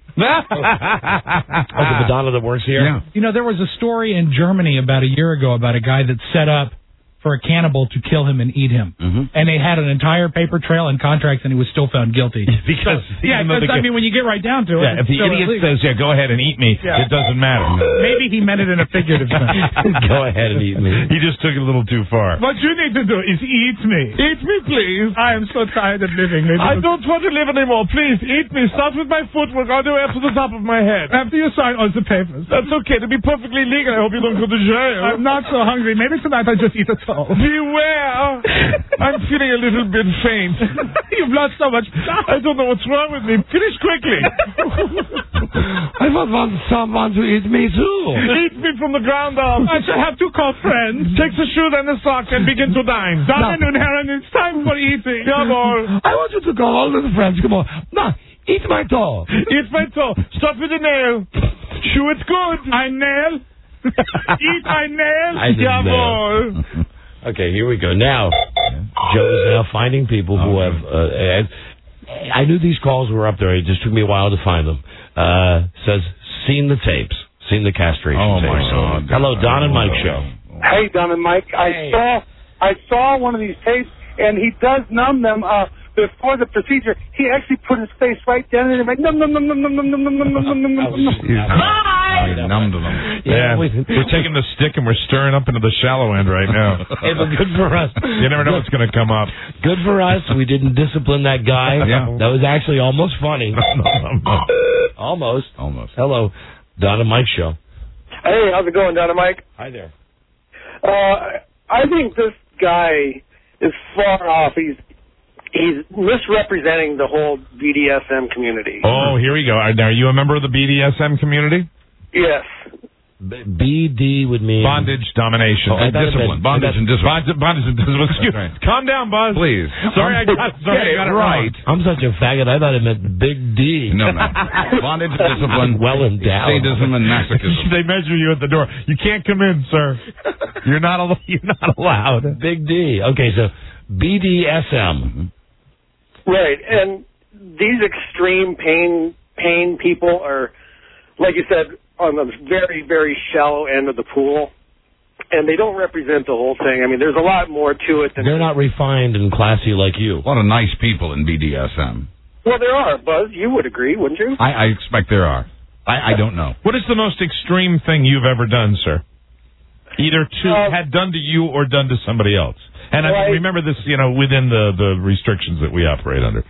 The Madonna that works here?
Yeah. There was a story in Germany about a year ago about a guy that set up for a cannibal to kill him and eat him. And they had an entire paper trail and contracts, and he was still found guilty.
Because
when you get right down to it...
if the idiot says, go ahead and eat me, it doesn't matter.
Maybe he meant it in a figurative sense.
Go ahead and eat me.
He just took it a little too far.
What you need to do is eat me. Eat me, please. I am so tired of living. I don't want to live anymore. Please, eat me. Start with my foot. We're going to go up to the top of my head. After you sign all the papers. That's okay. To be perfectly legal, I hope you don't go to jail. I'm not so hungry. Maybe tonight I just eat a toe. Beware! I'm feeling a little bit faint. You've lost so much blood. I don't know what's wrong with me. Finish quickly.
I thought would want someone to eat me too.
Eat me from the ground up. I shall have to call friends. Take the shoe and the sock and begin to dine. Dine and Heron, it's time for eating. Jawohl.
I want you to call all the friends. Come on. Now, eat my toe.
Eat my toe. Start with the nail. Shoe it good. Ein Nail. Eat ein Nail. Jawohl.
Okay, here we go. Now, Joe is now finding people who have... I knew these calls were up there. It just took me a while to find them. Says, seen the tapes. Seen the castration tapes.
My God.
Hello, Don and Mike Show.
Hey, Don and Mike.
Hey.
I saw one of these tapes, and he does numb them before the procedure. He actually put his face right down and went, num, num, num, num, num, num, num, num, num, num, num, num.
He numbed them. Yeah, we're taking the stick and we're stirring up into the shallow end right now.
Hey, but good for us.
You never know what's going to come up.
Good for us. We didn't discipline that guy.
Yeah.
That was actually almost funny. Almost. Hello, Don and Mike Show.
Hey, how's it going, Don and Mike?
Hi there.
I think this guy is far off. He's misrepresenting the whole BDSM community.
Oh, here we go. Now, are you a member of the BDSM community?
Yes.
BD would mean...
Bondage, domination, and discipline.
Bondage and discipline.
Bondage and discipline. Excuse me. Calm down, Buzz.
Please.
Sorry, I got it right.
I'm such a faggot. I thought it meant Big D.
No. Bondage and discipline.
Well endowed.
Sadism and masochism.
They measure you at the door. You can't come in, sir. You're not allowed.
Big D. Okay, so BDSM.
Right, and these extreme pain people are, like you said, on the very, very shallow end of the pool, and they don't represent the whole thing. I mean, there's a lot more to it than...
They're not refined and classy like you.
A lot of nice people in BDSM.
Well, there are, Buzz. You would agree, wouldn't you?
I expect there are. I don't know.
What is the most extreme thing you've ever done, sir? Either had done to you or done to somebody else. And I mean, remember this, within the restrictions that we operate under.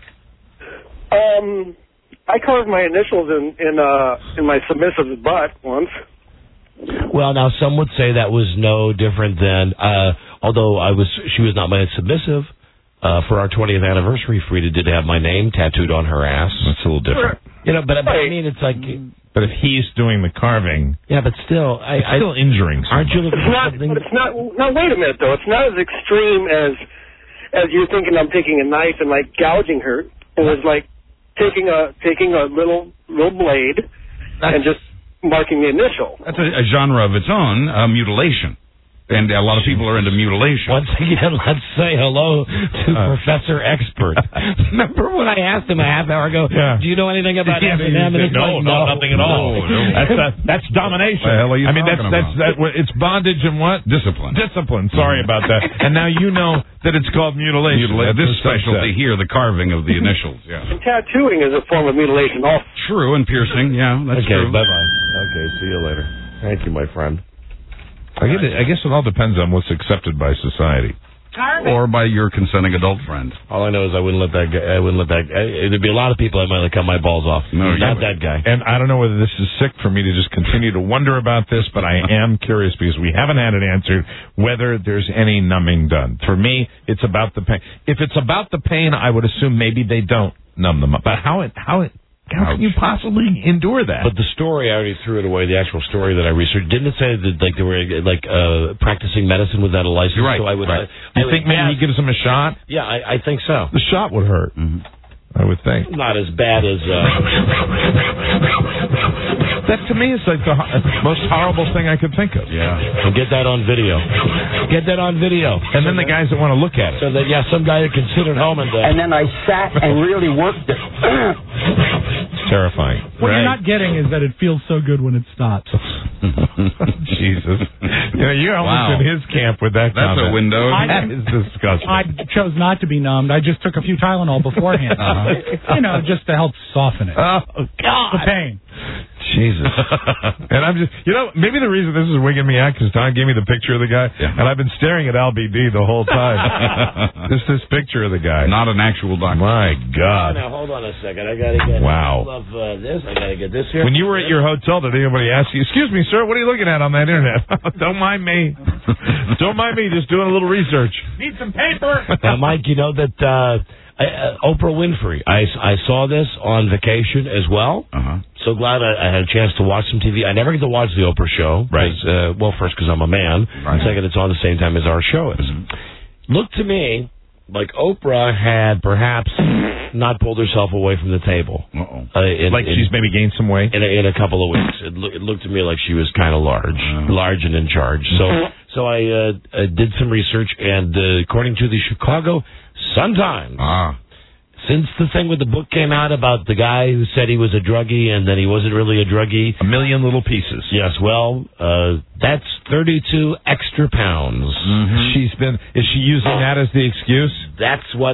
I carved my initials in my submissive's butt once.
Well, now some would say that was no different than, although she was not my submissive. For our 20th anniversary, Frida did have my name tattooed on her ass.
That's a little different.
But I mean, it's like.
But if he's doing the carving,
yeah, but still,
it's still injuring.
Aren't you looking for something?
But it's not. No, wait a minute though. It's not as extreme as you're thinking. I'm taking a knife and like gouging her. It was like taking a little blade and just marking the initial.
That's a genre of its own, mutilation. And a lot of people are into mutilation.
Once again, let's say hello to Professor Expert. Remember when I asked him a half hour ago, do you know anything about S&M?
No, nothing at all. That's domination. It's bondage and what?
Discipline.
Sorry about that. And now you know that it's called mutilation.
This specialty here, the carving of the initials. Yeah.
Tattooing is a form of mutilation.
True, and piercing. Yeah, that's true.
Okay, bye-bye. Okay, see you later. Thank you, my friend.
I guess it all depends on what's accepted by society.
Or by your consenting adult friend.
All I know is I wouldn't let that guy. There'd be a lot of people I might let cut my balls off.
No,
not that guy.
And I don't know whether this is sick for me to just continue to wonder about this, but I am curious because we haven't had it answered whether there's any numbing done. For me, it's about the pain. If it's about the pain, I would assume maybe they don't numb them up. But how can you possibly endure that?
But the story, I already threw it away, the actual story that I researched. Didn't it say that they were practicing medicine without a license?
You're right.
So I would,
right.
You think maybe he gives them a shot?
Yeah, I think so.
The shot would hurt. Mm-hmm. I would think.
Not as bad as...
That to me is like the most horrible thing I could think of.
Yeah. And get that on video. Get that on video.
And then the guys that want to look at it.
So that, some guy that can sit at home and...
And then I sat and really worked it.
It's terrifying.
What you're not getting is that it feels so good when it stops.
Jesus. You're almost in his camp with that
That's
comment.
A window.
That is disgusting.
I chose not to be numbed. I just took a few Tylenol beforehand. Just to help soften it.
Oh, God.
The pain.
Jesus. And I'm just, maybe the reason this is wigging me out because Don gave me the picture of the guy, and I've been staring at Al BD the whole time. Just this picture of the guy.
Not an actual doctor.
My God.
Now, hold on a second. I got to get hold of this. I got to get this here.
When you were at your hotel, did anybody ask you, excuse me, sir, what are you looking at on that internet? Don't mind me. Don't mind me, just doing a little research.
Need some paper.
Now, Mike, you know that... Oprah Winfrey. I saw this on vacation as well.
Uh-huh.
So so glad I had a chance to watch some TV. I never get to watch the Oprah show.
Right.
Well, first, because I'm a man. Right. And second, it's on the same time as our show is. Looked to me like Oprah had perhaps not pulled herself away from the table.
She's maybe gained some weight?
In a couple of weeks. It looked to me like she was kind of large and in charge. So I did some research, and according to the Chicago Sun-Times, since the thing with the book came out about the guy who said he was a druggie and then he wasn't really a druggie.
1 million little pieces.
Yes, well, that's 32 extra pounds.
Is she using that as the excuse?
That's what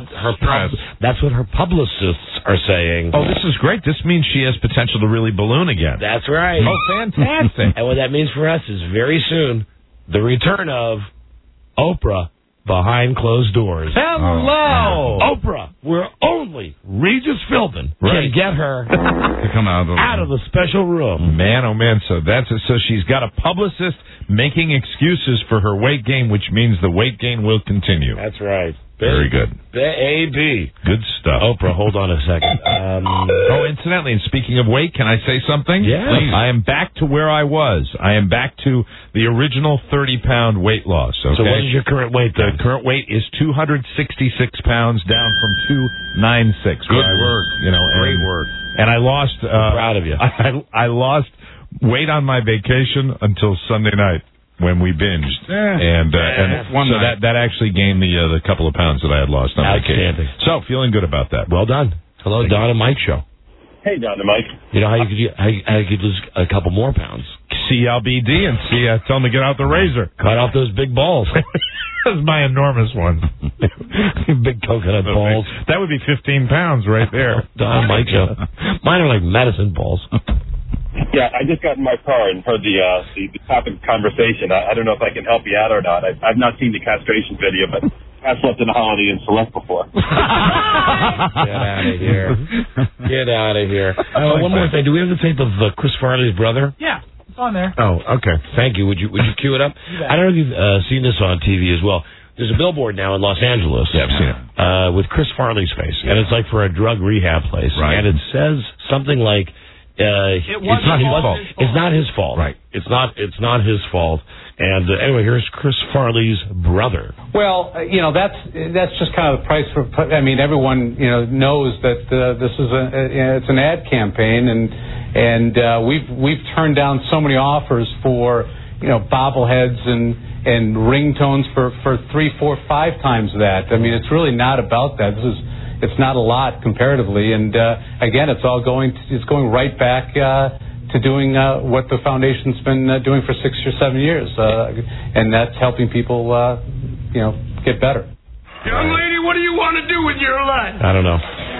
her publicists are saying.
Oh, this is great. This means she has potential to really balloon again.
That's right.
Oh, fantastic.
And what that means for us is very soon, the return of Oprah behind closed doors.
Hello!
Oprah, where only Regis Philbin can get her
to come out
of the special room.
Man, oh man, so she's got a publicist making excuses for her weight gain, which means the weight gain will continue.
That's right.
Very good.
A.B.
Good stuff.
Oprah, hold on a second.
Incidentally, and speaking of weight, can I say something?
Yeah.
Please. I am back to where I was. I am back to the original 30-pound weight loss. Okay?
So what is your current weight then?
The current weight is 266 pounds, down from 296.
Good work.
Great work. And I lost...
I'm proud of you.
I lost weight on my vacation until Sunday night, when we binged, and so that actually gained me the couple of pounds that I had lost on vacation. So feeling good about that.
Well done. Hello, Don and Mike show.
Hey, Don and Mike.
You know how you could lose a couple more pounds?
CLBD and tell them to get out the razor.
Cut off those big balls.
That's my enormous one.
Big coconut balls.
That would be 15 pounds right there.
Don and Mike show. Mine are like medicine balls.
Yeah, I just got in my car and heard the topic of conversation. I don't know if I can help you out or not. I've not seen the castration video, but I've slept in a Holiday Inn Select before.
Get out of here. Get out of here. One more thing. Do we have the tape of Chris Farley's brother?
Yeah, it's on there.
Oh, okay. Thank you. Would you cue it up? I don't know if you've seen this on TV as well. There's a billboard now in Los Angeles.
Yeah, I've seen it.
With Chris Farley's face. And it's like for a drug rehab place.
Right.
And it says something like, it's not his fault. It's not his fault.
Right.
It's not his fault. And anyway, here's Chris Farley's brother.
Well, that's just kind of the price for. I mean, everyone knows that this is it's an ad campaign, and we've turned down so many offers for bobbleheads and ringtones for 3, 4, 5 times that. I mean, it's really not about that. It's not a lot comparatively, and again, it's going right back to doing what the foundation's been doing for 6 or 7 years, and that's helping people, get better.
Young lady, what do you want to do with your life?
I don't know.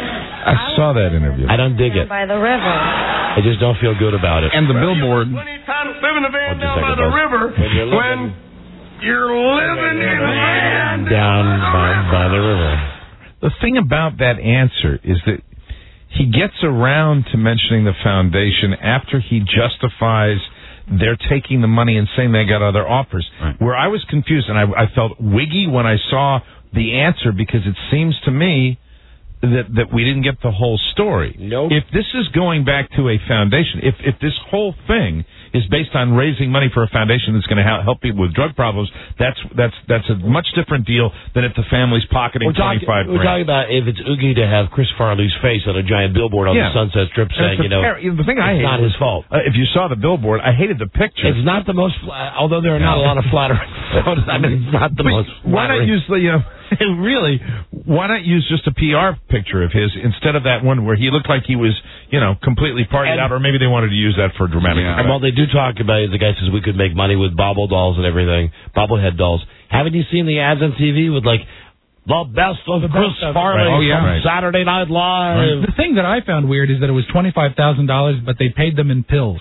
I saw that interview.
I don't dig it.
By the river.
I just don't feel good about it.
And the billboard.
Plenty of time to live in a van down by the river when you're living in a van
down by the river.
The thing about that answer is that he gets around to mentioning the foundation after he justifies they're taking the money and saying they got other offers. Right. Where I was confused, and I felt wiggy when I saw the answer, because it seems to me that we didn't get the whole story.
Nope.
If this is going back to a foundation, if this whole thing is based on raising money for a foundation that's going to help people with drug problems, that's a much different deal than if the family's pocketing $25,000.
We're talking about if it's oogie to have Chris Farley's face on a giant billboard on the Sunset Strip saying,
the thing I
it's
hate
not his fault.
If you saw the billboard, I hated the picture.
It's not the most, although there are not a lot of flattering photos. I mean, it's not the most flattering.
Why not use really, why not use just a PR picture of his instead of that one where he looked like he was, completely partied out, or maybe they wanted to use that for dramatic effect.
Well, they do talk about, the guy says we could make money with bobble dolls and everything, bobblehead dolls. Haven't you seen the ads on TV with, the best of Chris Farley from Saturday Night Live?
Right. The thing that I found weird is that it was $25,000, but they paid them in pills.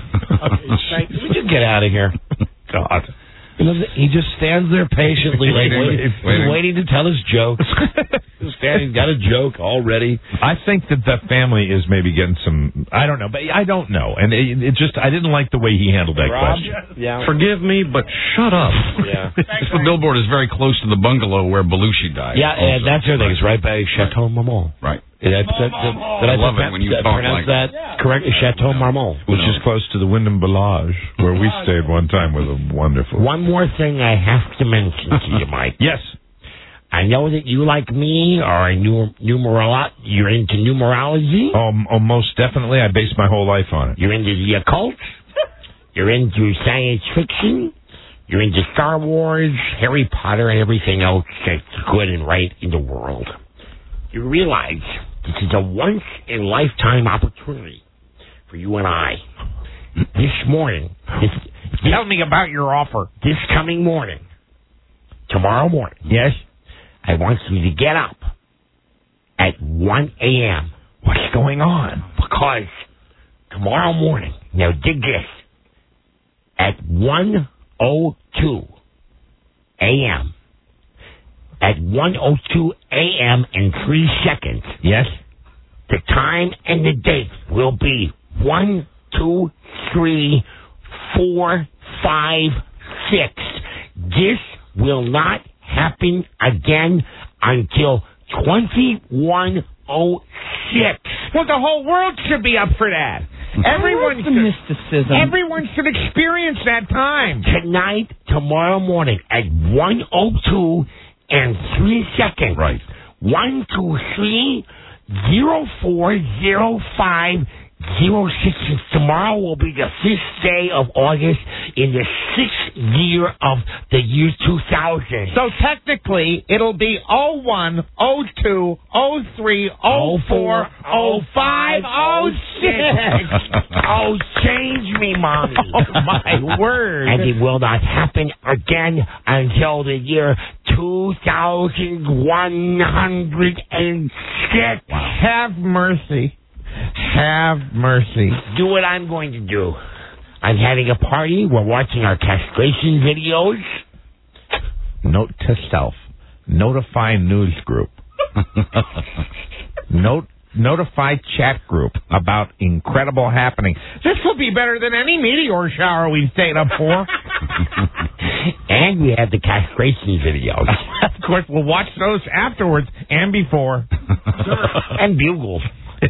Would you get out of here? God. He just stands there patiently, waiting to tell his jokes. His understand. He's got a joke already.
I think that the family is maybe getting some. I don't know, but I don't know, and it just I didn't like the way he handled that question.
Yeah.
Forgive me, but shut up.
Yeah.
The billboard is very close to the bungalow where Belushi died.
Yeah, and that's the thing. It's right by Chateau Marmont.
Right.
Did I
love it when you talk
pronounce
like
that correctly? Chateau Marmont.
Which is close to the Wyndham Village, where we stayed one time with a wonderful.
One more thing I have to mention to you, Mike.
Yes.
I know that you, like me, are you're into numerology.
Oh, most definitely. I base my whole life on it.
You're into the occult. You're into science fiction. You're into Star Wars, Harry Potter, and everything else that's good and right in the world. You realize this is a once-in-a-lifetime opportunity for you and I. This morning,
tell me about your offer.
This coming morning, tomorrow morning.
Yes.
I want you to get up at 1 a.m.
What's going on?
Because tomorrow morning, now dig this, at 1:02 a.m., at 1:02 a.m. in 3 seconds.
Yes.
The time and the date will be 1, 2, 3, 4, 5, 6. This will not happen again until 21:06.
Well, the whole world should be up for that. Everyone
should, mysticism.
Everyone should experience that time.
Tonight, tomorrow morning at 1:02 and 3 seconds.
Right.
1, 2, 3, 0, 4, 0, 5, 0, 6. Tomorrow will be the 5th day of August in the 6th year of the year 2000.
So technically, it'll be 01, 02, 03, 04, 05, 06.
Oh, change me, Mommy.
Oh, my word.
And it will not happen again until the year 2106.
Have mercy. Have mercy.
Do what I'm going to do. I'm having a party. We're watching our castration videos.
Note to self. Notify news group. Notify chat group about incredible happening. This will be better than any meteor shower we've stayed up for.
And we have the castration videos.
Of course, we'll watch those afterwards and before.
And bugles.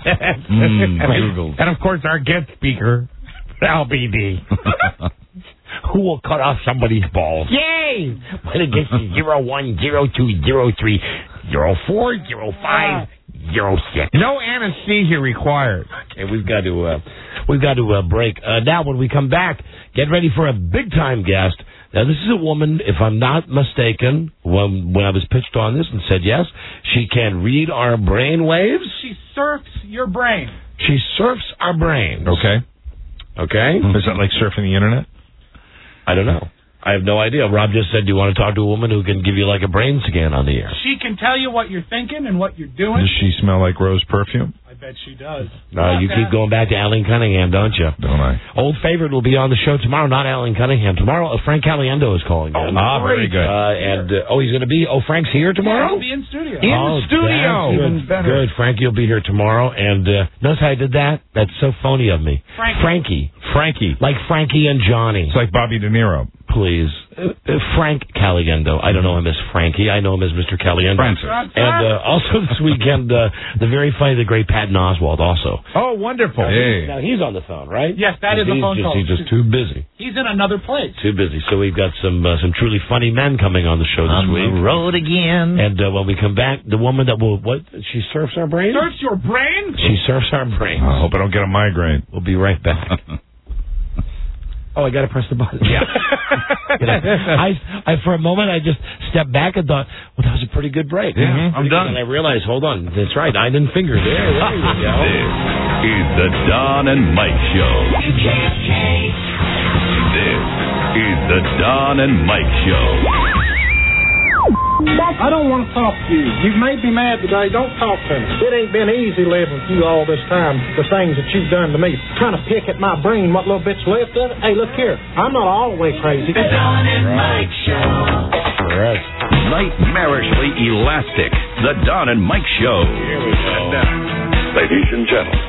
And of course, our guest speaker, LBD.
Who will cut off somebody's balls.
Yay!
When it gets to 01, 02, 03, 04, 05, 06.
No anesthesia required.
Okay, we've got to break. Now, when we come back, get ready for a big-time guest. Now, this is a woman, if I'm not mistaken, when I was pitched on this and said yes, she can read our brain waves.
She surfs your brain.
She surfs our brains.
Okay.
Okay?
Is that like surfing the internet?
I don't know. I have no idea. Rob just said, do you want to talk to a woman who can give you like a brain scan on the air?
She can tell you what you're thinking and what you're doing.
Does she smell like rose perfume?
I bet she does.
You keep going back to Alan Cunningham, don't you?
Don't I?
Old favorite will be on the show tomorrow, not Alan Cunningham. Tomorrow, Frank Caliendo is calling in.
Very good.
He's going to be... Oh, Frank's here tomorrow?
Yeah, he'll be in studio.
In studio.
Even better. Good. Frankie will be here tomorrow. And notice how I did that? That's so phony of me.
Frankie.
Frankie.
Like Frankie and Johnny.
It's like Bobby De Niro.
Please. Frank Caliendo. I don't know him as Frankie. I know him as Mr. Caliendo.
Francis.
And also this weekend, the very funny, the great Patton Oswalt also.
Oh, wonderful.
Hey.
Now, he's on the phone, right?
Yes, that is a phone call.
He's just too busy.
He's in another place.
Too busy. So we've got some truly funny men coming on the show this week.
On the road again.
And when we come back, the woman that will, she surfs our brain?
Surfs your brain?
She surfs our brain.
I hope I don't get a migraine.
We'll be right back. Oh, I got to press the button.
Yeah.
I for a moment, I just stepped back and thought, well, that was a pretty good break.
Yeah, I'm done.
And I realized, hold on, that's right, I didn't finger there. There you go.
This is the Don and Mike Show. This is the Don and Mike Show.
I don't want to talk to you. You've made me mad today. Don't talk to me. It ain't been easy living with you all this time. The things that you've done to me. Trying to pick at my brain what little bit's left of it. Hey, look here. I'm not all the way crazy.
The Don and Mike Show.
Correct.
nightmarishly elastic. The Don and Mike Show.
Here we go.
Ladies and gentlemen,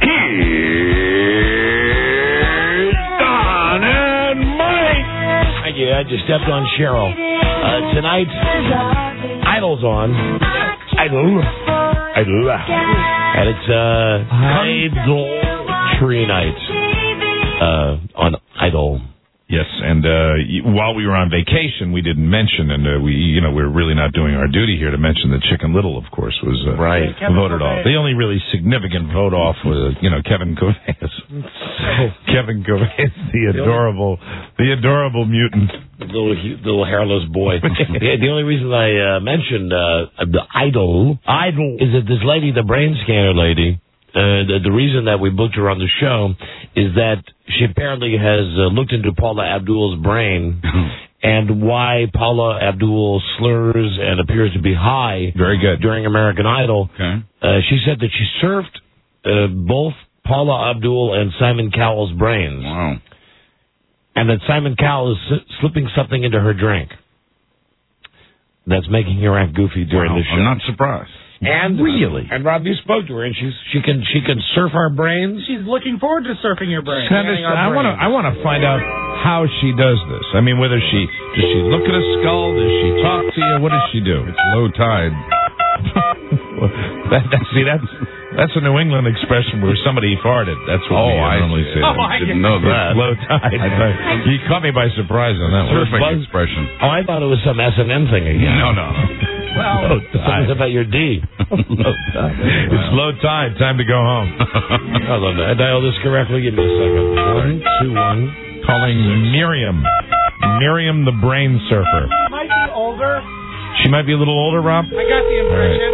here's Don and Mike.
Thank you. I just stepped on Cheryl. Tonight, Idol's on. Idol. And it's Idol-tree night on Idol.
Yes, and while we were on vacation, we didn't mention, and we're really not doing our duty here to mention that Chicken Little, of course, was voted off. The only really significant vote off was, Kevin Covey. Kevin Covey, the adorable mutant,
little hairless boy. The only reason I mentioned the Idol is that this lady, the brain scanner lady. The reason that we booked her on the show is that she apparently has looked into Paula Abdul's brain and why Paula Abdul slurs and appears to be high during American Idol.
Okay.
She said that she surfed both Paula Abdul and Simon Cowell's brains.
Wow.
And that Simon Cowell is slipping something into her drink that's making her act goofy during the show.
I'm not surprised.
And
really,
and Rob, you spoke to her, and she can surf our brains.
She's looking forward to surfing your brain.
I want to find out how she does this. I mean, does she look at a skull? Does she talk to you? What does she do?
It's low tide.
That's a New England expression where somebody farted. That's what we normally say.
I didn't know that.
It's low tide. You caught me by surprise on that one.
Surfing expression.
Oh, I thought it was some S&M thing again.
No.
Well, something about your D.
It's low tide. Time to go home.
I love that. I dialed this correctly. Give me a second. 121.
Calling Miriam. Miriam the brain surfer.
Might be older.
She might be a little older, Rob?
I got the impression.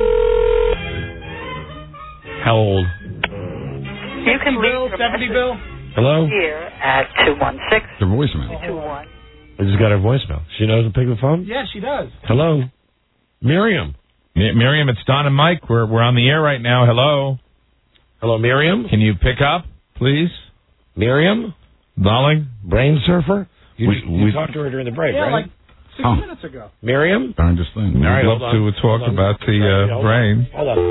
How old?
You can
Bill, 70 Bill.
Hello?
Here at 216.
The voicemail.
221.
I just got her voicemail. She knows to pick the phone?
Yeah, she does.
Hello? Miriam.
Miriam, it's Don and Mike. We're on the air right now. Hello?
Hello, Miriam?
Can you pick up, please?
Miriam?
Darling?
Brain surfer? We talked to her during the break, right?
Like 6 minutes ago.
Miriam?
Darndest thing.
All right, I'd love to talk about the brain.
Hold on.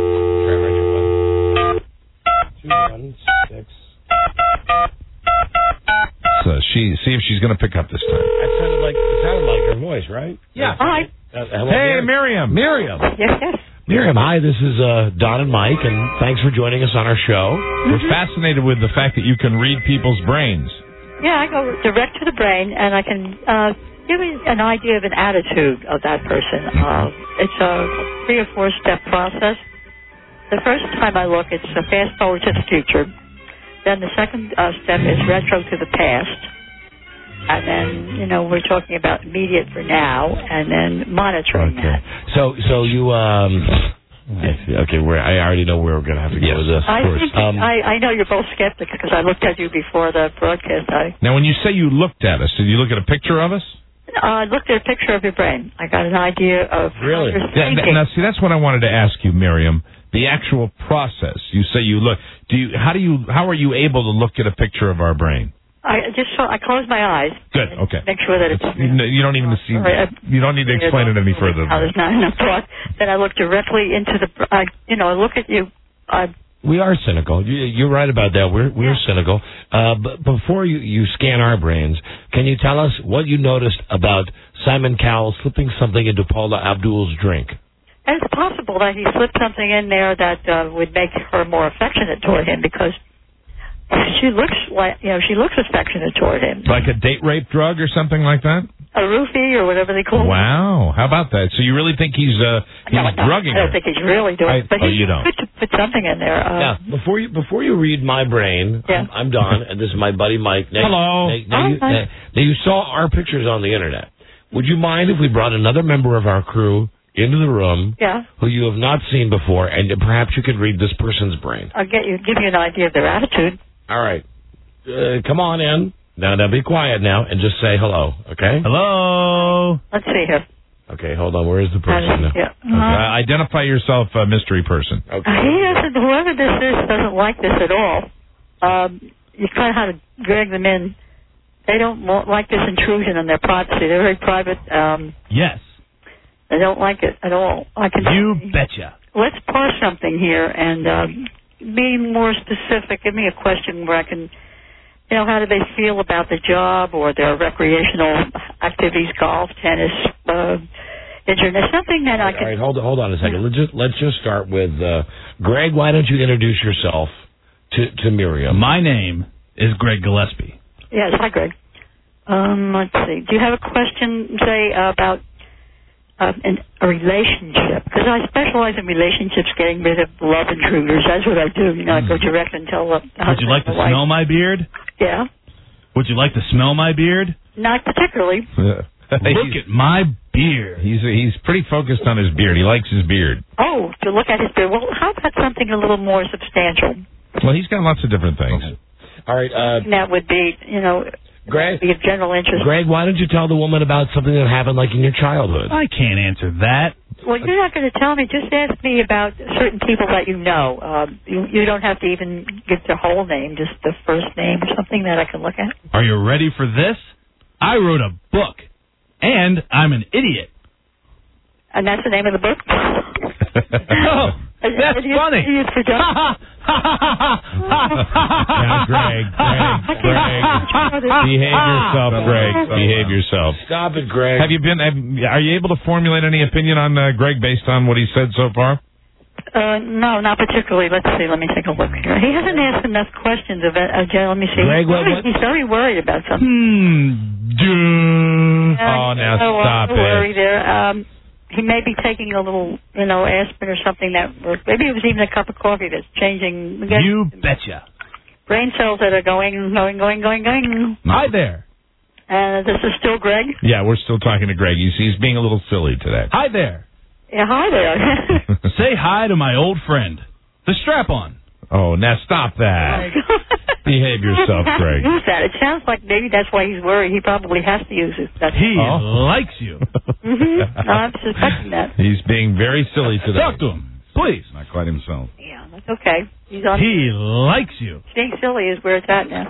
216.
So see if she's going to pick up this time.
It sounded like her voice, right?
Yeah.
Hi.
Hello,
Hey, Miriam.
Miriam.
Yes.
Miriam, hi. This is Don and Mike, and thanks for joining us on our show.
We're fascinated with the fact that you can read people's brains.
Yeah, I go direct to the brain, and I can give you an idea of an attitude of that person. It's a 3 or 4 step process. The first time I look, it's a fast forward to the future. Then the second step is retro to the past. And then, we're talking about immediate for now, and then monitoring that.
So you, okay, I already know where we're going to have to go with this.
I know you're both skeptics because I looked at you before the broadcast.
Now, when you say you looked at us, did you look at a picture of us?
I looked at a picture of your brain. I got an idea of how you're thinking.
Now, see, that's what I wanted to ask you, Miriam. The actual process. You say you look. How are you able to look at a picture of our brain?
I close my eyes.
Good. Okay.
Make sure that it's.
You don't even see. You don't need to explain it any further.
There's not enough thought. Then I look directly into the. I look at you.
We are cynical. You're right about that. We're cynical. But before you scan our brains, can you tell us what you noticed about Simon Cowell slipping something into Paula Abdul's drink?
And it's possible that he slipped something in there that would make her more affectionate toward him because she looks affectionate toward him.
Like a date rape drug or something like that?
A roofie or whatever they call it.
Wow. How about that? So you really think he's drugging her?
I don't think he's really doing it. But
you don't.
Could put something in there.
Now, before you read my brain, I'm Don, and this is my buddy Mike.
Hello.
Now you saw our pictures on the Internet. Would you mind if we brought another member of our crew into the room who you have not seen before, and perhaps you could read this person's brain?
I'll give you an idea of their attitude.
All right. Come on in. Now be quiet now and just say hello, okay?
Hello.
Let's see here.
Okay, hold on. Where is the person now?
Yeah.
Identify yourself, mystery person.
Okay.
Whoever this is doesn't like this at all. You kind of have to drag them in. They don't like this intrusion on their privacy. They're very private.
Yes.
I don't like it at all.
You betcha.
Let's parse something here and be more specific. Give me a question where I can, how do they feel about the job or their recreational activities, golf, tennis, internet, something that I can...
All right, hold on a second. Let's just start with Greg. Why don't you introduce yourself to Miriam?
My name is Greg Gillespie.
Yes, hi, Greg. Let's see. Do you have a question, say, about a relationship? Because I specialize in relationships, getting rid of love intruders. That's what I do. I go direct and tell the husband.
Would you like to smell my beard?
Yeah.
Would you like to smell my beard?
Not particularly.
Look at my beard.
He's pretty focused on his beard. He likes his beard.
Oh, to look at his beard. Well, how about something a little more substantial?
Well, he's got lots of different things.
All right.
That would be,
Greg,
be of general interest.
Greg, why don't you tell the woman about something that happened like in your childhood?
I can't answer that.
Well, you're not going to tell me. Just ask me about certain people that you know. You don't have to even give their whole name, just the first name or something that I can look at.
Are you ready for this? I wrote a book, and I'm an idiot.
And that's the name of the book?
Oh, that's funny.
Now, Greg, behave yourself, Greg. Behave yourself.
Stop it, Greg.
Are you able to formulate any opinion on Greg based on what he said so far?
No, not particularly. Let's see. Let me take a look here. He hasn't asked enough questions of it. Let me see.
Greg,
he's very worried about something.
Now stop it.
Worry there. He may be taking a little, aspirin or something that works. Maybe it was even a cup of coffee that's changing.
You betcha.
Brain cells that are going.
Hi there.
This is still Greg?
Yeah, we're still talking to Greg. He's being a little silly today.
Hi there.
Yeah, hi there.
Say hi to my old friend, the Strap-On.
Oh, now stop that. Behave yourself, Greg.
Use that. It sounds like maybe that's why he's worried. He probably has to use it.
He likes you.
I'm suspecting that.
He's being very silly today.
Talk to him, please.
Not quite himself.
Yeah, that's okay.
He likes you.
Being silly is where it's at now.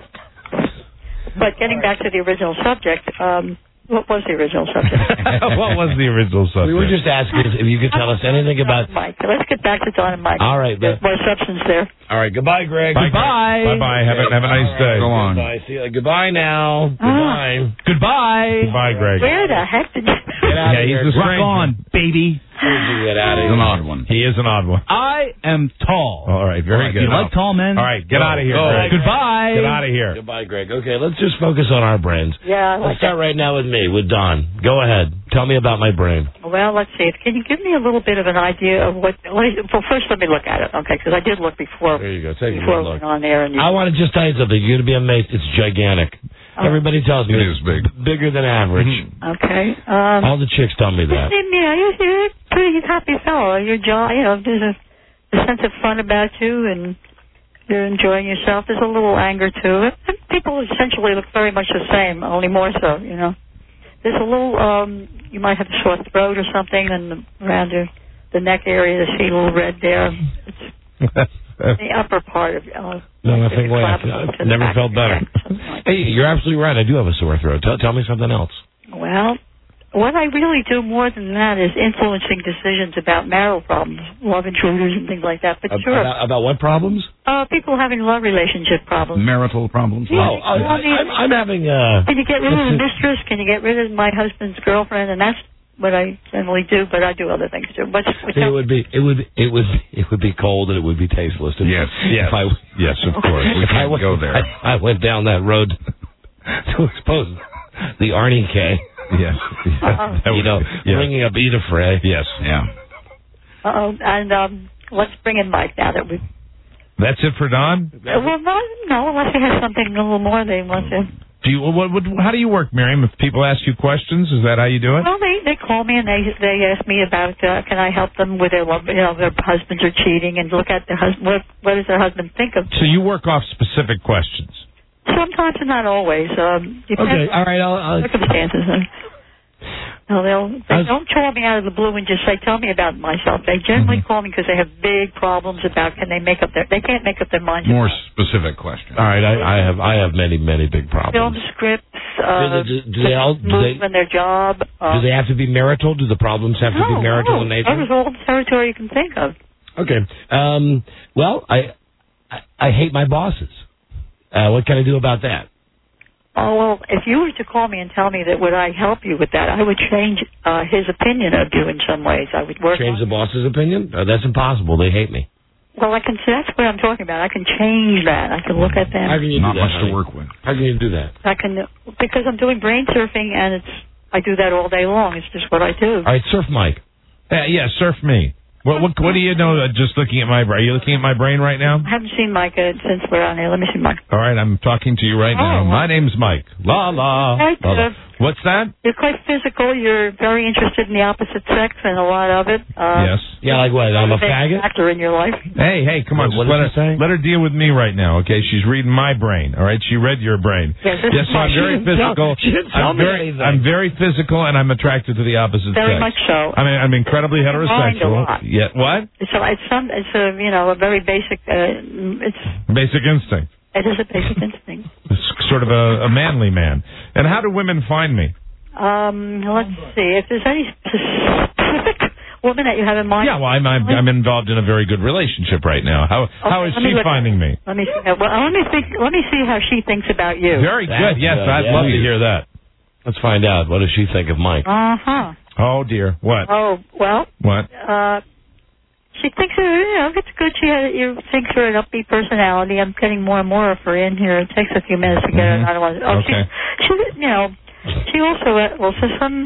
But getting back to the original subject, what was the original subject?
What was the original subject?
We were just asking if you could tell us anything about...
Mike. Let's get back to Don and Mike.
All right.
There's more substance there.
All right. Goodbye, Greg.
Goodbye.
Bye-bye. Have a nice day.
Go on.
Goodbye. See you. Goodbye now. Goodbye.
Goodbye.
Goodbye, Greg.
Where the heck did you...
Get out of here.
He's a
Rock on, baby.
Get out of
He's
here.
an odd one.
He is an odd one.
I am tall.
All right. Very good.
You like tall men?
All right. Get out of here,
Go.
Greg.
Goodbye.
Get out of here.
Goodbye, Greg. Okay, let's just focus on our brains.
Yeah, I
Let's
like
start right now with me, with Don. Go ahead. Tell me about my brain.
Well, let's see. Can you give me a little bit of an idea of what... Well, first let me look at it, okay, because I did look before.
There you go. Take a
before
good
we
look.
went on there. And
I want to just tell you something. You're going to be amazed. It's gigantic. Everybody tells me
It is big.
Bigger than average.
Okay.
All the chicks tell me that.
Yeah, you're a pretty happy fellow. Your jaw, there's a sense of fun about you, and you're enjoying yourself. There's a little anger to it. And people essentially look very much the same, only more so. There's a little. You might have a sore throat or something, and around the neck area, you see a little red there. It's the upper part of.
No, nothing way. I've never felt better. Hey, you're absolutely right. I do have a sore throat. Tell me something else.
Well, what I really do more than that is influencing decisions about marital problems, love intruders and things like that. But sure.
About what problems?
People having love relationship problems.
Marital problems?
Yeah,
I'm having...
Can you get rid of the mistress? Can you get rid of my husband's girlfriend? And that's what I generally do, but I do other things too. But
it would be cold and it would be tasteless.
Yes, yes, of course. We can't go there.
I went down that road to expose the Arnie K.
Yes.
Bringing up Eda Frey.
Yes.
Yeah.
And let's bring in Mike now that we.
That's it for Don?
Well, no, unless he has something a little more they want to.
How do you work, Miriam? If people ask you questions, is that how you do it?
Well, they call me and they ask me about can I help them with their love, their husbands are cheating, and look at their husband. What does their husband think of?
So you work off specific questions.
Sometimes and not always. Depends
okay, all right.
on circumstances. No, they don't call me out of the blue and just say, "Tell me about myself." They generally call me because they have big problems about they can't make up their minds.
More specific questions.
All right, I have many big problems.
Film scripts, move in their job.
Do they have to be marital? Do the problems have to be marital in nature?
Covers all the territory you can think of.
Okay. Well, I hate my bosses. What can I do about that?
Oh, well, if you were to call me and tell me that would I help you with that, I would change his opinion of you in some ways. I would work
Change the boss's opinion? That's impossible. They hate me.
Well, that's what I'm talking about. I can change that. I can look at them.
How can you
Not
do that,
much to work with.
How can you do that?
Because I'm doing brain surfing, and I do that all day long. It's just what I do.
All right, surf Mike.
Yeah, surf me. What do you know? Just looking at my brain. Are you looking at my brain right now?
I haven't seen Mike since we're on here. Let me see Mike.
All right, I'm talking to you right now. My name's Mike. La la.
Hi,
la. What's that?
You're quite physical. You're very interested in the opposite sex and a lot of it.
Yes.
Yeah, like what? I'm a faggot?
Factor in your life.
Hey, come on.
What is she saying?
Let her deal with me right now, okay? She's reading my brain, all right? She read your brain.
Yes,
so I'm very physical.
She didn't tell me anything.
I'm very physical, and I'm attracted to the opposite sex.
Very much so.
I'm incredibly heterosexual.
Mind a lot.
Yeah, what?
It's a very basic.
Basic instinct.
It is a basic instinct.
It's sort of a manly man. And how do women find me?
Let's see. If there's any specific woman that you have in mind.
Yeah, well, I'm involved in a very good relationship right now. How is she finding me?
Let me see. Well, let me see how she thinks about you.
Very good. Yes, I'd love to hear that.
Let's find out. What does she think of Mike?
Oh dear. What?
Oh well.
What?
She thinks it's good. You thinks her an upbeat personality. I'm getting more and more of her in here. It takes a few minutes to get her. I don't want.
Okay.
She also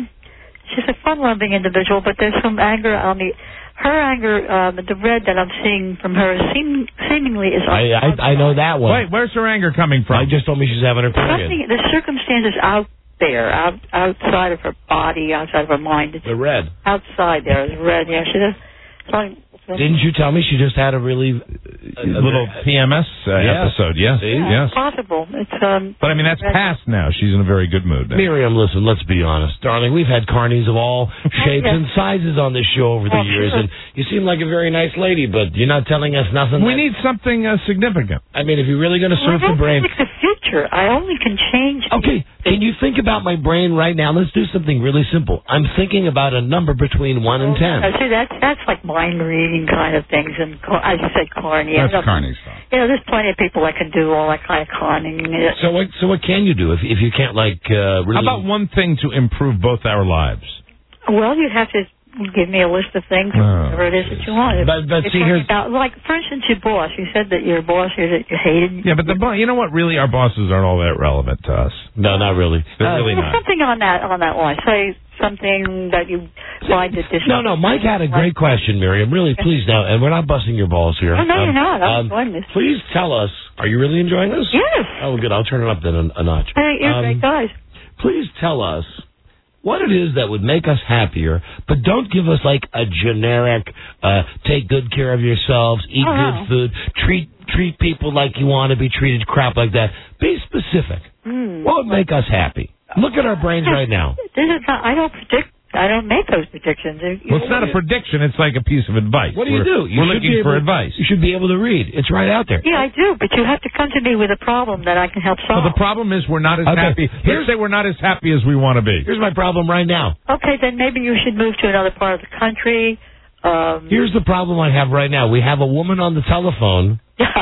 she's a fun-loving individual, but there's some anger on her anger. The red that I'm seeing from her seemingly is.
I know that one.
Wait, where's her anger coming from?
I just told me she's having her period.
The circumstances out there, outside of her body, outside of her mind. It's
the red.
Outside there is red. Yeah, she does.
Didn't you tell me she just had a really
little PMS episode? Yes, yes.
Possible. It's
But I mean that's past now. She's in a very good mood.
Miriam, listen. Let's be honest, darling. We've had carnies of all shapes and sizes on this show over the years, and you seem like a very nice lady, but you're not telling us nothing.
We need something significant.
I mean, if you're really going to surf the brain,
it's the future. I only can change.
Okay, can you think about my brain right now? Let's do something really simple. I'm thinking about a number between 1 and 10.
See, that's like mind reading kind of things, and as you said, corny.
That's carny stuff.
There's plenty of people that can do all that kind of conning.
So what can you do if you can't really?
How about one thing to improve both our lives?
Well, you'd have to give me a list of things, whatever it is that you want.
But see, here's
like for instance, your boss. You said that your boss that you hated.
Yeah, but you know what? Really, our bosses aren't all that relevant to us.
No, not really.
They're really not.
Something on that line. Say something that you find that this.
No. Mike had a great question, Miriam. Really, please now, and we're not busting your balls here.
Oh, no, you're not. I'm enjoying this.
Please tell us. Are you really enjoying this?
Yes.
Oh, good. I'll turn it up then a notch.
Hey, you're great guys.
Please tell us what it is that would make us happier, but don't give us like a generic, take good care of yourselves, eat good food, treat people like you want to be treated, crap like that. Be specific. What would make us happy? Look at our brains right now.
I don't predict. I don't make those predictions.
Well, it's not a prediction. It's like a piece of advice.
What do you do?
We're looking for advice.
You should be able to read. It's right out there.
Yeah, I do, but you have to come to me with a problem that I can help solve.
Well, the problem is we're not as happy. Let's say we're not as happy as we want to be.
Here's my problem right now.
Okay, then maybe you should move to another part of the country.
Here's the problem I have right now. We have a woman on the telephone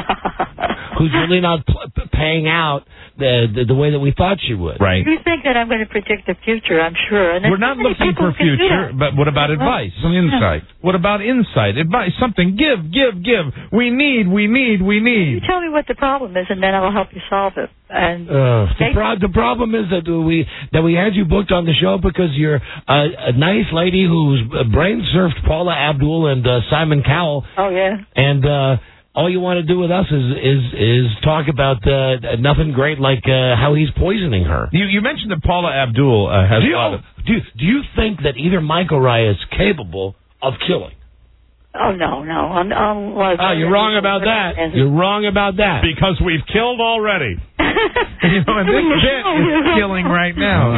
who's really not paying out the way that we thought she would.
Right.
You think that I'm going to predict the future, I'm sure. And
we're not looking for future, but what about advice?
Some insight.
What about insight? Advice, something. Give. We need.
You tell me what the problem is, and then I'll help you solve it. And
the problem is that we had you booked on the show because you're a nice lady who's brain surfed Paula Abdul and Simon Cowell.
Oh, yeah.
And all you want to do with us is talk about nothing great like how he's poisoning her.
You mentioned that Paula Abdul has a lot of...
Do you think that either Mike or I is capable of killing?
Oh, no.
You're wrong about that. You're wrong about that.
Because we've killed already. And this bit is killing right now.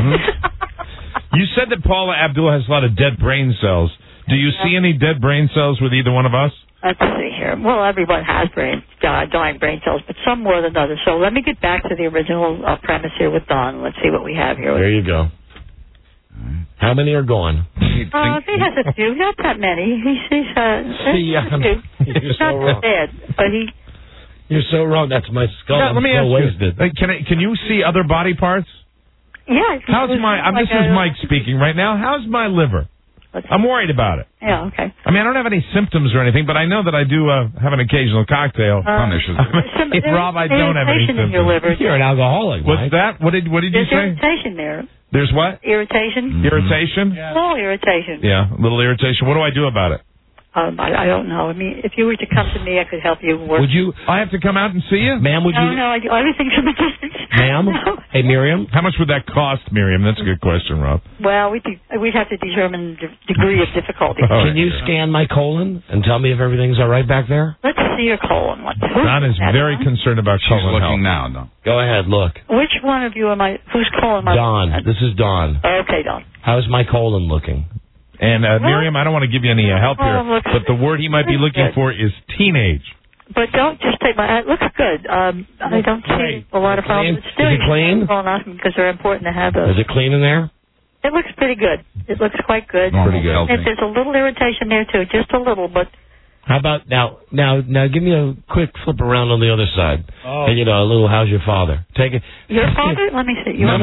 You said that Paula Abdul has a lot of dead brain cells. Do you see any dead brain cells with either one of us?
Let's see here. Well, everyone has dying brain cells, but some more than others. So let me get back to the original premise here with Don. Let's see what we have here.
There you go. How many are gone?
He has a few, not that many.
You're so
not
wrong.
bad, but he.
You're so wrong. That's my skull.
Let me ask
wasted.
you. Can you see other body parts?
Yeah.
How's my? This is Mike speaking right now. How's my liver? I'm worried about it.
Yeah. Okay.
I mean, I don't have any symptoms or anything, but I know that I do have an occasional cocktail.
Punishes
it. Rob, I don't have any symptoms.
In your liver.
You're an alcoholic.
What's that? What did you
There's
say?
irritation there.
There's what?
Irritation.
Irritation?
Small irritation.
Yeah, a little irritation. What do I do about it?
I don't know. I mean, if you were to come to me, I could help you.
Would you?
I have to come out and see you,
ma'am. Would you?
No, everything's from a distance.
Ma'am.
No.
Hey, Miriam.
How much would that cost, Miriam? That's a good question, Rob.
Well, we'd have to determine the degree of difficulty.
Can you scan my colon and tell me if everything's all right back there?
Let's see your colon.
Don is very concerned about colon health.
She's looking now, Don.
Go ahead, look.
Which one of you am I? Whose colon am I?
Don. This is Don.
Okay, Don.
How's my colon looking?
And Miriam, I don't want to give you any help here, but the word he might be looking for is teenage.
But don't just take my. It looks good. I don't see a lot of problems.
Is it clean?
Because they're important to have those.
Is it clean in there?
It looks pretty good. It looks quite good.
Pretty good.
If there's a little irritation there too, just a little, but.
How about now? Give me a quick flip around on the other side. Oh. And a little. How's your father? Take it.
Your father? Let me see.
No.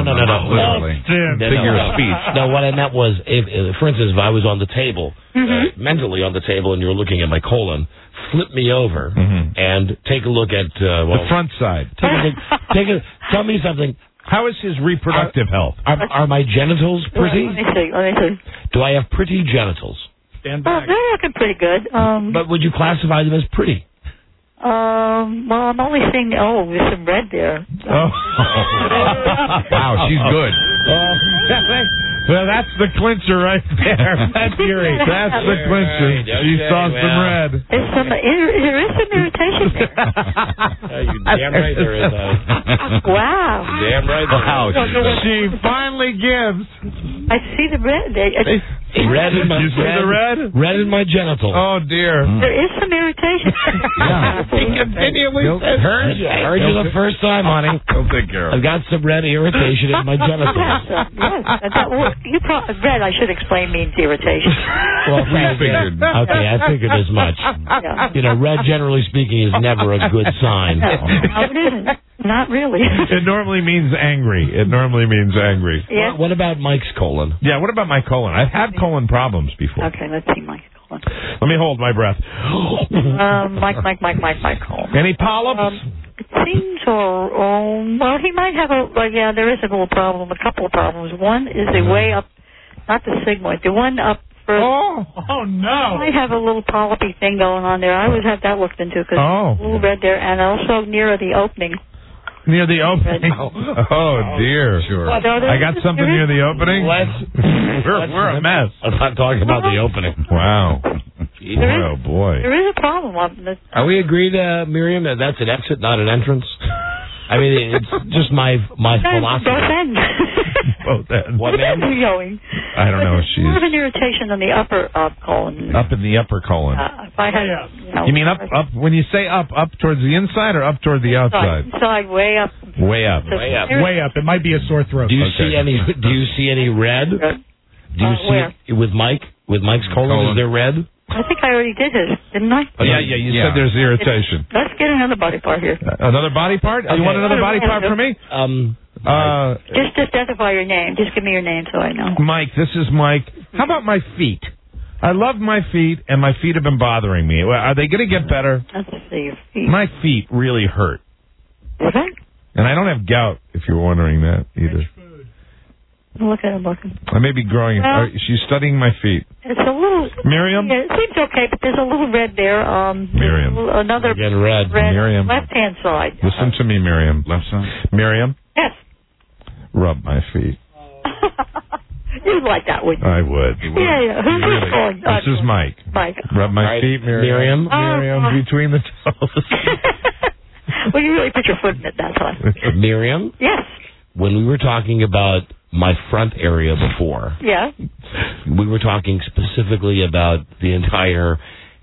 Figure of speech.
No, what I meant was, for instance, if I was on the table, mentally on the table, and you were looking at my colon, flip me over and take a look at
the front side.
Tell me something.
How is his reproductive health?
Are my genitals pretty?
Let me see.
Do I have pretty genitals?
Stand back. They're looking pretty good.
But would you classify them as pretty?
Well, I'm only seeing. There's some red there.
Oh.
Wow, she's good.
Well, that's the clincher right there. That's Erie. That's the clincher. She saw some red.
There is some irritation there.
You damn right there is.
Wow.
Damn right there.
Wow. She finally gives.
I see the red.
Red in my,
you see the red?
Red in my genital.
Oh, dear.
There is some irritation.
He continually says.
I heard you the first time, honey.
He'll take care of it.
I've got some red irritation in my genitals.
Yes. Red, I should explain, means irritation.
Well, I figured. Okay, I figured as much.
Yeah.
Red, generally speaking, is never a good sign.
No, it isn't. Not really.
It normally means angry.
Yeah.
What about Mike's colon?
Yeah, what about my colon? I've had colon problems before.
Okay, let's see Mike's colon.
Let me hold my breath.
Mike colon.
Any polyps?
It seems, well, he might have there is a little problem, a couple of problems. One is the way up, not the sigmoid, the one up further.
Oh, no.
Might have a little polypy thing going on there. I would have that looked into because a little red there, and also near the opening.
Near the opening? Oh, dear.
Sure.
I got something near the opening? We're a mess.
I'm not talking about the opening.
Wow. Oh, boy.
There is a problem.
Are we agreed, Miriam, that that's an exit, not an entrance? I mean, it's just my philosophy.
Both ends.
Both ends.
What end are you going?
I don't know. She's
more of an irritation on the upper colon.
Up in the upper colon.
If I had,
you mean up? When you say up towards the inside or up toward the outside?
Inside, way up.
Way up.
Way up. It might be a sore throat.
Do you see any red? Do you see with Mike's colon? Is there red?
I think I already did it, didn't I?
Oh, yeah. You said there's irritation.
Let's get another body part here.
Another body part? Okay. You want another body part from me?
Just identify your name. Just give me your name so I know.
Mike, this is Mike. How about my feet? I love my feet, and my feet have been bothering me. Are they going to get better?
Let's see your feet.
My feet really hurt.
Okay.
And I don't have gout, if you're wondering that, either.
Look at him looking.
I may be growing. She's studying my feet.
It's a little...
Miriam?
Yeah, it seems okay, but there's a little red there.
Miriam.
Another
again, red.
Miriam.
Left-hand side.
Listen to me, Miriam.
Left side?
Miriam?
Yes.
Rub my feet.
You'd like that, wouldn't you?
I would.
Yeah. Who's this calling?
This is Mike.
Mike.
Rub my feet, Miriam. Miriam, between the toes.
Well, you really put your foot in it that time.
Miriam?
Yes.
When we were talking about my front area before,
yeah,
we were talking specifically about the entire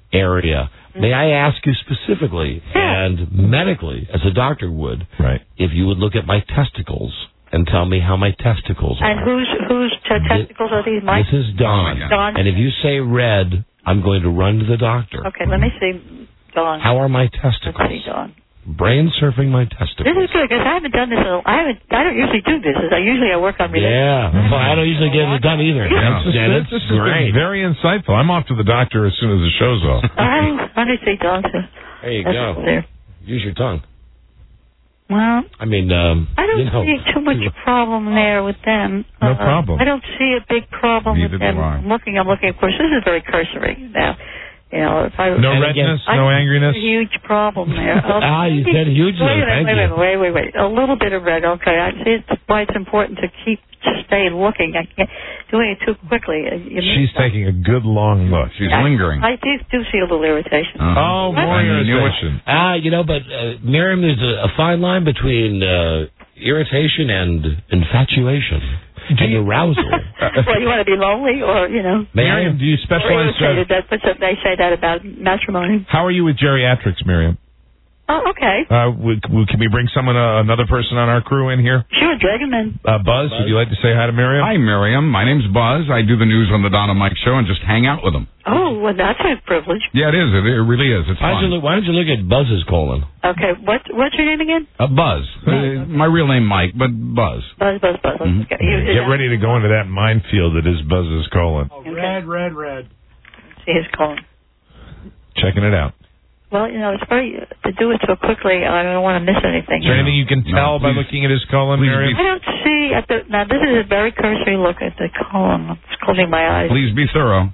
area. May I ask you specifically and medically, as a doctor would, if you would look at my testicles and tell me how my testicles are?
And whose testicles are these, Mike?
This is Don.
Don.
And if you say red, I'm going to run to the doctor.
Okay, let me see, Don.
How are my testicles?
Let's see, Don.
Brain surfing my testicles.
This is good because I haven't done this. I don't usually do this. I work on relationships.
Yeah, well, I don't usually get it done either.
This is great. Very insightful. I'm off to the doctor as soon as the show's off.
Let me see, Don.
There you go. Use your tongue.
Well,
I mean,
I don't see too much problem there with them.
No problem.
I don't see a big problem with them. I'm looking. Of course, this is very cursory now. You know, if I
no redness, no angriness.
Huge problem there.
You said hugely.
Wait. A little bit of red. Okay, I see why it's important to stay looking. I can't doing it too quickly.
She's taking a good long look.
She's lingering.
I do see a little irritation.
Oh, more irritation.
But Miriam, there's a fine line between irritation and infatuation. And arousal.
Well, you want to be lonely, or
Miriam, do you specialize?
They say that about matrimony.
How are you with geriatrics, Miriam?
Oh, okay.
Can we bring another person on our crew in here?
Sure, drag him in.
Buzz, would you like to say hi to Miriam?
Hi, Miriam. My name's Buzz. I do the news on the Don and Mike show and just hang out with them.
Oh, well, that's a privilege.
Yeah, it is. It really is. It's fun.
Why don't you look at Buzz's colon?
Okay, what's your name again?
Buzz. My real name, Mike, but Buzz.
Buzz.
Mm-hmm. Get ready to go into that minefield that is Buzz's colon.
Oh, red.
See his colon.
Checking it out.
Well, it's to do it so quickly, I don't want to miss anything.
Is there anything you can tell by looking at his colon, Miriam?
I don't see, now this is a very cursory look at the colon. I'm just closing my eyes.
Please be thorough.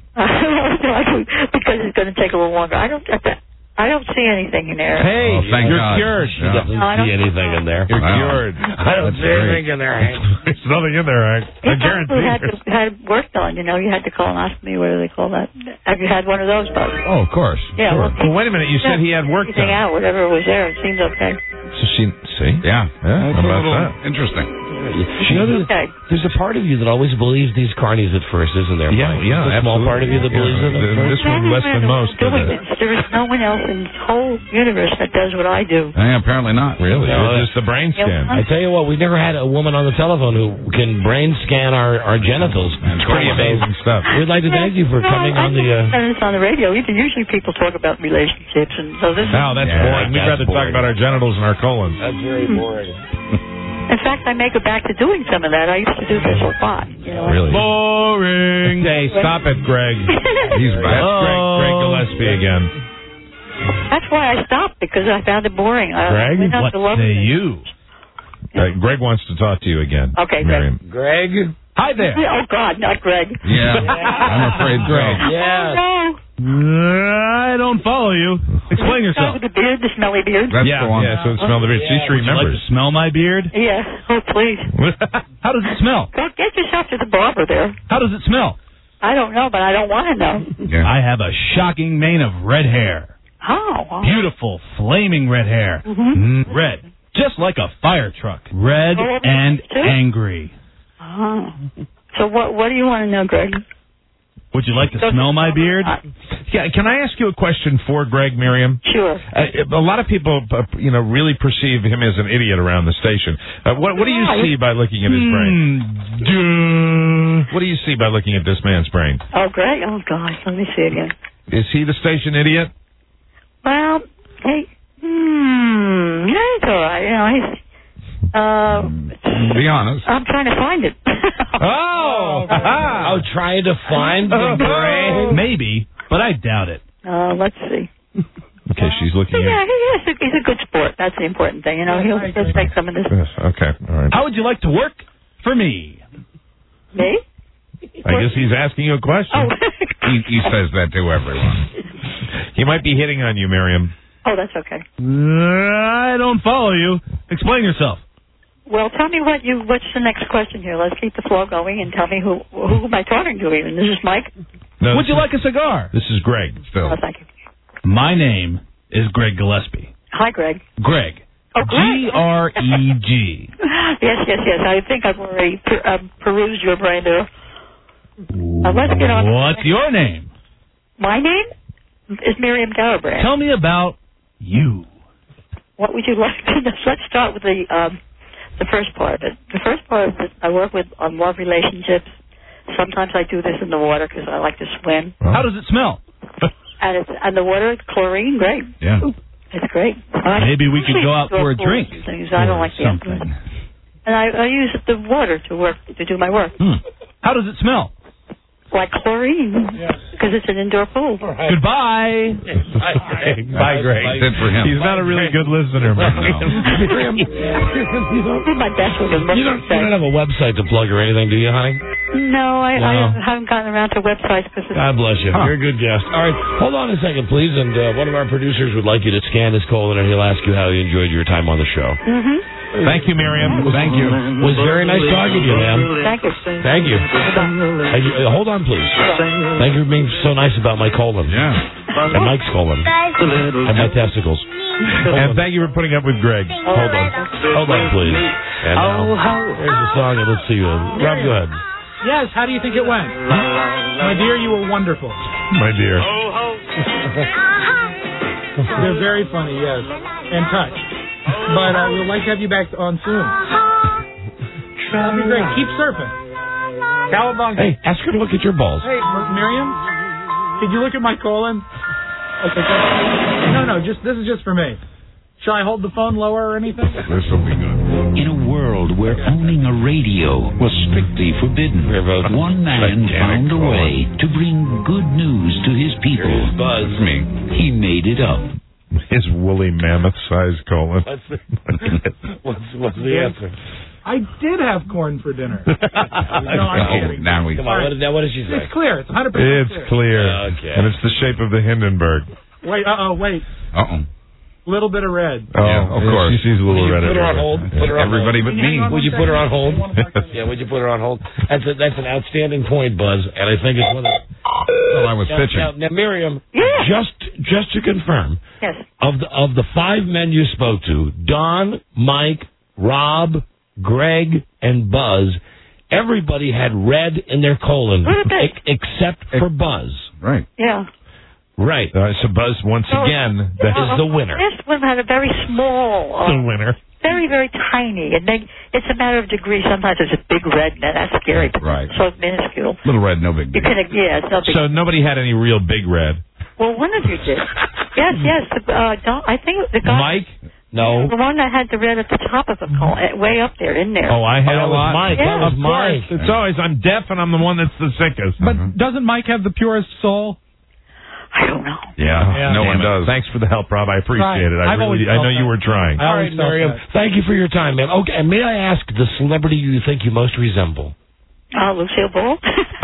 Because it's going to take a little longer. I don't see anything in there.
Hey,
thank
you're
God.
cured.
She doesn't see anything in there.
You're cured.
I don't see anything in there, Hank.
There's nothing in there, Hank. I guarantee
you. Had work done, you had the colonoscopy. What do they call that? Have you had one of those, Buzz?
Oh, of course.
Yeah.
Sure. Well, wait a minute. You said he had work done.
Out, whatever was there, it seems okay.
So see?
Yeah.
How about that?
Interesting.
There's a part of you that always believes these carnies at first, isn't there?
Yeah,
Mike? A small part of you that believes it at first.
This one less than most.
There is no one else in this whole universe that does what I do.
Apparently not.
Really? Just the brain scan.
I tell you what, we never had a woman on the telephone who can brain scan our genitals.
It's pretty amazing stuff.
We'd like to thank you for coming on the...
It's on the radio. Usually people talk about relationships, and so this.
No, that's boring. We'd rather talk about our genitals and our colons.
That's very boring.
In fact, I may go back to doing some of that. I used to do this a lot.
Really? Boring. Hey, stop it, Greg. He's back. That's Greg Gillespie again.
That's why I stopped, because I found it boring.
Greg? What say you? Greg wants to talk to you again.
Okay,
Miriam.
Greg?
Hi there.
Oh, God, not Greg.
Yeah, I'm afraid Greg.
Yeah.
I don't follow you. Explain yourself.
The beard, the smelly beard.
That's the one.
Yeah, so smell the beard. She
Would you like
remembers.
to smell my beard?
Yeah. Oh, please.
How does it smell?
Go get yourself to the barber there.
How does it smell?
I don't know, but I don't want to know.
Yeah.
I have a shocking mane of red hair.
Oh.
Beautiful, flaming red hair. Red. Just like a fire truck. Red and angry.
Oh. So what do you want to know, Greg?
Would you like to smell my beard?
Yeah, can I ask you a question for Greg, Miriam?
Sure.
A lot of people, really perceive him as an idiot around the station. What do you see by looking at his brain? What do you see by looking at this man's brain?
Oh, Greg? Oh, gosh. Let me see again.
Is he the station idiot?
Well, hey, yeah, it's all right. He's...
Be honest.
I'm trying to find it.
Trying to find the brain?
Maybe, but I doubt it.
Let's see.
Okay, she's looking at...
Yeah, he's a good sport. That's the important thing. He'll take some of this.
Okay, all right.
How would you like to work for me?
Me?
I guess he's asking you a question.
Oh.
He says that to everyone.
He might be hitting on you, Miriam.
Oh, that's okay.
I don't follow you. Explain yourself.
Well, tell me what's the next question here. Let's keep the flow going and tell me who am I talking to even. This is Mike?
No,
would you like a cigar?
This is Greg. Still.
Oh, thank you.
My name is Greg Gillespie.
Hi, Greg.
Greg.
Oh, Greg.
G-R-E-G.
Yes. I think I've already perused your brain there. Let's get on.
What's your name?
My name? is Miriam Garrabrand.
Tell me about you.
What would you like to know? Let's start with the first part of it. The first part of it, I work with on love relationships. Sometimes I do this in the water because I like to swim.
How does it smell?
And the water, clorine, great.
Yeah.
It's great.
Maybe we could go out for a drink.
I don't like the
something.
And I use the water to do my work.
How does it smell?
Like chlorine, because it's an indoor pool.
Goodbye.
Bye, Greg.
That's it for him.
He's not a really good listener, man.
Miriam,
do my best with him.
you don't have a website to plug or anything, do you, honey?
No, I haven't gotten around to websites.
God bless you. You're a good guest. All right, hold on a second, please. And one of our producers would like you to scan his colon, and he'll ask you how you enjoyed your time on the show.
Thank you, Miriam. Thank you.
It was very nice talking to you, ma'am.
Thank you.
Thank you. Hold on, please. Thank you for being so nice about my colon.
Yeah.
And Mike's colon. And my testicles.
And thank you for putting up with Greg.
Hold on, please. And here's the song, and let's see. Rob, go ahead.
Yes, how do you think it went? My dear, you were wonderful.
My dear.
They're very funny, yes. And touched. But we'd like to have you back on soon. That'd be great. Keep surfing. Cowabunga.
Hey, ask her to look at your balls.
Hey, Miriam, could you look at my colon? Okay, no, this is just for me. Shall I hold the phone lower or anything?
This will be good.
In a world where owning a radio was strictly forbidden, one man found a way to bring good news to his people.
Buzz.
He made it up.
His woolly mammoth-sized colon.
What's the answer?
I did have corn for dinner. No, I'm kidding.
Now we.
Come on, what did she say?
It's clear. It's 100%
It's clear.
Okay.
And it's the shape of the Hindenburg.
Wait.
Uh-oh.
Little bit of red.
Oh, yeah, of course. She sees a little red.
Put her on hold.
Everybody but me.
Would you put her on hold? Yeah, would you put her on hold? That's an outstanding point, Buzz, and I think it's one of.
Well, I was pitching.
Now, Miriam, just to confirm,
yes.
Of the 5 men you spoke to, Don, Mike, Rob, Greg, and Buzz, everybody had red in their colon except for Buzz.
Right.
Yeah.
Right.
So Buzz, once again,
is the winner.
This one had a very small.
The winner.
Very, very tiny. And then it's a matter of degree. Sometimes it's a big red, and that's scary. But
right.
So minuscule.
Little red, no big deal.
It's no big.
So nobody had any real big red.
Well, one of you did. Yes. I think the guy.
Mike? No.
The one that had the red at the top of the colon, way up there, in there.
Oh, I had a lot.
Mike.
Yeah.
That was Mike.
It's always, I'm deaf and I'm the one that's the sickest.
But doesn't Mike have the purest soul?
I don't know.
Yeah, no one does. Thanks for the help, Rob. I appreciate it. I know you were trying.
All right, Miriam. Thank you for your time, man. Okay, and may I ask the celebrity you think you most resemble?
Lucille Ball.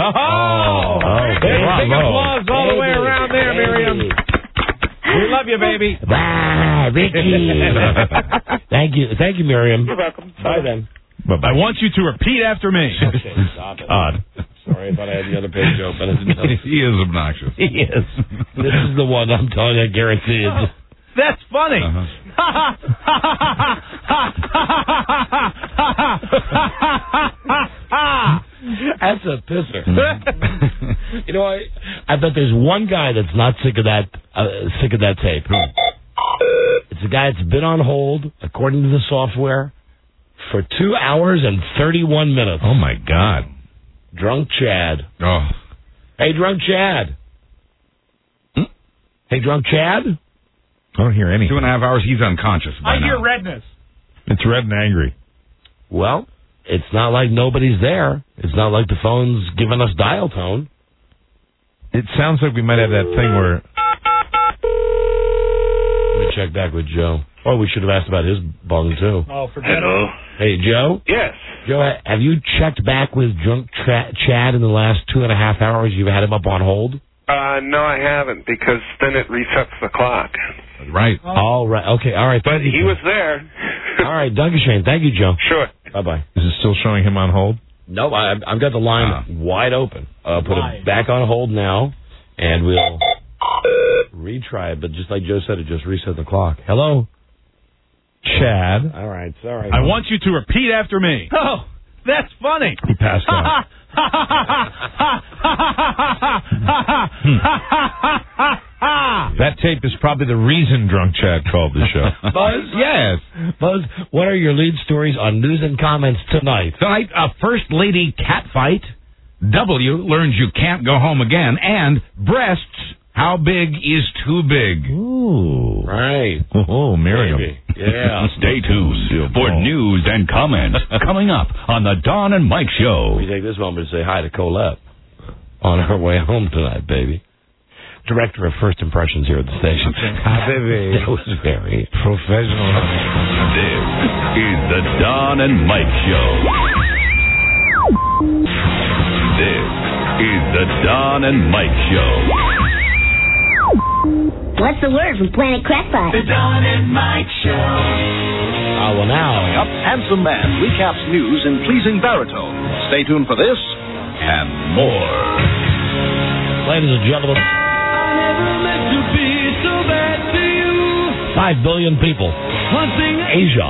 Big applause all the way around there, Miriam. We love you, baby.
Bye, Ricky. Thank you, Miriam.
You're welcome.
Bye then.
I want you to repeat after me.
Okay, stop it.
Odd.
Sorry, I thought I had the other page open.
He is obnoxious.
He is. This is the one I'm telling you, I guarantee it.
That's funny.
That's a pisser. You know, I bet there's one guy that's not sick of that tape. It's a guy that's been on hold, according to the software, for 2 hours and 31 minutes.
Oh, my God.
Drunk Chad.
Oh.
Hey, Drunk Chad. Hey, Drunk Chad.
I don't hear anything.
2.5 hours, he's unconscious by
I
now.
hear redness.
It's red and angry.
Well, it's not like nobody's there. It's not like the phone's giving us dial tone.
It sounds like we might have that thing where...
Let me check back with Joe. Oh, we should have asked about his bung, too.
Oh, forget
Hello.
Hey, Joe?
Yes.
Joe, have you checked back with Drunk Chad in the last 2.5 hours? You've had him up on hold?
No, I haven't, because then it resets the clock.
Right.
All right. Okay. All right.
But he was there.
All right. Dankeschön. Thank you, Joe.
Sure.
Bye-bye.
Is it still showing him on hold?
No, I've got the line wide open. Put it back on hold now, and we'll retry it. But just like Joe said, it just reset the clock. Hello?
Chad.
All right. Sorry.
I want you to repeat after me. Oh, that's funny.
He passed out. That tape is probably the reason Drunk Chad called the show.
Buzz?
Yes.
Buzz, what are your lead stories on news and comments tonight?
Tonight, a First Lady cat fight. W learns you can't go home again. And breasts, how big is too big?
Ooh. Right.
Oh, Miriam.
Maybe. Yeah.
Stay tuned for news and comments coming up on the Don and Mike Show.
We take this moment to say hi to Colette on her way home tonight, baby. Director of First Impressions here at the station.
Hi, baby.
That was very
professional.
This is the Don and Mike Show. This is the Don and Mike Show.
What's the word from Planet Crackpot?
The Don and Mike Show.
Well, now.
Coming up, Handsome Man recaps news in pleasing baritone. Stay tuned for this and more.
Ladies and gentlemen, 5 billion people. Asia.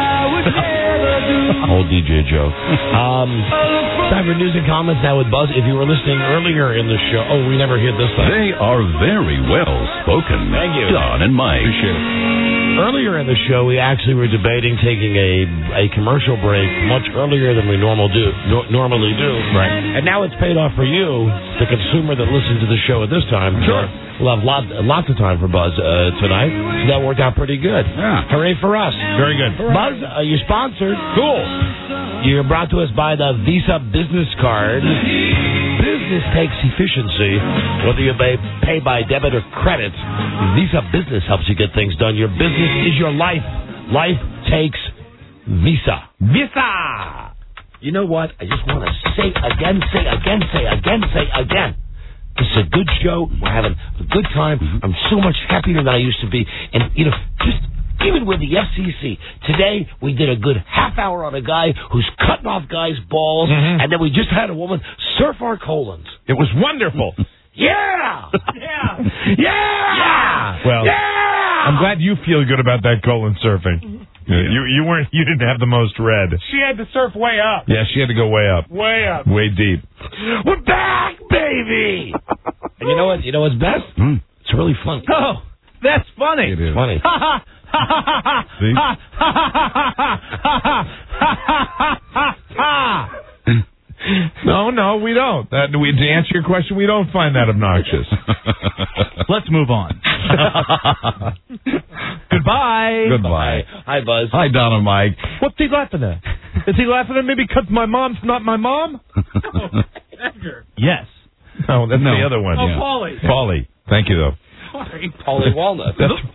Old DJ Joe. Time for news and comments now with Buzz. If you were listening earlier in the show, we never hit this time.
They are very well spoken.
Thank you.
Don and Mike.
Earlier in the show, we actually were debating taking a commercial break much earlier than we normally do.
Right.
And now it's paid off for you, the consumer that listened to the show at this time.
Sure.
We'll have lots of time for Buzz tonight. So that worked out pretty good.
Yeah.
Hooray for us.
Very good.
Buzz, you're sponsored.
Cool.
You're brought to us by the Visa Business Card. Business takes efficiency. Whether you pay by debit or credit, Visa Business helps you get things done. Your business is your life. Life takes Visa. Visa! You know what? I just want to say again. This is a good show. We're having a good time. I'm so much happier than I used to be. And, just even with the FCC, today we did a good half hour on a guy who's cutting off guys' balls, and then we just had a woman surf our colons.
It was wonderful.
Yeah!
Well, I'm glad you feel good about that colon surfing. You didn't have the most red.
She had to surf way up.
Yeah, she had to go way up.
Way up.
Way deep.
We're back, baby! And you know what's best? It's really fun.
Oh, that's funny.
It is.
Funny.
See? No, we don't. To answer your question, we don't find that obnoxious.
Let's move on.
Goodbye.
Hi, Buzz.
Hi, Don and Mike.
What's he laughing at? Is he laughing at me because my mom's not my mom?
Edgar. Yes.
No, that's the other one.
Oh,
yeah.
Paulie.
Thank you, though.
Sorry.
Paulie Walnuts.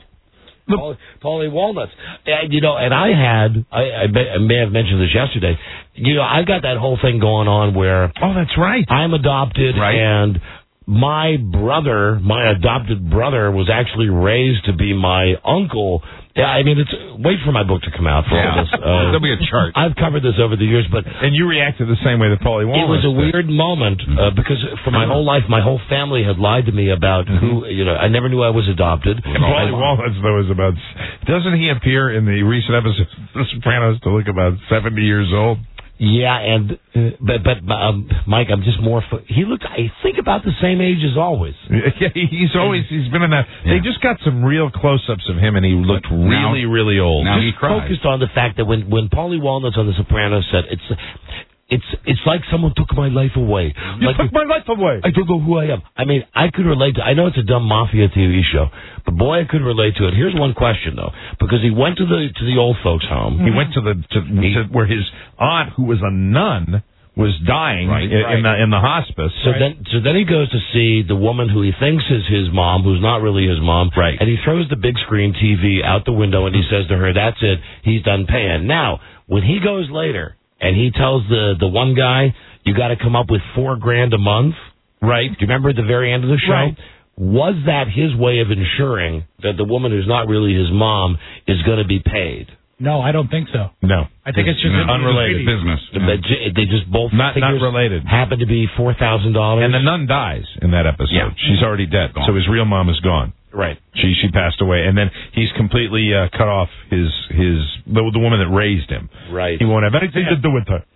Paulie Walnuts. And I may have mentioned this yesterday. I got that whole thing going on where...
Oh, that's right.
I'm adopted, and my adopted brother was actually raised to be my uncle. Yeah, I mean, wait for my book to come out for all this.
There'll be a chart.
I've covered this over the years, but...
And you reacted the same way that Paulie Walnuts
did. It was a weird moment, because for my whole life, my whole family had lied to me about who, I never knew I was adopted.
And Paulie Walnuts, though, is about... Doesn't he appear in the recent episode of The Sopranos to look about 70 years old?
Yeah, and but Mike, I'm just more. He looked, I think, about the same age as always.
Yeah, he's been in that. Yeah. They just got some real close-ups of him, and he looked really old.
Now
just
he cries.
Focused on the fact that when Paulie Walnuts on The Sopranos said it's like someone took my life away.
You took my life away.
I don't know who I am. I mean, I could relate to. I know it's a dumb mafia TV show, but boy, I could relate to it. Here's one question though, because he went to the old folks' home.
He went to where his aunt, who was a nun, was dying in the hospice.
So then he goes to see the woman who he thinks is his mom, who's not really his mom.
Right.
And he throws the big screen TV out the window and he says to her, "That's it. He's done paying." Now, when he goes later. And he tells the one guy, you got to come up with $4,000 a month. Right. Do you remember at the very end of the show?
Right.
Was that his way of ensuring that the woman who's not really his mom is going to be paid?
No, I don't think so.
No.
I think it's just
unrelated
business.
They just both
not related.
Happen to be $4,000.
And the nun dies in that episode. Yeah. She's already dead. So his real mom is gone.
Right.
She passed away, and then he's completely cut off the woman that raised him.
Right.
He won't have anything to do with her.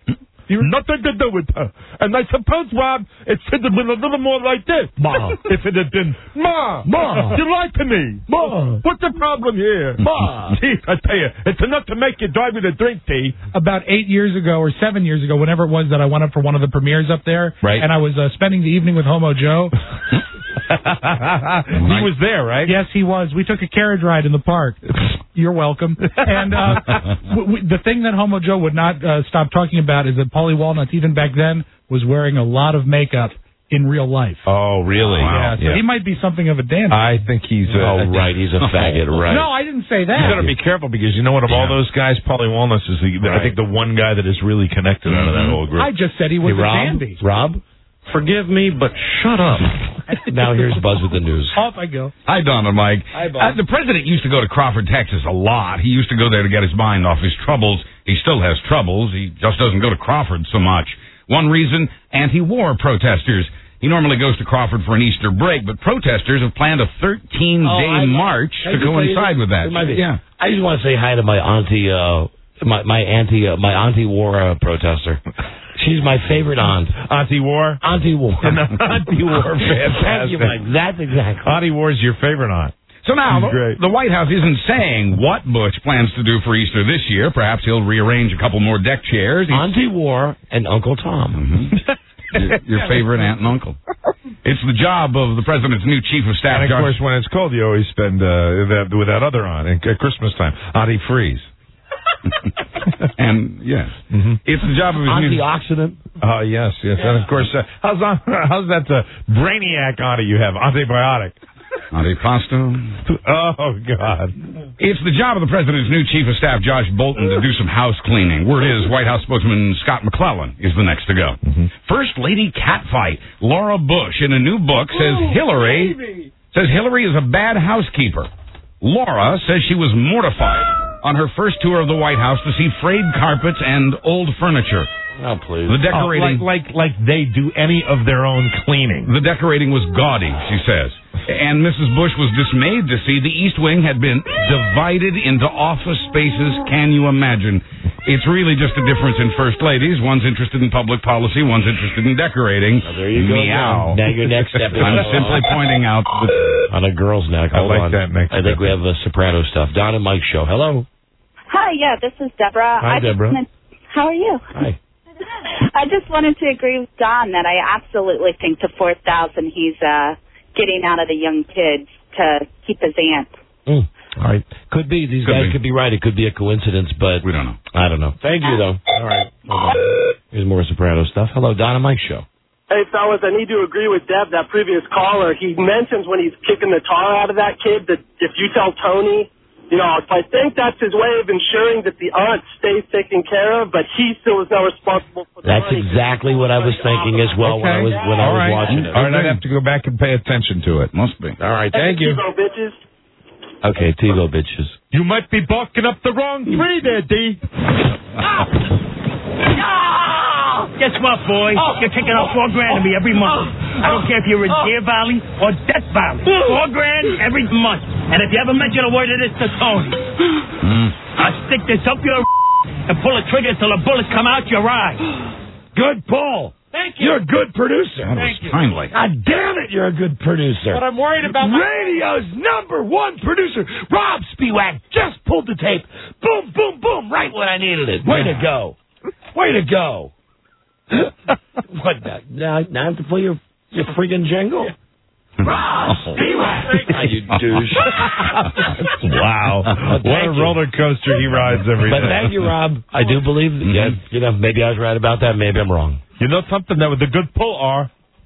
Nothing to do with her. And I suppose, Rob, it should have been a little more like this.
Ma.
If it had been, Ma. You lie to me.
Ma.
What's the problem here?
Ma.
Gee, I tell you, it's enough to make you drive you to drink, T.
About 8 years ago or 7 years ago, whenever it was that I went up for one of the premieres up there,
right.
and I was spending the evening with Homo Joe.
He was there, right?
Yes, he was. We took a carriage ride in the park. You're welcome. And the thing that Homo Joe would not stop talking about is that Paulie Walnuts, even back then, was wearing a lot of makeup in real life.
Oh, really?
Yeah, so he might be something of a dandy.
I think he's
he's a faggot, right?
No, I didn't say that.
You got to be careful because you know what? Of all those guys, Paulie Walnuts is I think the one guy that is really connected out of that whole group.
I just said he was a dandy.
Rob, forgive me, but shut up. Now here's Buzz with the news.
Off I go.
Hi, Don and Mike.
Hi, Buzz.
The president used to go to Crawford, Texas a lot. He used to go there to get his mind off his troubles. He still has troubles. He just doesn't go to Crawford so much. One reason, anti-war protesters. He normally goes to Crawford for an Easter break, but protesters have planned a 13-day march to coincide with that.
Yeah. I just want to say hi to my auntie, my anti-war protester. She's my favorite aunt.
Auntie War?
Auntie War.
Auntie War, fantastic.
Thank you, Mike. That's exactly.
Auntie War is your favorite aunt.
So now, the White House isn't saying what Bush plans to do for Easter this year. Perhaps he'll rearrange a couple more deck chairs.
Auntie War and Uncle Tom.
Mm-hmm. your favorite aunt and uncle. It's the job of the president's new chief of staff.
And, of course, when it's cold, you always spend with that other aunt at Christmas time, Auntie Freeze.
And yes, it's the job of his
antioxidant.
Oh yes, and of course, how's that brainiac auntie you have? Antibiotic.
Antipasto.
Oh God!
It's the job of the president's new chief of staff, Josh Bolton, to do some house cleaning. Word is, White House spokesman Scott McClellan is the next to go. First lady catfight. Laura Bush in a new book says Hillary is a bad housekeeper. Laura says she was mortified on her first tour of the White House to see frayed carpets and old furniture.
Oh, please.
The decorating...
like they do any of their own cleaning.
The decorating was gaudy, she says. And Mrs. Bush was dismayed to see the East Wing had been divided into office spaces. Can you imagine? It's really just a difference in first ladies. One's interested in public policy, one's interested in decorating.
Oh, there you go.
Meow.
Now your next step is
I'm simply pointing out
on a girl's neck.
I like that next
I think we have the soprano stuff. Don and Mike show. Hello.
Hi, yeah, this is Deborah.
Hi, Deborah.
How are you?
Hi.
I just wanted to agree with Don that I absolutely think the 4,000 he's getting out of the young kids to keep his aunt.
All right. Could be. These guys could be right. It could be a coincidence, but...
we don't know.
I don't know. Thank you, though. All right. Here's more soprano stuff. Hello, Don and Mike show.
Hey, fellas, I need to agree with Deb, that previous caller. He mentions when he's kicking the tar out of that kid that if you tell Tony... You know, I think that's his way of ensuring that the aunt stays taken care of, but he still is now responsible for the
That's
money.
exactly what I was thinking as well when I was watching it.
All right, I'd have to go back and pay attention to it.
Must be.
All right, thank you.
TiVo bitches.
Okay, TiVo bitches.
You might be barking up the wrong tree there, D.
Guess what, boy? You're taking out $4 grand to me every month. I don't care if you're in Deer Valley or Death Valley. $4 grand every month. And if you ever mention a word of this to Tony, I'll stick this up your and pull the trigger till the bullets come out your eye.
Good pull.
Thank you.
You're a good producer.
That was timely.
God damn it, you're a good producer.
But I'm worried about
radio's #1 producer. Rob Spiewak just pulled the tape. Boom, boom, boom, right when I needed it. Way to go. Way to go. What, now I have to play your friggin' jingle?
Rob Spiewak.
You douche.
Wow. What a roller coaster he rides every day.
But thank you, Rob. I do believe, maybe I was right about that. Maybe I'm wrong.
You know something that was a good pull, R.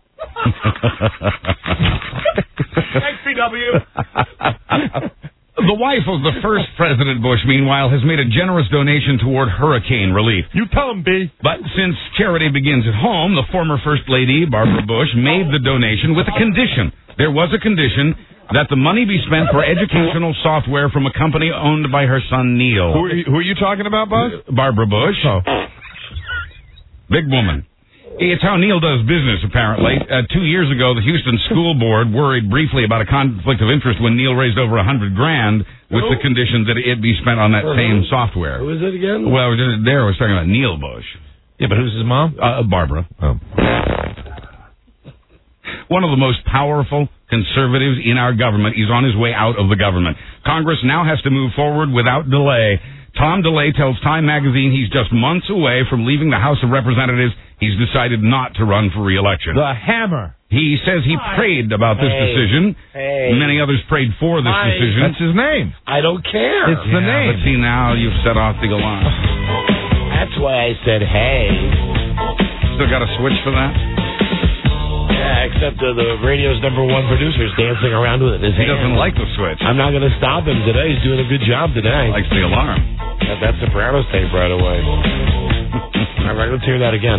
Thanks, PW.
The wife of the first President Bush, meanwhile, has made a generous donation toward hurricane relief.
You tell him, B.
But since charity begins at home, the former First Lady, Barbara Bush, made the donation with a condition. There was a condition that the money be spent for educational software from a company owned by her son, Neil.
Who are you talking about, Buzz?
Barbara Bush.
Oh.
Big woman. It's how Neil does business, apparently. 2 years ago, the Houston School Board worried briefly about a conflict of interest when Neil raised over $100 grand with the condition that it be spent on that same software.
Who is it again?
Well, there I was talking about Neil Bush.
Yeah, but who's his mom?
Barbara.
Oh.
One of the most powerful conservatives in our government. He's on his way out of the government. Congress now has to move forward without delay. Tom DeLay tells Time magazine he's just months away from leaving the House of Representatives. He's decided not to run for re-election.
The hammer.
He says he prayed about this decision. Many others prayed for this decision.
That's his name.
I don't care.
It's the name.
But see, now you've set off the alarm.
That's why I said, hey.
Still got a switch for that?
Yeah, except the radio's #1 producer's dancing around with it in his hand.
He doesn't like the switch.
I'm not going to stop him today. He's doing a good job today.
Likes the alarm.
That's Sopranos tape right away. All right, let's hear that again.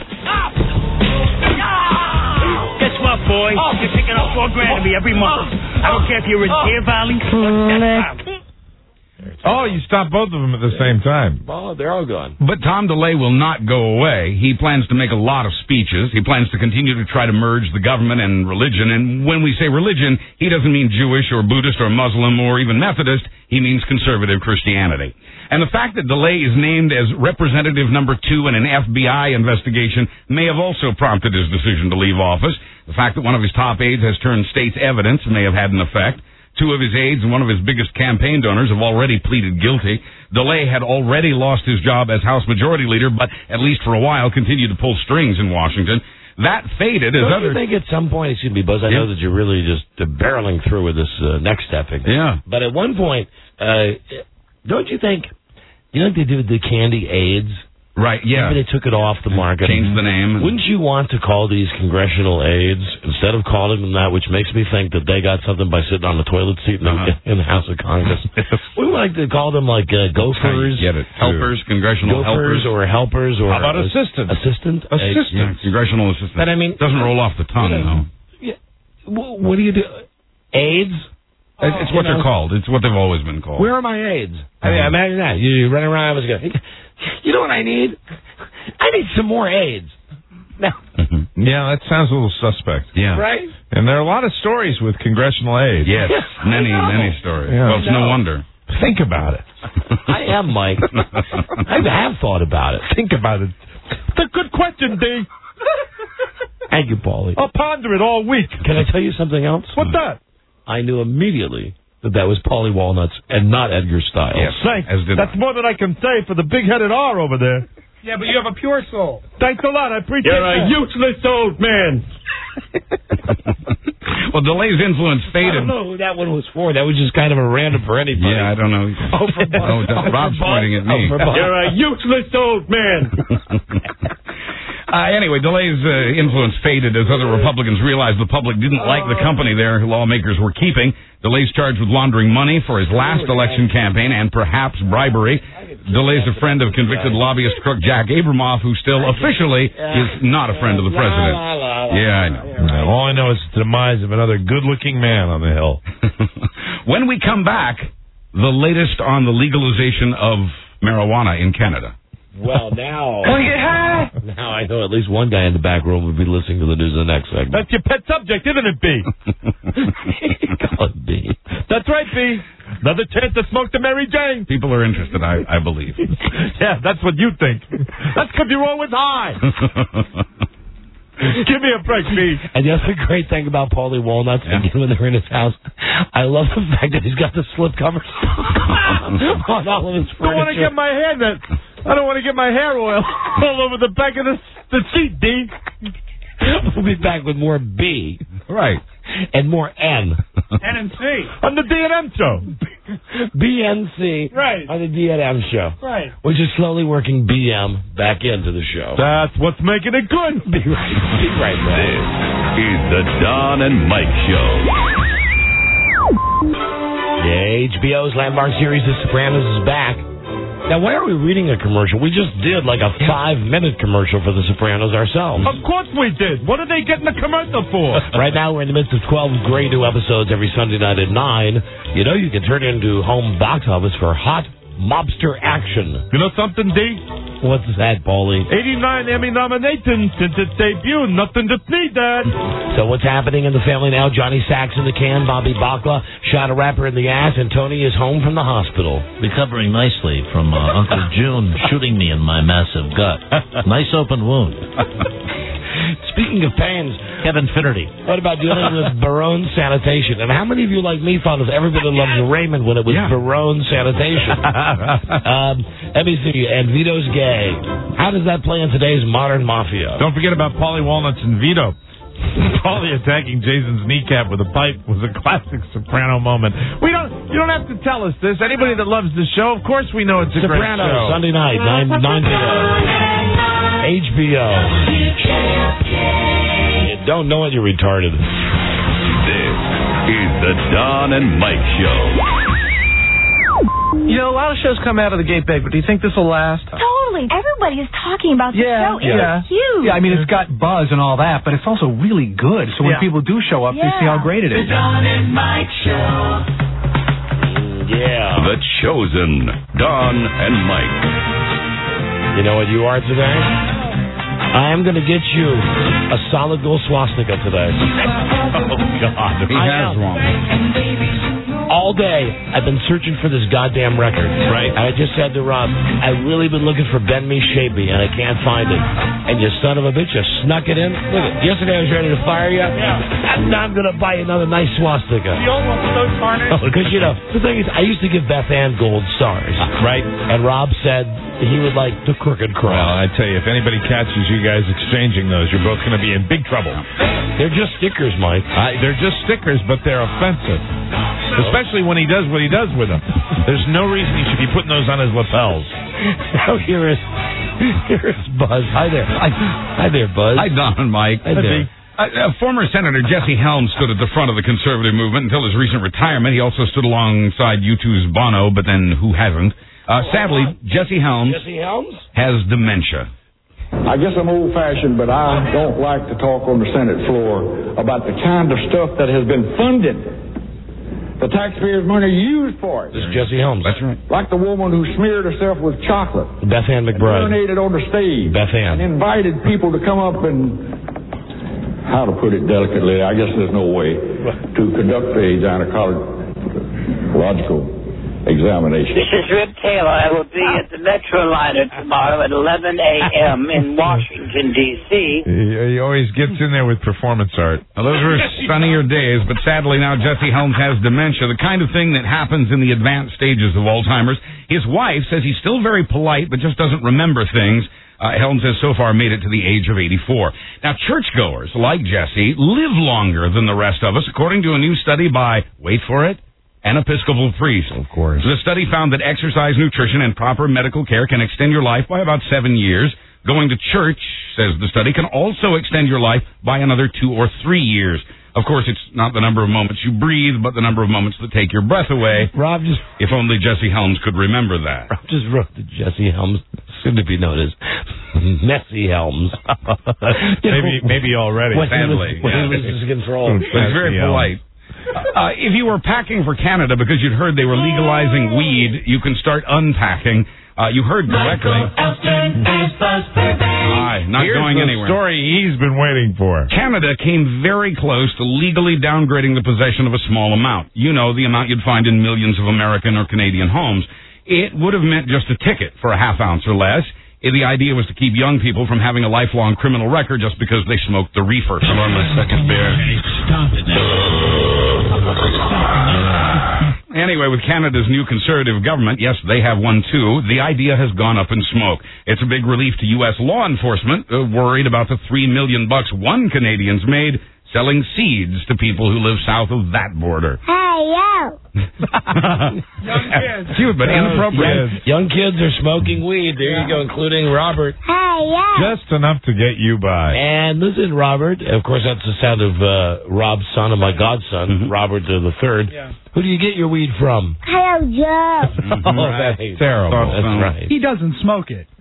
Guess what, boy? You're picking up $4,000 to me every month. I don't care if you're in Deer Valley or Death Valley.
Oh, you stopped both of them at the same time.
Oh, they're all gone.
But Tom DeLay will not go away. He plans to make a lot of speeches. He plans to continue to try to merge the government and religion. And when we say religion, he doesn't mean Jewish or Buddhist or Muslim or even Methodist. He means conservative Christianity. And the fact that DeLay is named as representative #2 in an FBI investigation may have also prompted his decision to leave office. The fact that one of his top aides has turned state's evidence may have had an effect. 2 of his aides and one of his biggest campaign donors have already pleaded guilty. DeLay had already lost his job as House Majority Leader, but at least for a while continued to pull strings in Washington. That faded as
Don't you think at some point, excuse me, Buzz, I know that you're really just barreling through with this next step.
Yeah.
But at one point, don't you think they did the candy AIDS?
Right, yeah.
Maybe they took it off the market.
Changed the name.
Wouldn't you want to call these congressional aides instead of calling them that, which makes me think that they got something by sitting on the toilet seat in the House of Congress? We would like to call them like gophers.
Get it. Helpers, congressional helpers.
Or helpers. Or
how about assistant?
Assistant?
Yeah, congressional assistant.
But I mean...
Doesn't roll off the tongue, though.
Yeah. What do you do? Aides?
It's what they're called. It's what they've always been called.
Where are my aides? I mean, imagine that. You run around, I was going, you know what I need? I need some more aides. Now.
Yeah, that sounds a little suspect.
Yeah.
Right?
And there are a lot of stories with congressional aides.
Yes, many stories.
Yeah.
Well, it's no wonder.
Think about it.
I am, Mike. I have thought about it.
Think about it. It's a good question, D.
Thank you, Paulie.
I'll ponder it all week.
Can I tell you something else?
What's that?
I knew immediately that was Paulie Walnuts and not Edgar Stiles.
Yes,
thanks. That's more than I can say for the big-headed R over there.
Yeah, but you have a pure soul.
Thanks a lot. I appreciate
You're
that.
a useless old man.
Well, DeLay's influence faded.
I don't know who that one was for. That was just kind of a random for anybody.
Yeah, I don't know. Rob's pointing at me.
You're a useless old man.
Anyway, DeLay's influence faded as other Republicans realized the public didn't like the company their lawmakers were keeping. DeLay's charged with laundering money for his last election campaign and perhaps bribery. DeLay's a friend of convicted lobbyist crook Jack Abramoff, who still officially is not a friend of the president. Yeah, I know.
All I know is the demise of another good-looking man on the hill.
When we come back, the latest on the legalization of marijuana in Canada.
Well, now...
Want to get high?
Now I know at least one guy in the back room would be listening to the news in the next segment.
That's your pet subject, isn't it, B?
Call it B.
That's right, B. Another chance to smoke the Mary Jane.
People are interested, I believe.
Yeah, that's what you think. That's because you're always high. Give me a break, B.
And the other great thing about Paulie Walnuts, again, when they're in his house, I love the fact that he's got the slip covers on all of his furniture.
I don't want to get my hair I don't want to get my hair oil all over the back of the seat, D.
We'll be back with more B.
Right.
And more N.
N and C.
On the D&M show.
BNC.
Right.
On the D&M show.
Right.
We're just slowly working BM back into the show.
That's what's making it good.
Be right back.
This is the Don and Mike Show.
Yeah, HBO's landmark series The Sopranos is back. Now, why are we reading a commercial? We just did like a 5-minute commercial for The Sopranos ourselves.
Of course we did. What are they getting the commercial for?
Right now, we're in the midst of 12 great new episodes every Sunday night at 9. You know, you can turn into home box office for hot, mobster action.
You know something, D?
What's that, Paulie?
89 Emmy nominations since its debut. Nothing to sneeze at.
So what's happening in the family now? Johnny Sacks in the can, Bobby Bacla shot a rapper in the ass, and Tony is home from the hospital.
Recovering nicely from Uncle June shooting me in my massive gut. Nice open wound.
Speaking of pains,
Kevin Finnerty.
What about dealing with Barone Sanitation? And how many of you, like me, thought of Everybody Loves Raymond when it was Barone Sanitation? Let me see. And Vito's gay. How does that play in today's modern mafia?
Don't forget about Paulie Walnuts and Vito. Paulie attacking Jason's kneecap with a pipe was a classic Soprano moment. You don't have to tell us this. Anybody that loves the show, of course we know it's a great
Soprano,
show.
Sunday night, 9 p.m. HBO. You don't know it, you're retarded.
This is the Don and Mike Show.
You know, a lot of shows come out of the gate big, but do you think this will last?
Totally. Everybody is talking about the show. It's huge.
Yeah, I mean, it's got buzz and all that, but it's also really good. So when people do show up, they see how great it is.
The Don and Mike Show.
Yeah.
The Chosen Don and Mike.
You know what you are today? I am going to get you a solid gold swastika today.
Oh, God. He has wrong.
All day, I've been searching for this goddamn record.
Right.
I just said to Rob, I've really been looking for Ben Me Shapey, and I can't find it. And you son of a bitch, you snuck it in. Look at yesterday I was ready to fire you. Yeah. And now I'm going to buy you another nice swastika.
The old one's so tarnished.
Because, you know, the thing is, I used to give Beth Ann gold stars.
Right.
And Rob said he would like the Crooked Cross.
Well, I tell you, if anybody catches you guys exchanging those, you're both going to be in big trouble.
They're just stickers, Mike.
They're just stickers, but they're offensive. Especially when he does what he does with them. There's no reason he should be putting those on his lapels.
Now here is Buzz. Hi there. Hi there, Buzz.
Hi, Don and Mike.
Hi there.
Former Senator Jesse Helms stood at the front of the conservative movement until his recent retirement. He also stood alongside U2's Bono, but then who hasn't? Sadly, Jesse Helms has dementia.
I guess I'm old-fashioned, but I don't like to talk on the Senate floor about the kind of stuff that has been funded. The taxpayers' money used for it.
This is Jesse Helms.
That's right.
Like the woman who smeared herself with chocolate.
Beth Ann McBride.
Urinated on the stage.
Beth Ann.
And invited people to come up and, how to put it delicately, I guess there's no way, to conduct a gynecological examination.
This is Rip Taylor. I will be at the Metroliner tomorrow at 11 a.m. in Washington, D.C.
He always gets in there with performance art.
Now, those were sunnier days, but sadly now Jesse Helms has dementia, the kind of thing that happens in the advanced stages of Alzheimer's. His wife says he's still very polite, but just doesn't remember things. Helms has so far made it to the age of 84. Now, churchgoers, like Jesse, live longer than the rest of us, according to a new study by, wait for it, an Episcopal priest.
Of course.
The study found that exercise, nutrition, and proper medical care can extend your life by about 7 years. Going to church, says the study, can also extend your life by another 2 or 3 years. Of course, it's not the number of moments you breathe, but the number of moments that take your breath away.
Rob just...
If only Jesse Helms could remember that.
Rob just wrote that Jesse Helms, soon to be known as Messy Helms.
maybe already.
Sadly. When he loses control.
He's very polite. If you were packing for Canada because you'd heard they were legalizing weed, you can start unpacking. You heard correctly. Not
Here's
going
the
anywhere.
Story he's been waiting for.
Canada came very close to legally downgrading the possession of a small amount. You know, the amount you'd find in millions of American or Canadian homes. It would have meant just a ticket for a half ounce or less. The idea was to keep young people from having a lifelong criminal record just because they smoked the reefer.
I'm on my second beer. Stop it now.
Anyway, with Canada's new conservative government, yes, they have one too, the idea has gone up in smoke. It's a big relief to U.S. law enforcement, worried about the $3 million one Canadian's made selling seeds to people who live south of that border.
Hey, yo!
Young kids.
Cute, but inappropriate.
Young kids are smoking weed. There you go, including Robert.
Hey, yo!
Just enough to get you by.
And listen, Robert. Of course, that's the sound of Rob's son and my godson, Robert the third.
Yeah.
Who do you get your weed from?
Hello, Joe.
That's
terrible.
That's right.
He doesn't smoke it.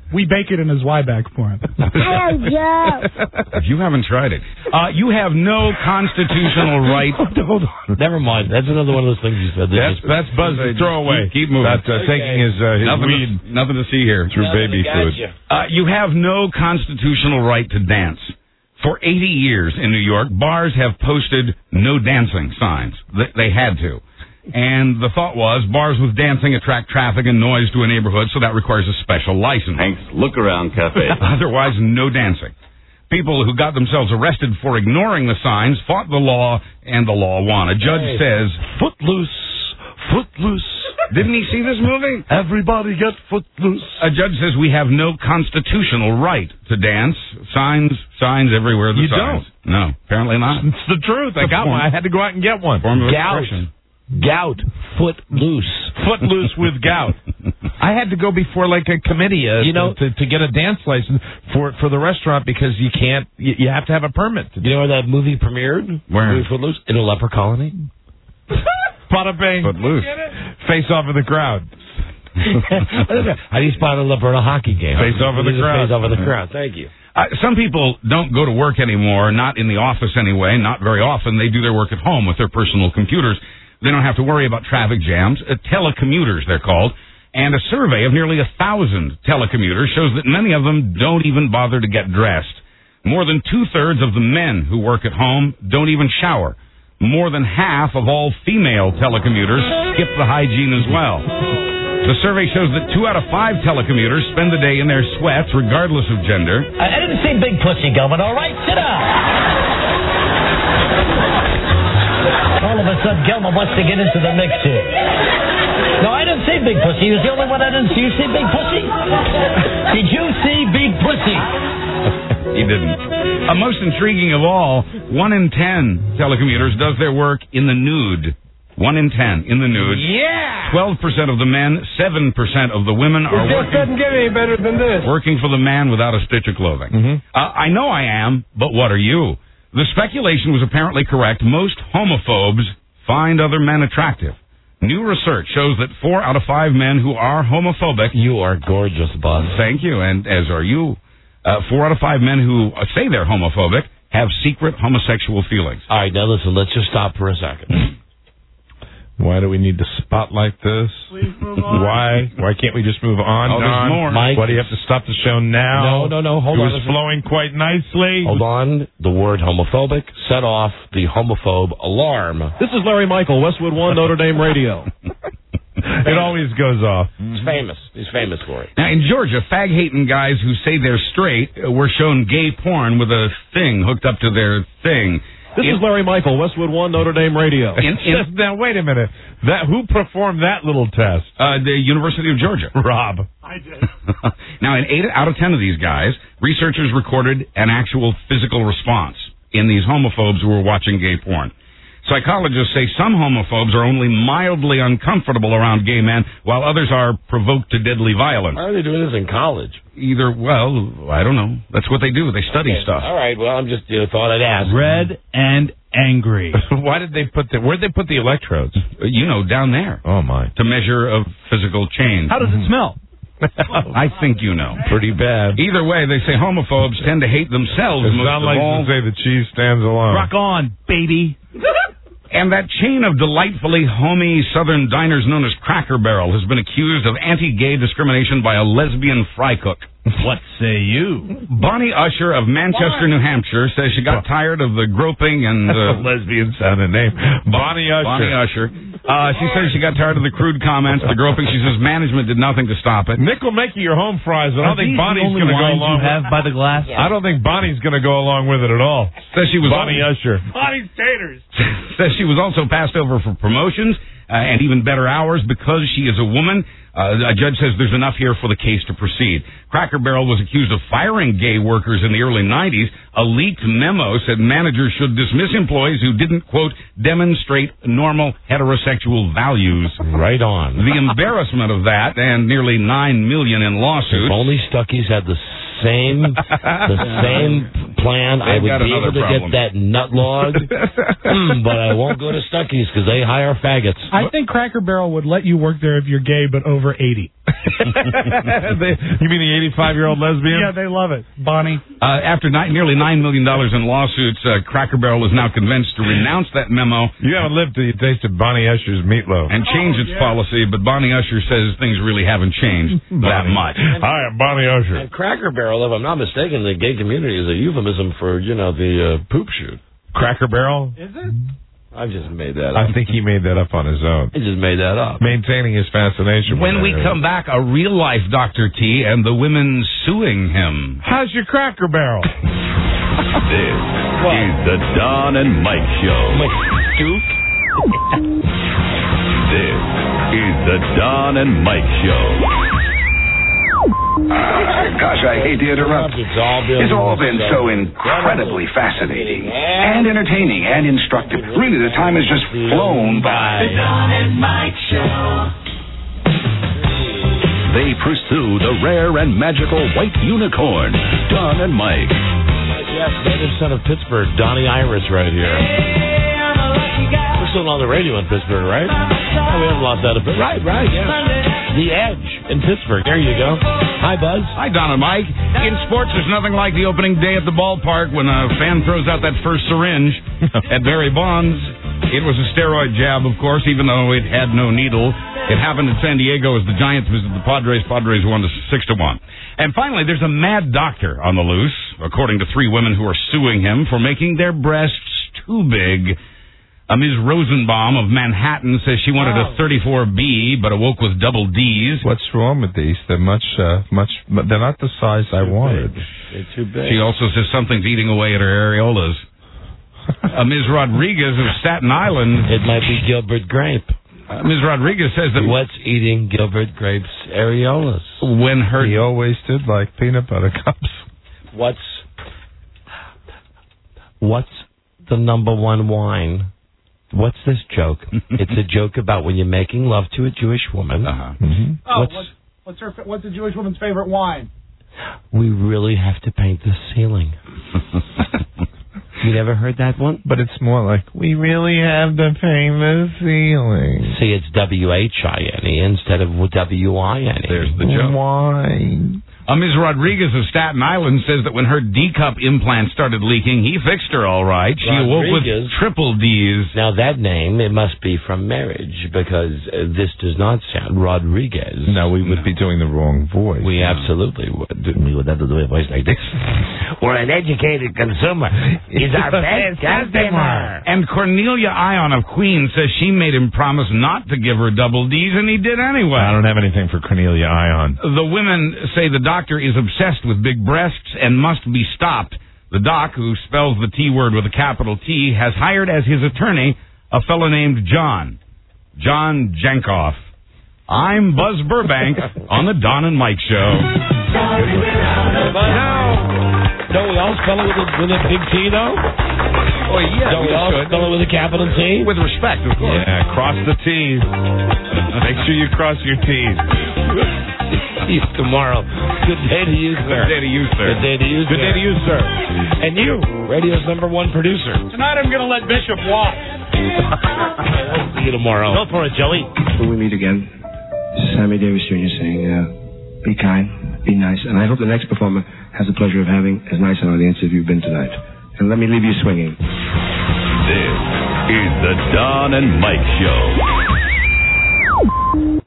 We bake it in his Zwieback for him.
If you haven't tried it, you have no constitutional right.
Hold on. Never mind. That's another one of those things you said.
That's Buzz's throwaway.
Keep moving.
That's taking his weed.
Nothing to see here.
Through baby food.
You have no constitutional right to dance. For 80 years in New York, bars have posted no dancing signs. They had to. And the thought was bars with dancing attract traffic and noise to a neighborhood, so that requires a special license.
Hank's Look Around Cafe.
Otherwise, no dancing. People who got themselves arrested for ignoring the signs fought the law, and the law won. A judge says,
Footloose, footloose.
Didn't he see this movie?
Everybody get footloose.
A judge says we have no constitutional right to dance. Signs everywhere. The
You
signs.
don't.
No, apparently not.
It's the truth. I got one. I had to go out and get one.
Form of
Gout.
expression.
Gout. Footloose.
Footloose with gout. I had to go before like a committee, to get a dance license for the restaurant because you can't. You have to have a permit.
You know where that movie premiered?
Where?
Footloose? In a leper colony.
Bada bang.
Footloose.
Face off of the crowd.
How do you spot a leper in a hockey game?
Face off of the crowd.
Face off of the crowd. Thank you.
Some people don't go to work anymore, not in the office anyway, not very often. They do their work at home with their personal computers. They don't have to worry about traffic jams. Telecommuters, they're called. And a survey of nearly 1,000 telecommuters shows that many of them don't even bother to get dressed. More than 2/3 of the men who work at home don't even shower. More than half of all female telecommuters skip the hygiene as well. The survey shows that 2 out of 5 telecommuters spend the day in their sweats, regardless of gender.
I didn't say big pussy going, all right? Sit down. All of a sudden, Gelman wants to get into the mix here. No, I didn't see big pussy. He was the only one I didn't see. You see big pussy? Did you see big pussy?
He didn't. Most intriguing of all, 1 in 10 telecommuters does their work in the nude. 1 in 10 in the nude.
Yeah!
12% of the men, 7% of the women are
It doesn't get any better than this.
working for the man without a stitch of clothing.
Mm-hmm.
I know I am, but what are you? The speculation was apparently correct. Most homophobes find other men attractive. New research shows that 4 out of 5 men who are homophobic...
You are gorgeous, Buzz.
Thank you, and as are you. 4 out of 5 men who say they're homophobic have secret homosexual feelings.
All right, now listen, let's just stop for a second.
Why do we need to spotlight this?
Please move on.
Why can't we just move on,
Oh, there's
Don?
more.
Mike.
Why do you have to stop the show now?
No, hold
it
on.
was flowing quite nicely.
Hold on. The word homophobic set off the homophobe alarm.
This is Larry Michael, Westwood One, Notre Dame Radio.
It always goes off.
He's famous. He's famous for it.
Now, in Georgia, fag-hating guys who say they're straight were shown gay porn with a thing hooked up to their thing.
This is Larry Michael, Westwood One, Notre Dame Radio.
Now, wait a minute. Who performed that little test?
The University of Georgia.
Rob.
I did.
Now, in 8 out of 10 of these guys, researchers recorded an actual physical response in these homophobes who were watching gay porn. Psychologists say some homophobes are only mildly uncomfortable around gay men, while others are provoked to deadly violence.
Why are they doing this in college?
I don't know. That's what they do. They study stuff.
All right, well, I'm just thought I'd ask.
Red and angry.
Why did they put where'd they put the electrodes?
Down there.
Oh, my.
To measure a physical change.
How does it smell?
I think you know.
Pretty bad.
Either way, they say homophobes tend to hate themselves
It
most
sounds
of
like
all.
to say the cheese stands alone.
Rock on, baby.
And that chain of delightfully homey southern diners known as Cracker Barrel has been accused of anti-gay discrimination by a lesbian fry cook.
What say you?
Bonnie Usher of Manchester, New Hampshire, says she got tired of the groping and...
That's a lesbian sounding name. Bonnie Usher.
Bonnie Usher. She says she got tired of the crude comments, the groping. She says management did nothing to stop it.
Nick will make you your home fries, but I don't think Bonnie's
going
to go along
you have by the glass?
I don't think Bonnie's going to go along with it at all.
Says she was
Bonnie Usher.
Bonnie's taters.
Says she was also passed over for promotions and even better hours because she is a woman. A judge says there's enough here for the case to proceed. Cracker Barrel was accused of firing gay workers in the early 90s. A leaked memo said managers should dismiss employees who didn't, quote, demonstrate normal heterosexual values.
Right on.
The embarrassment of that and nearly $9 million in lawsuits.
If only Stuckey's had the same plan. I would be able to get that nut log, but I won't go to Stuckey's because they hire faggots.
I think Cracker Barrel would let you work there if you're gay, but over 80.
You mean the 85-year-old lesbian?
Yeah, they love it. Bonnie.
After nearly $9 million in lawsuits, Cracker Barrel is now convinced to renounce that memo.
You haven't lived till you tasted Bonnie Usher's meatloaf.
And change its policy, but Bonnie Usher says things really haven't changed that much.
Hi, I'm Bonnie Usher.
And Cracker Barrel, if I'm not mistaken, the gay community is a euphemism for, the poop shoot.
Cracker Barrel?
Is it?
I just made that up.
I think he made that up on his own.
I just made that up.
Maintaining his fascination.
When we come back, a real-life Dr. T and the women suing him.
How's your Cracker Barrel?
This is the Don and Mike Show.
Duke?
This is the Don and Mike Show.
Gosh, I hate to interrupt.
It's
all been so incredibly fascinating and entertaining and instructive. Really, the time has just flown by.
The Don and Mike Show.
They pursue the rare and magical white unicorn, Don and Mike.
Yes, native son of Pittsburgh, Donnie Iris right here. We're still on the radio in Pittsburgh, right? Oh, we haven't lost that a bit. Right, yeah. The Edge in Pittsburgh. There you go. Hi, Buzz.
Hi, Don and Mike. In sports, there's nothing like the opening day at the ballpark when a fan throws out that first syringe at Barry Bonds. It was a steroid jab, of course, even though it had no needle. It happened in San Diego as the Giants visited the Padres. Padres won 6-1. And finally, there's a mad doctor on the loose, according to 3 women who are suing him for making their breasts too big. Ms. Rosenbaum of Manhattan says she wanted a 34B, but awoke with double Ds.
What's wrong with these? They're they're not the size I wanted.
They're too big.
She also says something's eating away at her areolas. Ms. Rodriguez of Staten Island.
It might be Gilbert Grape.
Ms. Rodriguez says that...
What's eating Gilbert Grape's areolas?
He always did like peanut butter cups.
What's the number one wine? What's this joke? It's a joke about when you're making love to a Jewish woman.
What's a Jewish woman's favorite wine?
We really have to paint the ceiling. You never heard that one?
But it's more like, we really have to paint the ceiling.
See, it's W-H-I-N-E instead of W-I-N-E.
There's the joke.
Why?
Ms. Rodriguez of Staten Island says that when her D-cup implant started leaking, he fixed her all right. She awoke with triple Ds.
Now, that name, it must be from marriage, because this does not sound Rodriguez.
No, we would be doing the wrong voice.
We absolutely would. We would have to do a voice like this. We're an educated consumer. He's our best customer.
And Cornelia Ion of Queens says she made him promise not to give her double Ds, and he did anyway.
I don't have anything for Cornelia Ion.
The women say the doctor is obsessed with big breasts and must be stopped. The doc, who spells the T word with a capital T, has hired as his attorney a fellow named John Jankoff. I'm Buzz Burbank on the Don and Mike Show.
Don't we all spell it with a big T, though?
Oh, yeah.
Don't we all spell it with a capital T?
With respect, of course.
Yeah, cross the T's. Make sure you cross your T's.
See you tomorrow. Good day to you, sir.
Good day to you, sir.
Good day to you, sir.
Good day to you, sir.
And you, radio's #1 producer.
Tonight I'm going to let Bishop walk.
See you tomorrow.
Go for it, Joey.
When we meet again, this is Sammy Davis Jr. saying, be kind, be nice, and I hope the next performer has the pleasure of having as nice an audience as you've been tonight. And let me leave you swinging.
This is the Don and Mike Show.